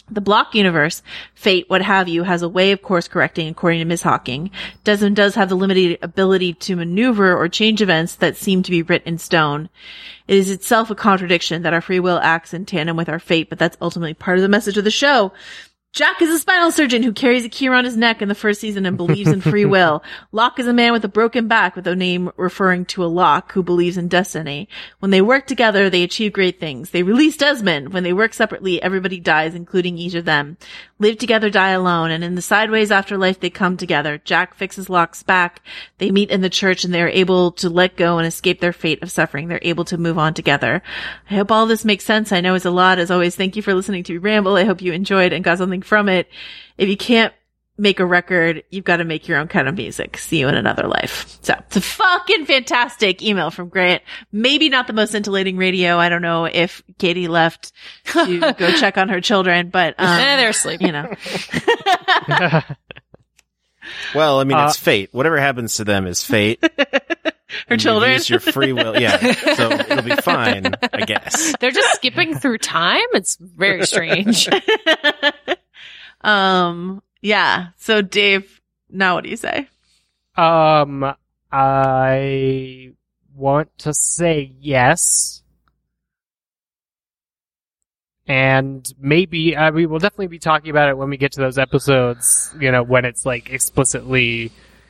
S4: The block universe, fate, what have you, has a way of course correcting according to Miz Hawking. Desmond does have the limited ability to maneuver or change events that seem to be written in stone. It is itself a contradiction that our free will acts in tandem with our fate, but that's ultimately part of the message of the show. Jack is a spinal surgeon who carries a key around his neck in the first season and believes in free will. Locke is a man with a broken back with a name referring to a lock who believes in destiny. When they work together, they achieve great things. They release Desmond. When they work separately, everybody dies, including each of them. Live together, die alone. And in the sideways afterlife, they come together. Jack fixes Locke's back. They meet in the church and they are able to let go and escape their fate of suffering. They're able to move on together. I hope all this makes sense. I know it's a lot. As always, thank you for listening to me ramble. I hope you enjoyed and got something from it. If you can't make a record, you've got to make your own kind of music. See you in another life. So it's a fucking fantastic email from Grant. Maybe not the most scintillating radio. I don't know if Katie left to go check on her children, but um,
S6: eh, they're asleep.
S4: You know.
S5: Well, I mean,
S3: Uh,
S5: it's fate. Whatever happens to them is fate.
S4: Her
S5: And
S4: children.
S5: you use your free will. Yeah. So it'll be fine, I guess.
S6: They're just skipping through time. It's very strange.
S4: um. Yeah. So Dave, now what do you say?
S3: Um, I want to say yes. And maybe, uh, we will definitely be talking about it when we get to those episodes, you know, when it's like explicitly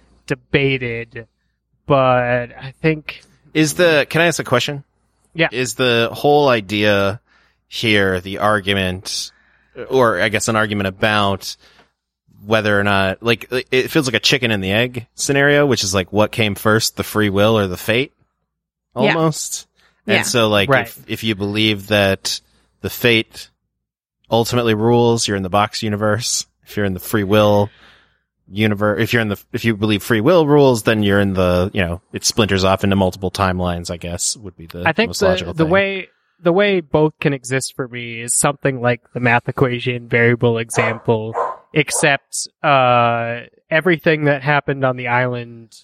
S3: debated. But I think,
S5: Is the, can I ask a question?
S3: Yeah.
S5: Is the whole idea here the argument, or I guess an argument about whether or not, like, it feels like a chicken and the egg scenario, which is like what came first, the free will or the fate?
S4: Yeah.
S5: Almost.
S4: Yeah.
S5: And so, like,
S3: Right.
S5: if, if you believe that the fate ultimately rules, you're in the box universe. If you're in the free will universe, if you're in the, if you believe free will rules, then you're in the, you know, it splinters off into multiple timelines, I guess, would be the
S3: I think
S5: most
S3: the,
S5: logical
S3: the
S5: thing.
S3: way, the way both can exist for me is something like the math equation variable example, except, uh, everything that happened on the island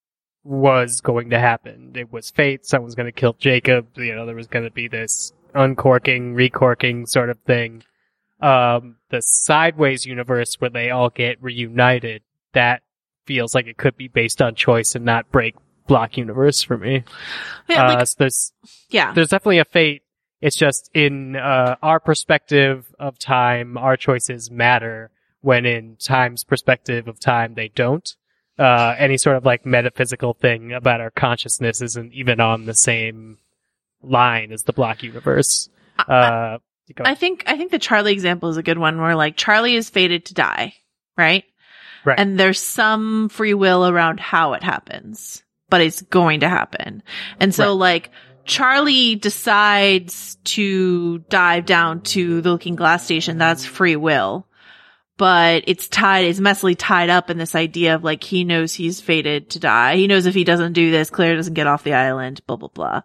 S3: was going to happen. It was fate. Someone's going to kill Jacob. You know, there was going to be this uncorking, recorking sort of thing. Um, the sideways universe where they all get reunited, that feels like it could be based on choice and not break block universe for me.
S4: Yeah.
S3: uh,
S4: Like,
S3: so there's,
S4: yeah.
S3: there's definitely a fate. It's just in, uh, our perspective of time, our choices matter, when in time's perspective of time, they don't. Uh, any sort of like metaphysical thing about our consciousness isn't even on the same line as the block universe. Uh, go
S4: I
S3: ahead.
S4: think I think the Charlie example is a good one where like Charlie is fated to die, right?
S3: Right.
S4: And there's some free will around how it happens, but it's going to happen. And so
S3: Right.
S4: like Charlie decides to dive down to the Looking Glass station. That's free will. But it's tied, it's messily tied up in this idea of like, he knows he's fated to die. He knows if he doesn't do this, Claire doesn't get off the island, blah, blah, blah.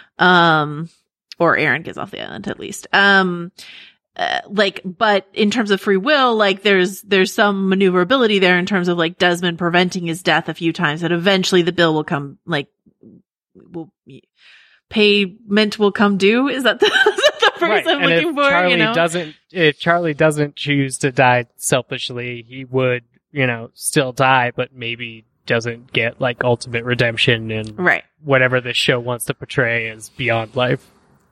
S4: Um, or Aaron gets off the island at least. Um, uh, like, but in terms of free will, like there's, there's some maneuverability there in terms of like Desmond preventing his death a few times that eventually the bill will come, like, will, payment will come due. Is that the, is that the phrase
S3: Right.
S4: I'm
S3: And
S4: looking
S3: if
S4: for?
S3: Charlie
S4: You know?
S3: doesn't, if Charlie doesn't choose to die selfishly, he would, you know, still die, but maybe doesn't get like ultimate redemption and
S4: Right.
S3: whatever this show wants to portray as beyond life.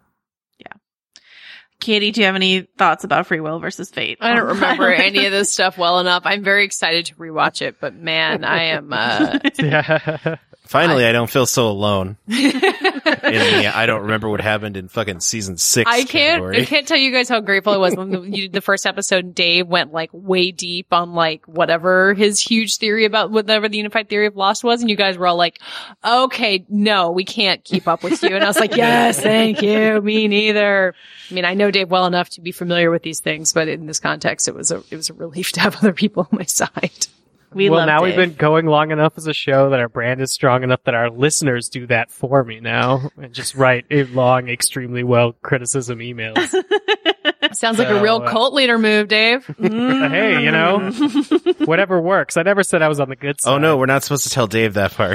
S4: Katie, do you have any thoughts about free will versus fate?
S6: I don't remember any of this stuff well enough. I'm very excited to rewatch it, but man, I am, uh,
S3: Yeah.
S5: Finally, I don't feel so alone. in the, I don't remember what happened in fucking season six.
S6: I can't,
S5: category.
S6: I can't tell you guys how grateful I was when the, you did the first episode and Dave went like way deep on like whatever his huge theory about whatever the unified theory of Lost was. And you guys were all like, okay, no, we can't keep up with you. And I was like, yes, thank you. Me neither. I mean, I know Dave well enough to be familiar with these things, but in this context, it was a, it was a relief to have other people on my side.
S4: We
S3: well,
S4: love
S3: now
S4: Dave.
S3: we've been going long enough as a show that our brand is strong enough that our listeners do that for me now and just write a long, extremely well criticism emails.
S6: Sounds like
S3: So,
S6: a real
S3: uh,
S6: cult leader move, Dave.
S3: Hey, you know, whatever works. I never said I was on the good side.
S5: Oh no, we're not supposed to tell Dave that part.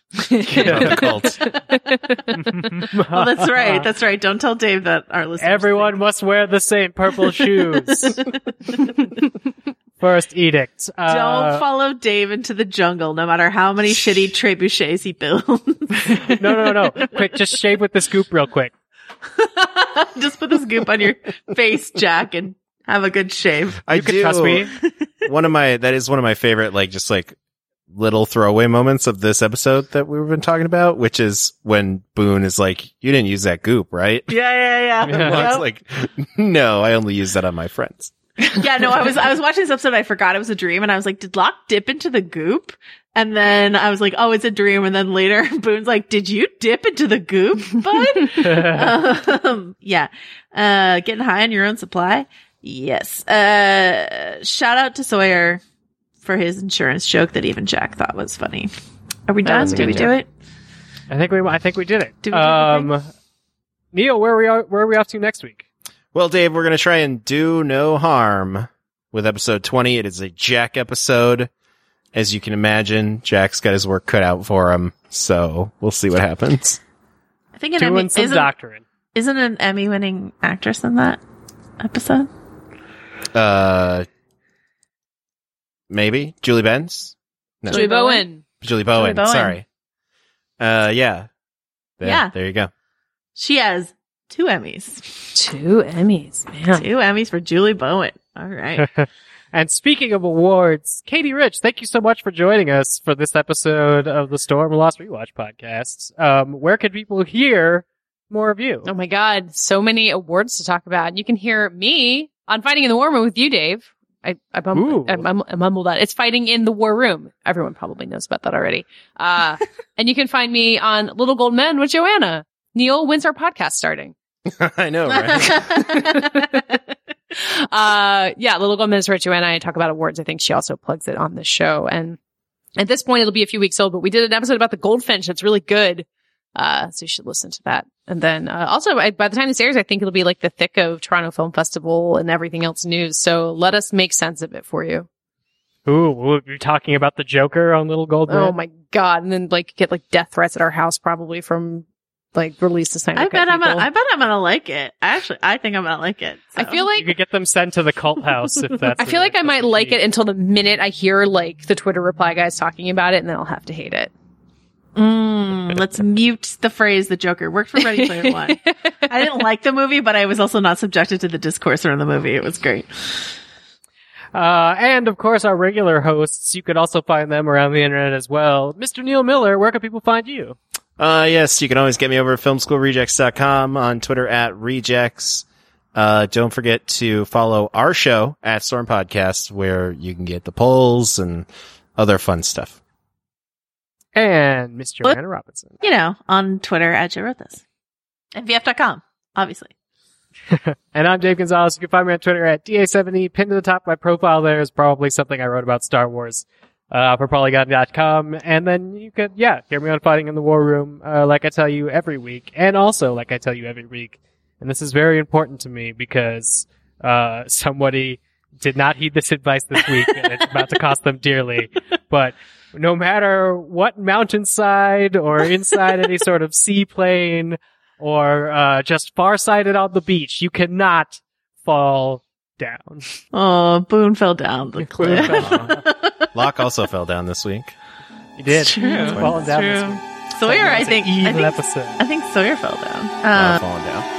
S5: the cult.
S4: Oh, that's right. That's right. Don't tell Dave that our listeners.
S3: Everyone must wear the same purple shoes. First edict. Uh,
S4: Don't follow Dave into the jungle, no matter how many shitty trebuchets he builds.
S3: no, no, no. Quick, just shave with the scoop real quick.
S4: Just put the scoop on your face, Jack, and have a good shave.
S5: I
S3: You can
S5: do.
S3: trust me.
S5: One of my that is one of my favorite, like just like little throwaway moments of this episode that we've been talking about, which is when Boone is like, "You didn't use that goop, right?"
S4: Yeah, yeah, yeah.
S3: Yeah.
S5: Well, it's
S4: Yep.
S5: like, no, I only use that on my friends.
S4: Yeah, no, I was I was watching this episode. I forgot it was a dream, and I was like, "Did Locke dip into the goop?" And then I was like, "Oh, it's a dream." And then later, Boone's like, "Did you dip into the goop, bud?" um, yeah, uh, getting high on your own supply. Yes. Uh, shout out to Sawyer for his insurance joke that even Jack thought was funny. Are we
S3: That
S4: done?
S3: was a
S4: Did
S3: good
S4: we
S3: joke.
S4: do it?
S3: I think we, I think we did it.
S4: Did we do the thing?
S3: um, Neil, where are we, where are we off to next week?
S5: Well, Dave, we're going to try and do no harm with episode twenty. It is a Jack episode. As you can imagine, Jack's got his work cut out for him. So we'll see what happens.
S4: I think an
S3: Doing
S4: Emmy
S3: some
S4: isn't,
S3: doctoring.
S4: isn't an Emmy-winning actress in that episode.
S5: Uh, maybe Julie Benz? No,
S6: Julie Bowen.
S5: Julie Bowen.
S4: Julie Bowen.
S5: Sorry. Uh, yeah. yeah.
S4: Yeah.
S5: There you go.
S4: She has two Emmys.
S6: Two Emmys, man.
S4: Two Emmys for Julie Bowen. All right.
S3: And speaking of awards, Katie Rich, thank you so much for joining us for this episode of the Storm Lost Rewatch podcast. Um, where can people hear more of you?
S6: Oh my God, so many awards to talk about. And you can hear me on Fighting in the War Room with you, Dave. I, I, mumbled,
S3: Ooh.
S6: I, mum- I mumbled that. It's Fighting in the War Room. Everyone probably knows about that already. Uh, and you can find me on Little Gold Men with Joanna. Neil, when's our podcast starting?
S5: I know, right?
S6: uh, yeah, Little Gold Men with Joanna. I talk about awards. I think she also plugs it on this show. And at this point, it'll be a few weeks old, but we did an episode about the Goldfinch. That's really good. Uh, so you should listen to that. And then, uh, also I, by the time this airs, I think it'll be like the thick of Toronto Film Festival and everything else news. So let us make sense of it for you.
S3: Ooh, we'll be talking about the Joker on Little Gold Man.
S6: Oh my God. And then like get like death threats at our house probably from like release the Snyder
S4: I
S6: Cut
S4: bet I'm
S6: people.
S4: gonna, I bet I'm gonna like it. Actually, I think I'm gonna like it.
S6: I
S4: so.
S6: feel
S3: You
S6: like
S3: could get them sent to the cult house if that's.
S6: I feel like I might like it until the minute I hear like the Twitter reply guys talking about it, and then I'll have to hate it.
S4: Mm, let's mute the phrase "the Joker." Worked for Ready Player One. I didn't like the movie, but I was also not subjected to the discourse around the movie. It was great.
S3: Uh, and of course, our regular hosts, you could also find them around the internet as well. Mister Neil Miller, where can people find you?
S5: Uh, yes, you can always get me over at film school rejects dot com, on Twitter at rejects. Uh, don't forget to follow our show at Storm Podcast, where you can get the polls and other fun stuff.
S3: And Miss
S4: What?
S3: Joanna Robinson.
S4: You know, on Twitter at Joe wrote this, and V F dot com, obviously.
S3: And I'm Dave Gonzalez. You can find me on Twitter at D A seventy. Pinned to the top of my profile there is probably something I wrote about Star Wars uh, for Polygon dot com. And then you could, yeah, hear me on Fighting in the War Room, uh, like I tell you every week. And also, like I tell you every week, and this is very important to me because uh, somebody did not heed this advice this week, and it's about to cost them dearly. But no matter what mountainside or inside any sort of seaplane or uh, just farsighted on the beach, you cannot fall down.
S4: Oh, Boone fell down the cliff.
S5: Locke also fell down this week.
S3: You did.
S4: It's true.
S3: It's falling down
S4: It's
S3: this
S4: true.
S3: week.
S4: Sawyer, I
S3: It's an
S4: think, I
S3: evil
S4: think,
S3: episode.
S4: I think Sawyer fell down.
S5: Uh,
S4: Uh,
S5: falling down.